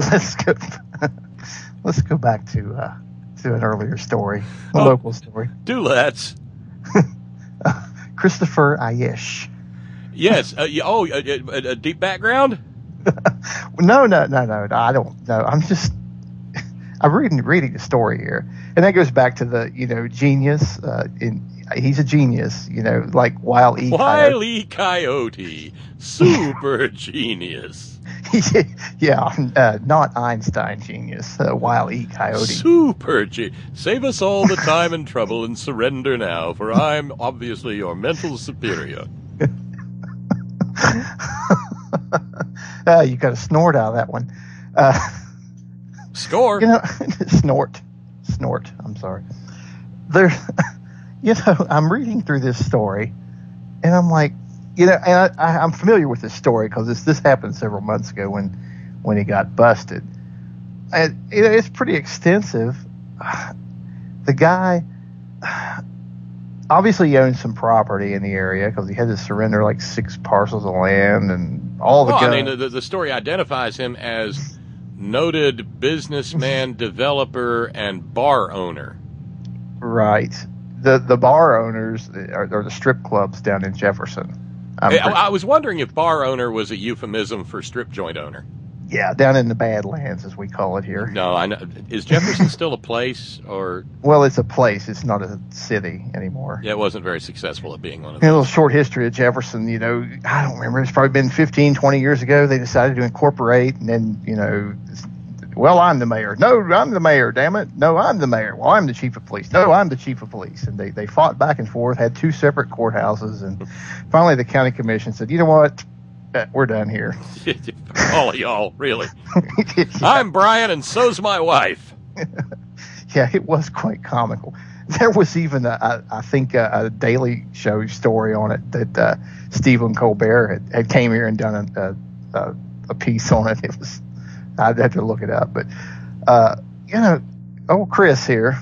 Let's go back to an earlier story, a local story. Let's. Christopher Ayish. Yes. A deep background? No. I don't know. I'm reading the story here, and that goes back to the genius. He's a genius, like Wile E. Coyote, super genius. Yeah, not Einstein genius. Wile E. Coyote, super genius. Save us all the time and trouble and surrender now, for I'm obviously your mental superior. You got a snort out of that one. Score. Snort. I'm sorry. I'm reading through this story, and I'm like, and I'm familiar with this story because this happened several months ago when he got busted. And it's pretty extensive. The guy obviously he owned some property in the area because he had to surrender like 6 parcels of land and all the guns. I mean, the story identifies him as noted businessman, developer, and bar owner. Right. The bar owners are the strip clubs down in Jefferson. I was wondering if bar owner was a euphemism for strip joint owner. Yeah, down in the Badlands, as we call it here. No, I know. Is Jefferson still a place, or? Well, it's a place. It's not a city anymore. Yeah, it wasn't very successful at being one of A those. little short history of Jefferson, I don't remember. It's probably been 15, 20 years ago. They decided to incorporate, and then, well, I'm the mayor. No, I'm the mayor, damn it. No, I'm the mayor. Well, I'm the chief of police. No, I'm the chief of police. And they fought back and forth, had two separate courthouses, and finally the county commission said, you know what? We're done here. All of y'all, really. Yeah. I'm Brian, and so's my wife. Yeah, it was quite comical. There was even, I think, a Daily Show story on it that Stephen Colbert had came here and done a piece on it. It was, I'd have to look it up, but old Chris here.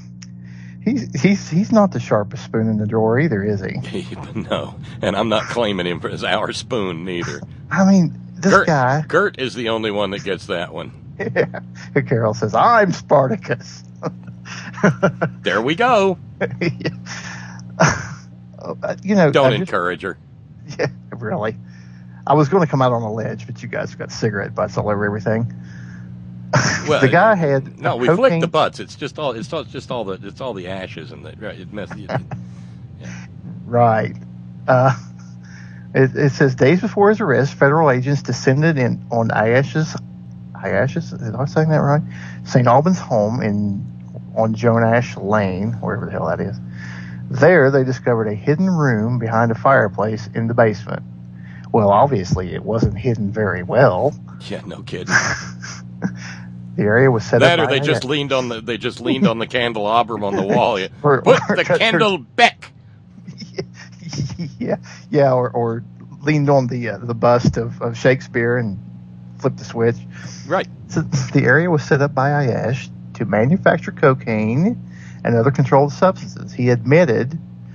He's not the sharpest spoon in the drawer either, is he? No, and I'm not claiming him as our spoon neither. I mean, this guy. Gert is the only one that gets that one. Yeah. Carol says, I'm Spartacus. There we go. Don't encourage her. Yeah, really. I was going to come out on a ledge, but you guys have got cigarette butts all over everything. Well, the guy had we flicked the butts. It's just all the ashes and yeah. Right. It says days before his arrest, federal agents descended in on Ayesh's. Is I saying that right? St. Albans home on Jonash Lane, wherever the hell that is. There, they discovered a hidden room behind a fireplace in the basement. Well, obviously, it wasn't hidden very well. Yeah, no kidding. The area was set up. Or they just leaned on the candelabrum on the wall. Put the candle back. Yeah, or leaned on the bust of Shakespeare and flipped the switch. Right. So the area was set up by Ayesh to manufacture cocaine and other controlled substances. He admitted.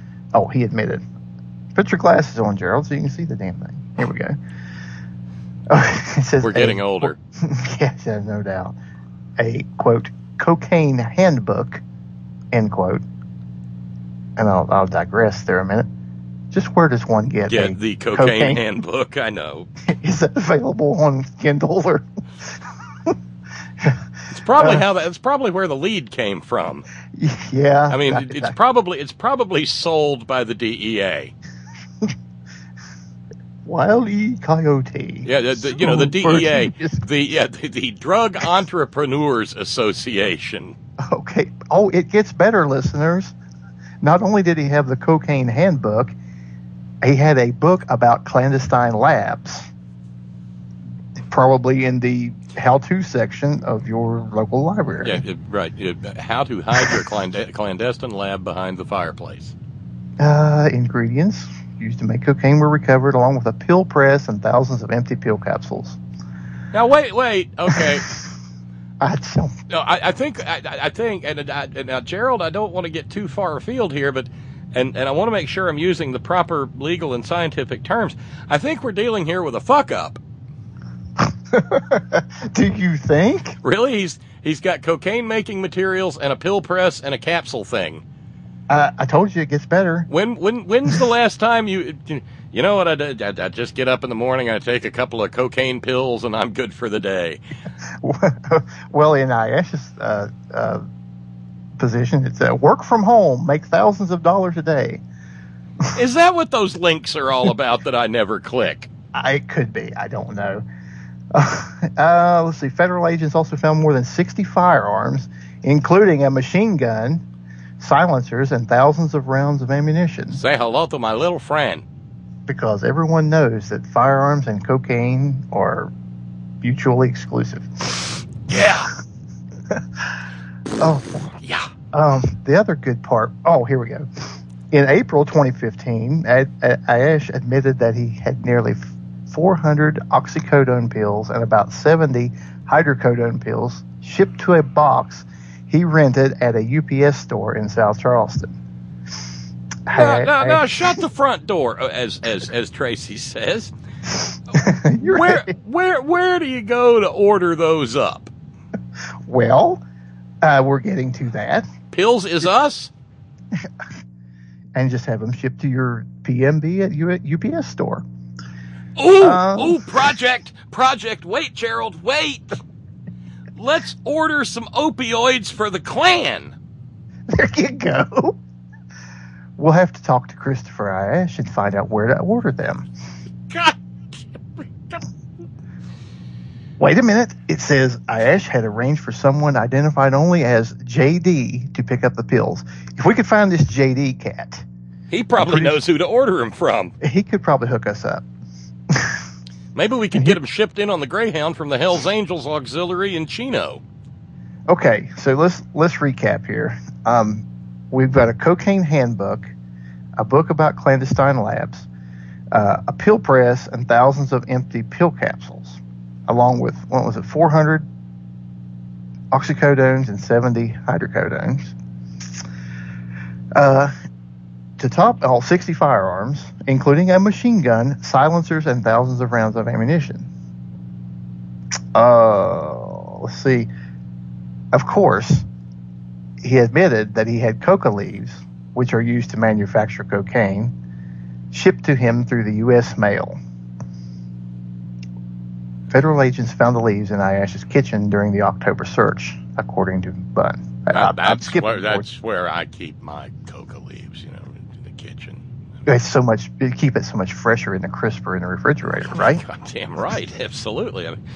Put your glasses on, Gerald, so you can see the damn thing. Here we go. It says we're getting older. Yes, no doubt. A, quote, cocaine handbook, end quote. And I'll digress there a minute. Just where does one get the cocaine handbook? I know. Is that available on Kindle or? It's probably it's probably where the lead came from. Yeah. I mean, it's probably sold by the DEA. Wile E. Coyote. Yeah, the DEA, the Drug Entrepreneurs Association. Okay. Oh, it gets better, listeners. Not only did he have the cocaine handbook, he had a book about clandestine labs, probably in the how-to section of your local library. Yeah, right. How to hide your clandestine lab behind the fireplace. Ingredients used to make cocaine were recovered, along with a pill press and thousands of empty pill capsules. Now, wait. Okay. I think, and now, Gerald, I don't want to get too far afield here, but and I want to make sure I'm using the proper legal and scientific terms. I think we're dealing here with a fuck up. Do you think? Really? He's got cocaine making materials and a pill press and a capsule thing. I told you it gets better. When's the last time you know what I did? I just get up in the morning, I take a couple of cocaine pills, and I'm good for the day. Well, in Ayesh's position, it's work from home, make thousands of dollars a day. Is that what those links are all about that I never click? It could be. I don't know. Let's see. Federal agents also found more than 60 firearms, including a machine gun, silencers, and thousands of rounds of ammunition. Say hello to my little friend. Because everyone knows that firearms and cocaine are mutually exclusive. Yeah. Oh. Yeah. The other good part. Oh, here we go. In April 2015, Ayesh admitted that he had nearly 400 oxycodone pills and about 70 hydrocodone pills shipped to a box he rented at a UPS store in South Charleston. No, shut the front door, as Tracy says. Where do you go to order those up? Well, we're getting to that. Pills is us? And just have them shipped to your PMB at UPS store. Ooh, Project, wait, Gerald, wait. Let's order some opioids for the Klan. There you go. We'll have to talk to Christopher Ayash and find out where to order them. God. Wait a minute. It says Ayash had arranged for someone identified only as JD to pick up the pills. If we could find this JD cat, he probably knows who to order them from. He could probably hook us up. Maybe we could get them shipped in on the Greyhound from the Hells Angels Auxiliary in Chino. Okay, so let's recap here. We've got a cocaine handbook, a book about clandestine labs, a pill press, and thousands of empty pill capsules, along with, 400 oxycodones and 70 hydrocodones. To top all 60 firearms, including a machine gun, silencers, and thousands of rounds of ammunition. Let's see. Of course, he admitted that he had coca leaves, which are used to manufacture cocaine, shipped to him through the U.S. mail. Federal agents found the leaves in Ayash's kitchen during the October search, according to Bunn. That's where I keep my coca leaves, in the kitchen. It's so much. Keep it so much fresher and crisper in the refrigerator, right? Goddamn right, absolutely. And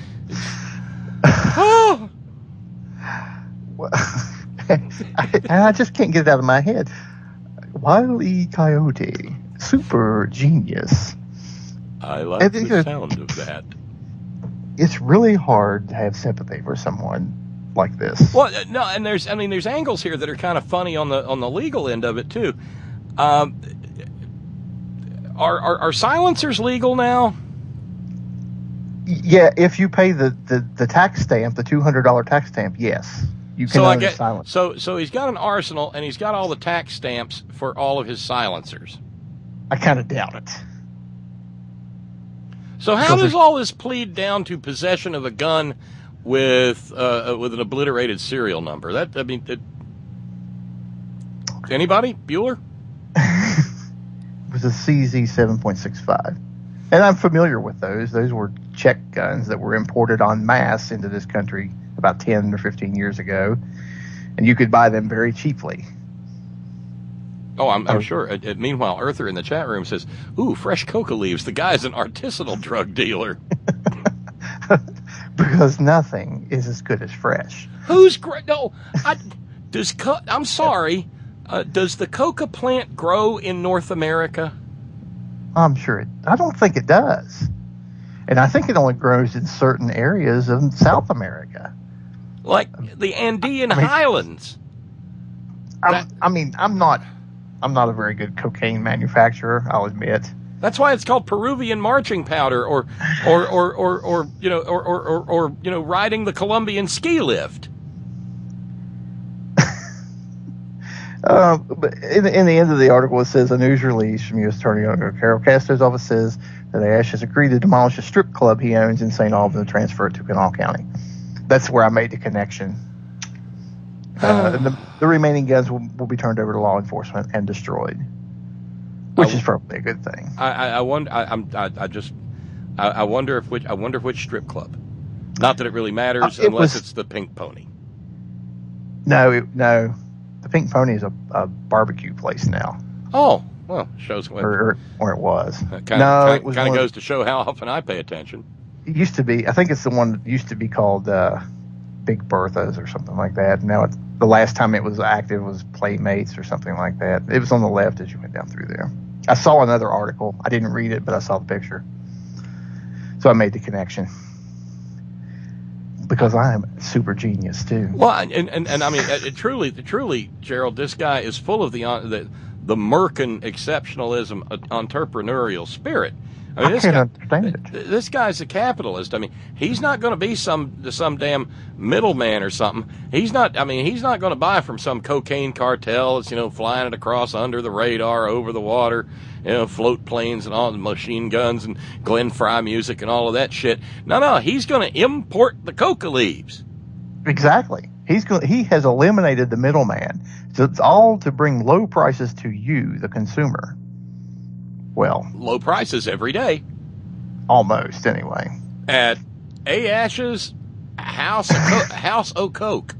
I just can't get it out of my head. Wile E. Coyote, super genius. I like the sound of that. It's really hard to have sympathy for someone like this. Well, no, and there's angles here that are kind of funny on the legal end of it too. Are silencers legal now? Yeah, if you pay the tax stamp, the $200 tax stamp, yes. You can own a silencer. So he's got an arsenal, and he's got all the tax stamps for all of his silencers. I kind of doubt it. So how does all this plead down to possession of a gun with an obliterated serial number? Anybody? Bueller? It was a CZ 7.65. And I'm familiar with those. Those were Czech guns that were imported en masse into this country about 10 or 15 years ago. And you could buy them very cheaply. Oh, I'm sure. Meanwhile, Earther in the chat room says, "Ooh, fresh coca leaves. The guy's an artisanal drug dealer." Because nothing is as good as fresh. Who's great? No, I'm sorry. Does the coca plant grow in North America? I'm sure I don't think it does. And I think it only grows in certain areas of South America. Like the Andean Highlands. I'm not a very good cocaine manufacturer, I'll admit. That's why it's called Peruvian marching powder, or riding the Colombian ski lift. But in the end of the article, it says a news release from U.S. Attorney Carol Castro's office says that Ash has agreed to demolish a strip club he owns in St. Albans and transfer it to Kanawha County. That's where I made the connection. And the remaining guns will be turned over to law enforcement and destroyed, which is probably a good thing. I wonder. I wonder which strip club. Not that it really matters unless it's the Pink Pony. No. The Pink Pony is a barbecue place now. Oh, well, shows what or it was. Kind of goes to show how often I pay attention. It used to be. I think it's the one that used to be called Big Bertha's or something like that. Now the last time it was active was Playmates or something like that. It was on the left as you went down through there. I saw another article. I didn't read it, but I saw the picture. So I made the connection. Because I am a super genius too. Well, and I mean, truly, Gerald, this guy is full of the the Merkin exceptionalism, entrepreneurial spirit. I mean, I can't understand it. This guy's a capitalist. I mean, he's not going to be some damn middleman or something. He's not going to buy from some cocaine cartel that's, flying it across under the radar, over the water, float planes and all the machine guns and Glenn Frey music and all of that shit. No, he's going to import the coca leaves. Exactly. He has eliminated the middleman. So it's all to bring low prices to you, the consumer. Well, low prices every day. Almost, anyway. At A. Ash's House o' Coke.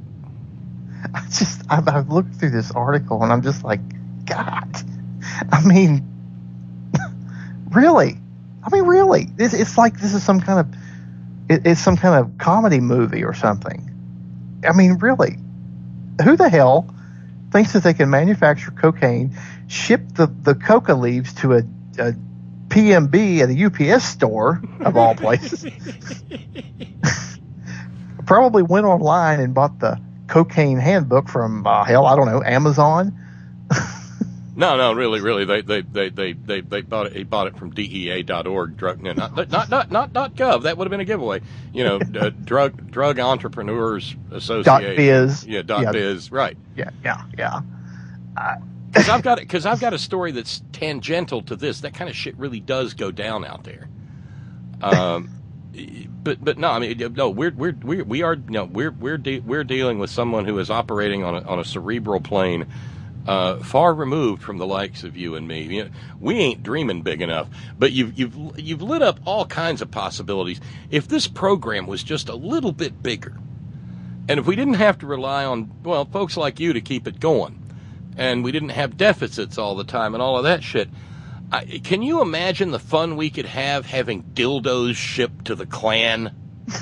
I've looked through this article and I'm just like, God. I mean, really? It's like this is some kind of comedy movie or something. I mean, really? Who the hell thinks that they can manufacture cocaine, ship the coca leaves to a PMB at a UPS store, of all places? Probably went online and bought the cocaine handbook from, I don't know, Amazon. No, really, they bought it. He bought it from DEA.org, not .gov. That would have been a giveaway. Drug Entrepreneurs Association. .biz. Yeah, .biz. Right. Yeah. Because I've got a story that's tangential to this. That kind of shit really does go down out there. But no, I mean, no, we're dealing with someone who is operating on a cerebral plane. Far removed from the likes of you and me. We ain't dreaming big enough. But you've lit up all kinds of possibilities. If this program was just a little bit bigger, and if we didn't have to rely on folks like you to keep it going, and we didn't have deficits all the time and all of that shit, can you imagine the fun we could have having dildos shipped to the Klan?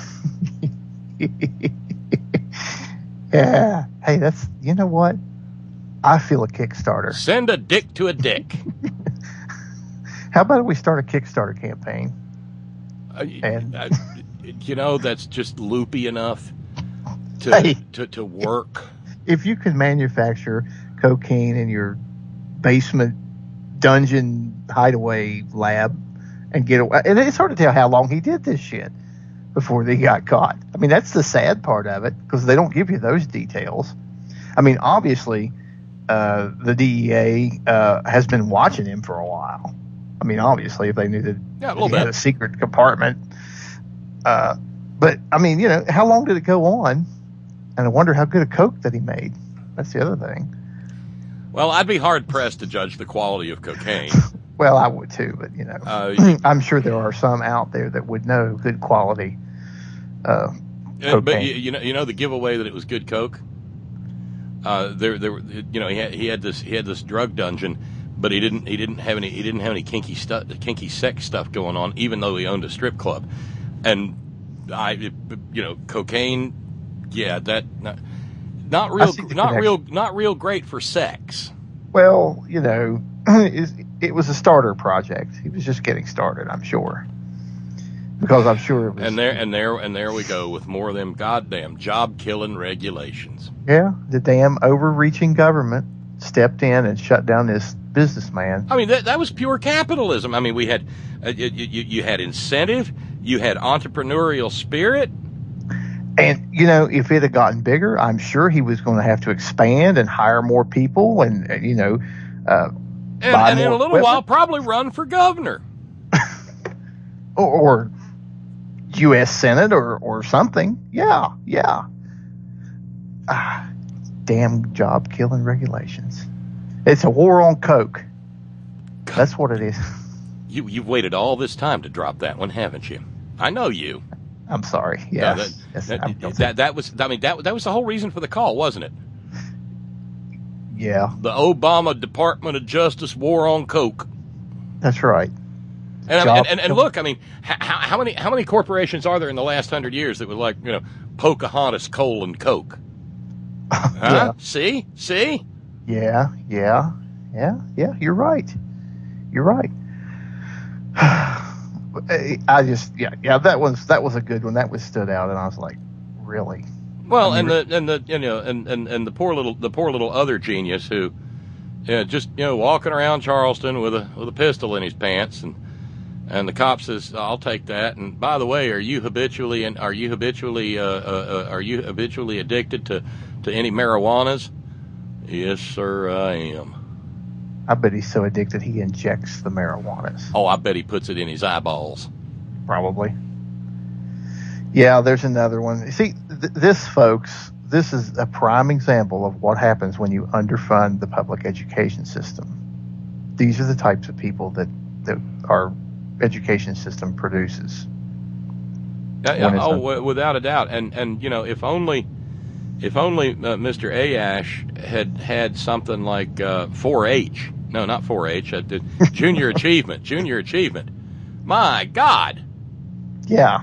Yeah. Hey, you know what? I feel a Kickstarter. Send a dick to a dick. How about if we start a Kickstarter campaign? That's just loopy enough to work. If you can manufacture cocaine in your basement dungeon hideaway lab and get away, and it's hard to tell how long he did this shit before they got caught. I mean, that's the sad part of it, because they don't give you those details. I mean, obviously, the DEA has been watching him for a while. I mean, obviously, if they knew that he had a secret compartment. But, I mean, how long did it go on? And I wonder how good a coke that he made. That's the other thing. Well, I'd be hard-pressed to judge the quality of cocaine. Well, I would too, but, I'm sure there are some out there that would know good quality cocaine. But, the giveaway that it was good coke? He had this drug dungeon, but he didn't have any kinky sex stuff going on, even though he owned a strip club. And cocaine, yeah, that not real great for sex. Well, it was a starter project. He was just getting started, I'm sure. Because I'm sure it was. And there we go with more of them goddamn job-killing regulations. Yeah, the damn overreaching government stepped in and shut down this businessman. I mean, that was pure capitalism. I mean, we had you had incentive, you had entrepreneurial spirit. And, if it had gotten bigger, I'm sure he was going to have to expand and hire more people and in a little while probably run for governor. or U.S. Senate or something. Yeah. Damn job-killing regulations. It's a war on coke. That's what it is. You've waited all this time to drop that one, haven't you? I know you. I'm sorry. Yeah, that was the whole reason for the call, wasn't it? Yeah. The Obama Department of Justice war on coke. That's right. And look, I mean, how many corporations are there in the last 100 years that would Pocahontas coal and coke? Huh? Yeah. See? Yeah. You're right. I just that was a good one. That was stood out, and I was like, really? Well, the poor little other genius who Yeah, just walking around Charleston with a pistol in his pants, and the cop says, "I'll take that." And by the way, are you habitually addicted to any marijuanas? Yes, sir, I am. I bet he's so addicted he injects the marijuanas. Oh, I bet he puts it in his eyeballs. Probably. Yeah, there's another one. You see, this, folks, this is a prime example of what happens when you underfund the public education system. These are the types of people that our education system produces. Without a doubt. And if only Mr. Ayash had something like 4-H. No, not 4-H. Junior achievement. My God. Yeah.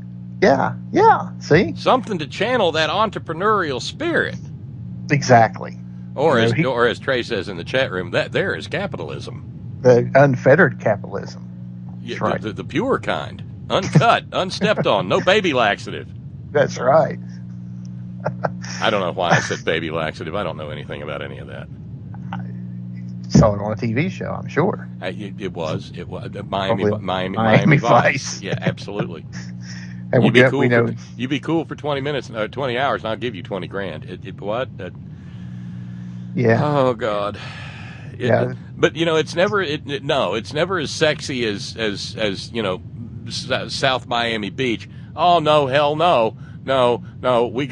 See? Something to channel that entrepreneurial spirit. Exactly. Or as Trey says in the chat room, that there is capitalism. The unfettered capitalism. Yeah, right. the pure kind. Uncut, unstepped on, no baby laxative. That's right. I don't know why I said baby laxative. I don't know anything about any of that. Saw it on a TV show, I'm sure. It was Miami Vice. Yeah, absolutely. And you'd be cool for 20 minutes, 20 hours, and I'll give you $20,000. What? Yeah. Oh God. Yeah. But it's never. It's never as sexy as South Miami Beach. Oh no, hell no, no. We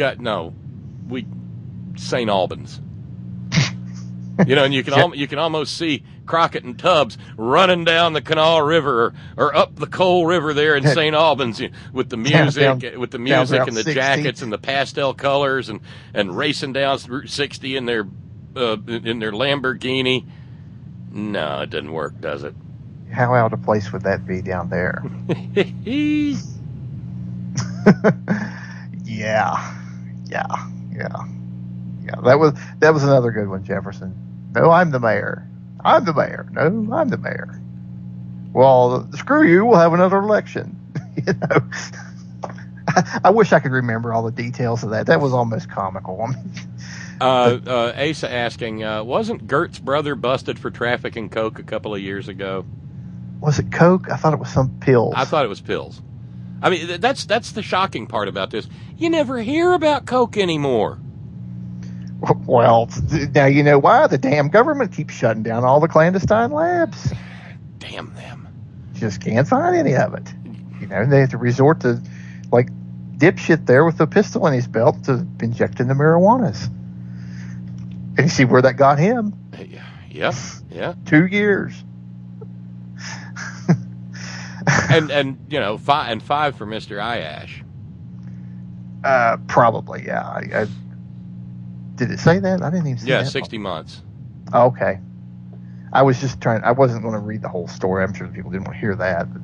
St. Albans. And you can almost see Crockett and Tubbs running down the Kanawha River or up the Cole River there in St. Albans with the music, and the 60. jackets and the pastel colors and racing down Route 60 in their Lamborghini. No, it doesn't work, does it? How out of place would that be down there? Yeah. That was another good one, Jefferson. No, I'm the mayor. I'm the mayor. No, I'm the mayor. Well, screw you. We'll have another election. I wish I could remember all the details of that. That was almost comical. Asa asking, wasn't Gert's brother busted for trafficking coke a couple of years ago? Was it coke? I thought it was some pills. I thought it was pills. I mean, that's the shocking part about this. You never hear about coke anymore. Well, now you know why. The damn government keeps shutting down all the clandestine labs. Damn them. Just can't find any of it. They have to resort to, like, dipshit there with a pistol in his belt to inject in the marijuanas. And you see where that got him? Yeah. 2 years. and 5 for Mr. Ayash. Probably, yeah. Did it say that? I didn't even see that. Yeah, 60 months. Oh, okay. I was just trying. I wasn't going to read the whole story. I'm sure people didn't want to hear that. But,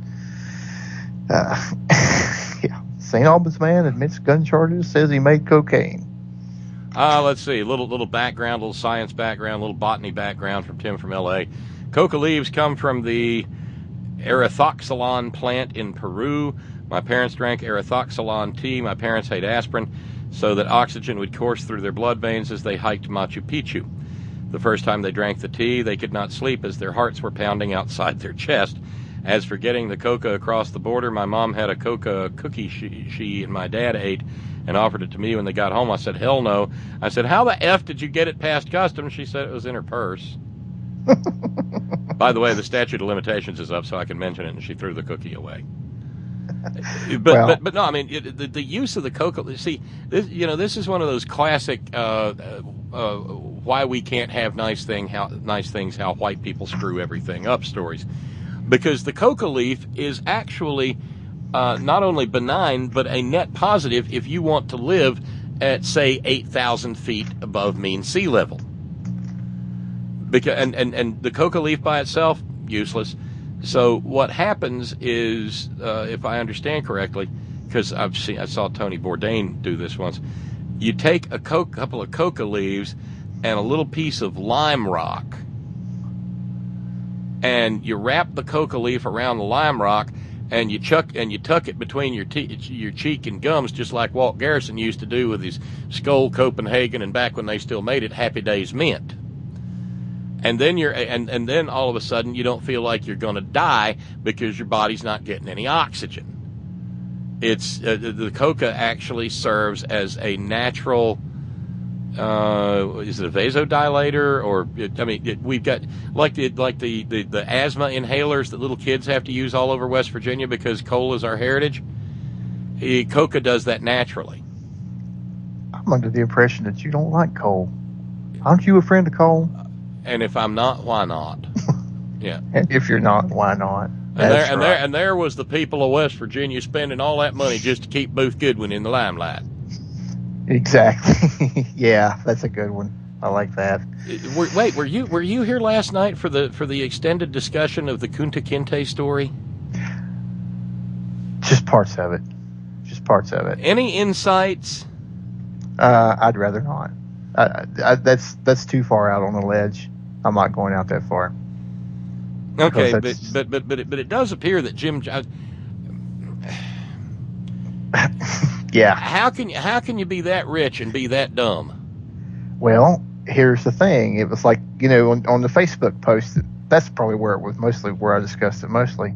yeah. St. Albans man admits gun charges, says he made cocaine. Let's see. Little background, little science background, little botany background from Tim from L.A. Coca leaves come from the erythoxylon plant in Peru. My parents drank erythoxylon tea. My parents ate aspirin so that oxygen would course through their blood veins as they hiked Machu Picchu. The first time they drank the tea, they could not sleep as their hearts were pounding outside their chest. As for getting the coca across the border, my mom had a coca cookie she and my dad ate and offered it to me when they got home. I said, hell no. I said, how the F did you get it past customs? She said it was in her purse. By the way, the statute of limitations is up, so I can mention it, and she threw the cookie away. But no, I mean the use of the coca. See, this is one of those classic why we can't have nice things, how white people screw everything up stories, because the coca leaf is actually not only benign but a net positive if you want to live at say 8,000 feet above mean sea level. Because and the coca leaf by itself useless. So what happens is, if I understand correctly, because I saw Tony Bourdain do this once, you take a couple of coca leaves and a little piece of lime rock, and you wrap the coca leaf around the lime rock, and you tuck it between your cheek and gums, just like Walt Garrison used to do with his Skull Copenhagen, and back when they still made it, Happy Days Mint. And then and then all of a sudden you don't feel like you're going to die because your body's not getting any oxygen. It's the coca actually serves as a natural. Is it a vasodilator or? We've got like the asthma inhalers that little kids have to use all over West Virginia because coal is our heritage. Coca does that naturally. I'm under the impression that you don't like coal. Aren't you a friend of coal? And if I'm not, why not? Yeah. And if you're not, why not? And there was the people of West Virginia spending all that money just to keep Booth Goodwin in the limelight. Exactly. Yeah, that's a good one. I like that. Wait, were you here last night for the extended discussion of the Kunta Kinte story? Just parts of it. Any insights? I'd rather not. That's too far out on the ledge. I'm not going out that far. Okay, but it does appear that Jim. Yeah. How can you be that rich and be that dumb? Well, here's the thing. It was like, on the Facebook post. That's probably where it was mostly where I discussed it mostly.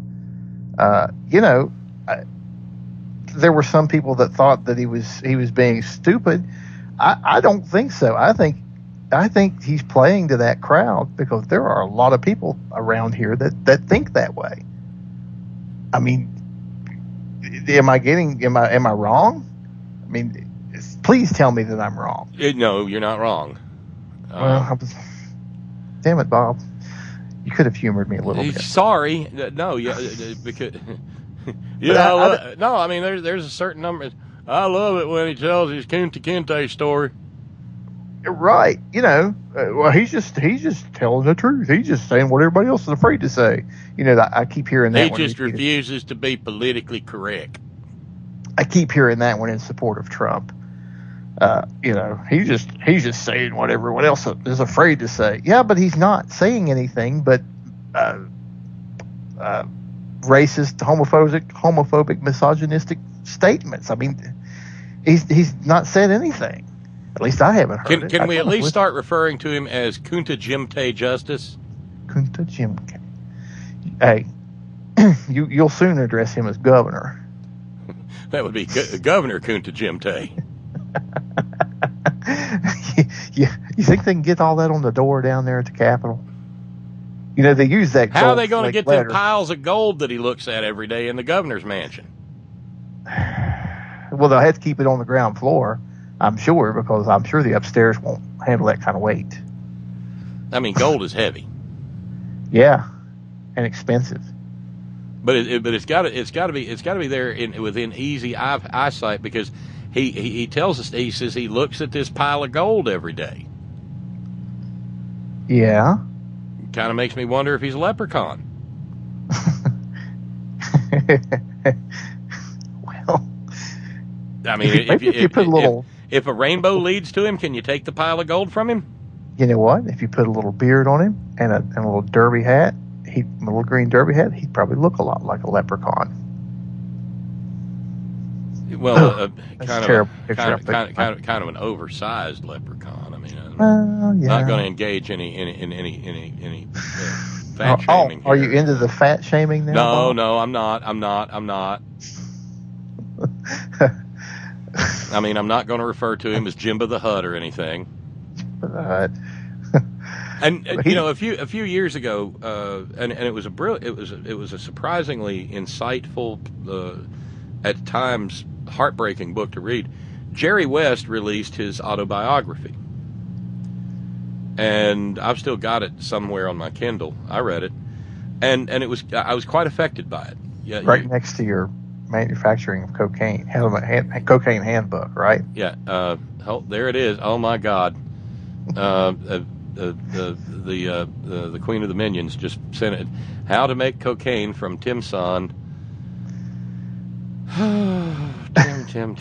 There were some people that thought that he was being stupid. I don't think so. I think he's playing to that crowd because there are a lot of people around here that think that way. I mean, am I wrong? I mean, please tell me that I'm wrong. No, you're not wrong. Damn it, Bob. You could have humored me a little bit. Sorry. No, because no, I mean there's a certain number. I love it when he tells his Kunta Kinte story. Right. Well, he's just telling the truth. He's just saying what everybody else is afraid to say. I keep hearing that. He just refuses to be politically correct. I keep hearing that one in support of Trump. He's just saying what everyone else is afraid to say. Yeah, but he's not saying anything but racist, homophobic, misogynistic statements. I mean, he's not said anything. At least I haven't heard it. Can we at least start referring to him as Kunta Jimte Justice? Kunta Jimte. Hey, you'll soon address him as governor. That would be Governor Kunta Jimte. You think they can get all that on the door down there at the Capitol? They use that. How are they going to get the piles of gold that he looks at every day in the governor's mansion? Well, they'll have to keep it on the ground floor, I'm sure, because I'm sure the upstairs won't handle that kind of weight. I mean, gold is heavy. Yeah, and expensive. But it's got to be there within easy eyesight because he tells us, he says he looks at this pile of gold every day. Yeah. Kind of makes me wonder if he's a leprechaun. Well, I mean, if a rainbow leads to him, can you take the pile of gold from him? You know what? If you put a little beard on him and a little derby hat, a little green derby hat, he'd probably look a lot like a leprechaun. Well, kind of an oversized leprechaun. I mean, I'm not going to engage in any fat shaming. Are you into the fat shaming now? No, I'm not. I mean, I'm not going to refer to him as Jimbo the Hutt or anything. And a few years ago, and it was a surprisingly insightful, at times heartbreaking book to read. Jerry West released his autobiography, and I've still got it somewhere on my Kindle. I read it, and I was quite affected by it. Yeah, next to your manufacturing of cocaine, cocaine handbook, right? Yeah. There it is. Oh my God. The Queen of the Minions just sent it. How to make cocaine from Tim Son. Tim.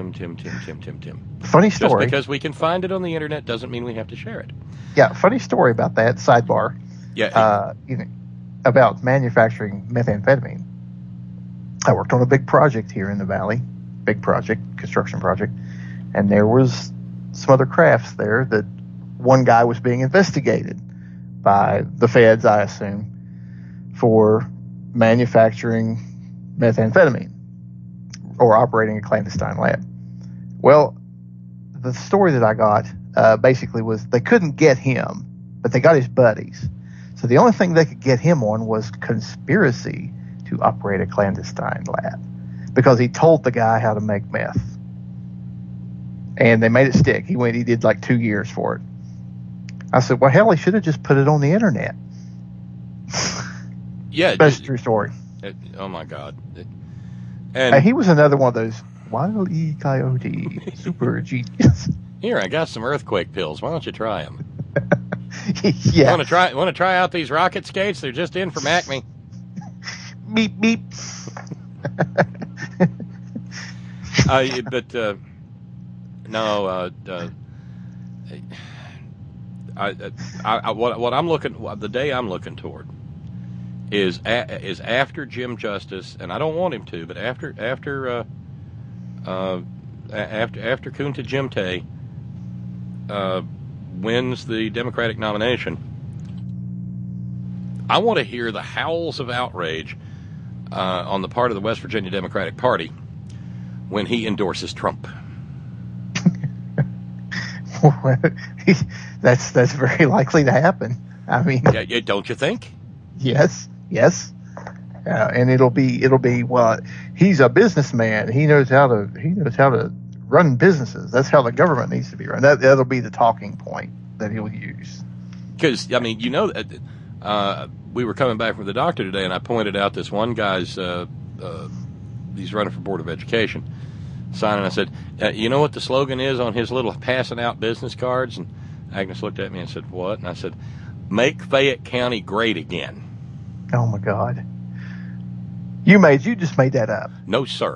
Funny story. Just because we can find it on the internet doesn't mean we have to share it. Yeah, funny story about that. Sidebar. Yeah. About manufacturing methamphetamine. I worked on a big project here in the Valley, construction project, and there was some other crafts there that one guy was being investigated by the feds, I assume, for manufacturing methamphetamine or operating a clandestine lab. Well, the story that I got basically was they couldn't get him, but they got his buddies. So the only thing they could get him on was conspiracy to operate a clandestine lab, because he told the guy how to make meth. And they made it stick. He did like 2 years for it. I said, well, hell, he should have just put it on the internet. Yeah. That's a true story. Oh, my God. And he was another one of those Wile E. Coyote super genius. Here, I got some earthquake pills. Why don't you try them? Yeah. Want to try out these rocket skates? They're just in from Acme. Beep, beep. What I'm looking, the day I'm looking toward is after Jim Justice, and I don't want him to, but after Kunta Jimte wins the Democratic nomination, I want to hear the howls of outrage on the part of the West Virginia Democratic Party when he endorses Trump. That's very likely to happen. I mean, yeah, don't you think? Yes. And it'll be well, he's a businessman. He knows how to run businesses. That's how the government needs to be run. That'll be the talking point that he'll use. Because I mean, we were coming back from the doctor today, and I pointed out this one guy's he's running for Board of Education sign, and I said, you know what the slogan is on his little passing out business cards? And Agnes looked at me and said, what? And I said, make Fayette County great again. Oh my God. You just made that up. No, sir.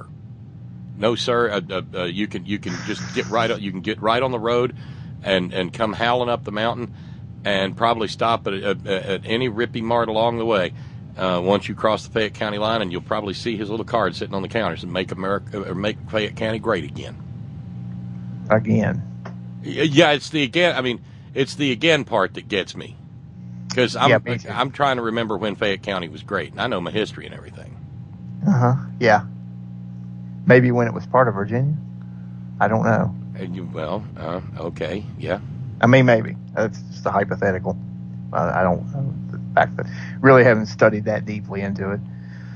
You can just get right on the road and come howling up the mountain and probably stop at any Rippy Mart along the way. Once you cross the Fayette County line, and you'll probably see his little card sitting on the counters and make Fayette County great again. Again. Yeah, it's the again. I mean, it's the again part that gets me, because I'm trying to remember when Fayette County was great, and I know my history and everything. Yeah. Maybe when it was part of Virginia. I don't know. Okay, yeah. I mean, maybe. That's just a hypothetical. I don't know the fact that really haven't studied that deeply into it.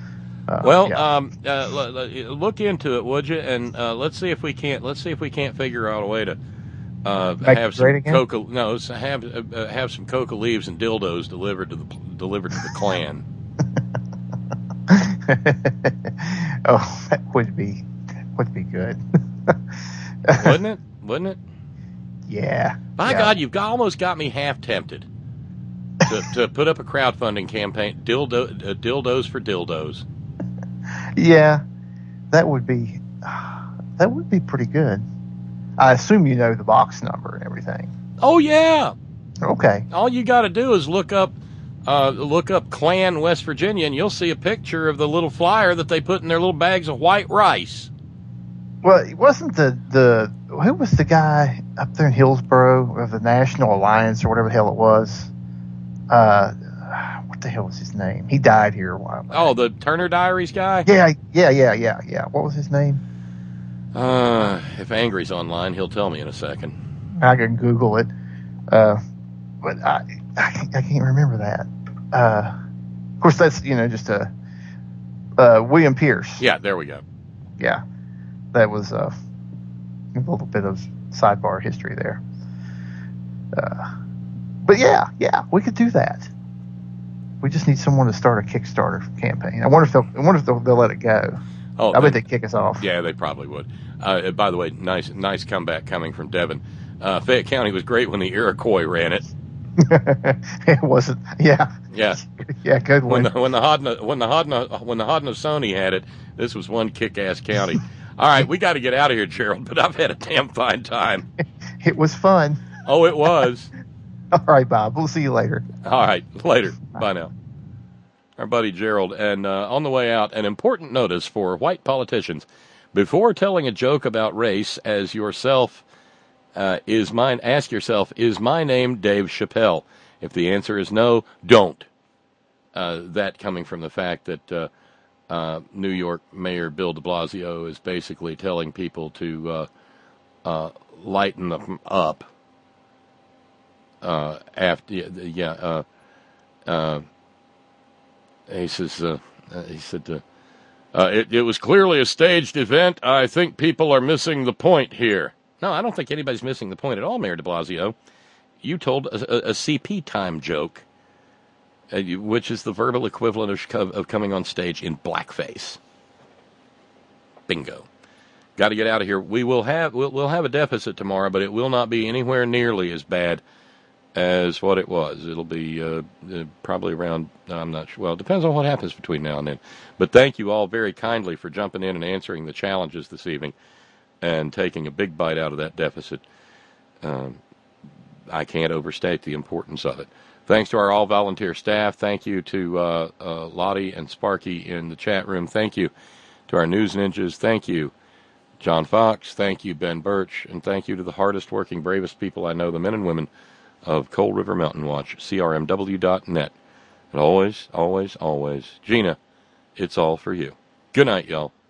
Look into it, would you? And let's see if we can't figure out a way to have some coca. No, have some coca leaves and dildos delivered to the Klan. Oh, that would be good. Wouldn't it? Yeah. By God, you've almost got me half tempted to put up a crowdfunding campaign, dildos for dildos. Yeah, that would be pretty good. I assume you know the box number and everything. Oh yeah. Okay. All you got to do is look up Klan West Virginia, and you'll see a picture of the little flyer that they put in their little bags of white rice. Well, it wasn't who was the guy up there in Hillsboro of the National Alliance or whatever the hell it was? What the hell was his name? He died here a while back. Oh, the Turner Diaries guy? Yeah. What was his name? If Angry's online, he'll tell me in a second. I can Google it. But I can't remember that. Of course, that's, just William Pierce. Yeah, there we go. Yeah. That was a little bit of sidebar history there. But yeah, we could do that. We just need someone to start a Kickstarter campaign. I wonder if they'll let it go. Oh, I bet they'd kick us off. Yeah, they probably would. By the way, nice comeback coming from Devin. Fayette County was great when the Iroquois ran it. It wasn't. Yeah. Yeah. Yeah. Good one. When the Haudenosaunee had it, this was one kick-ass county. All right, we got to get out of here, Gerald. But I've had a damn fine time. It was fun. Oh, it was. All right, Bob. We'll see you later. All right, later. Bye now. Our buddy Gerald. And on the way out, an important notice for white politicians: before telling a joke about race, ask yourself, is my name Dave Chappelle? If the answer is no, don't. That coming from the fact that New York Mayor Bill de Blasio is basically telling people to lighten them up. He said, it was clearly a staged event. I think people are missing the point here. No, I don't think anybody's missing the point at all, Mayor de Blasio. You told a CP time joke, which is the verbal equivalent of coming on stage in blackface. Bingo. Got to get out of here. We'll have a deficit tomorrow, but it will not be anywhere nearly as bad as what it was. It'll be probably around, I'm not sure. Well, it depends on what happens between now and then. But thank you all very kindly for jumping in and answering the challenges this evening and taking a big bite out of that deficit. I can't overstate the importance of it. Thanks to our all-volunteer staff. Thank you to Lottie and Sparky in the chat room. Thank you to our news ninjas. Thank you, John Fox. Thank you, Ben Birch. And thank you to the hardest working, bravest people I know, the men and women of Cold River Mountain Watch, crmw.net. And always, always, always, Gina, it's all for you. Good night, y'all.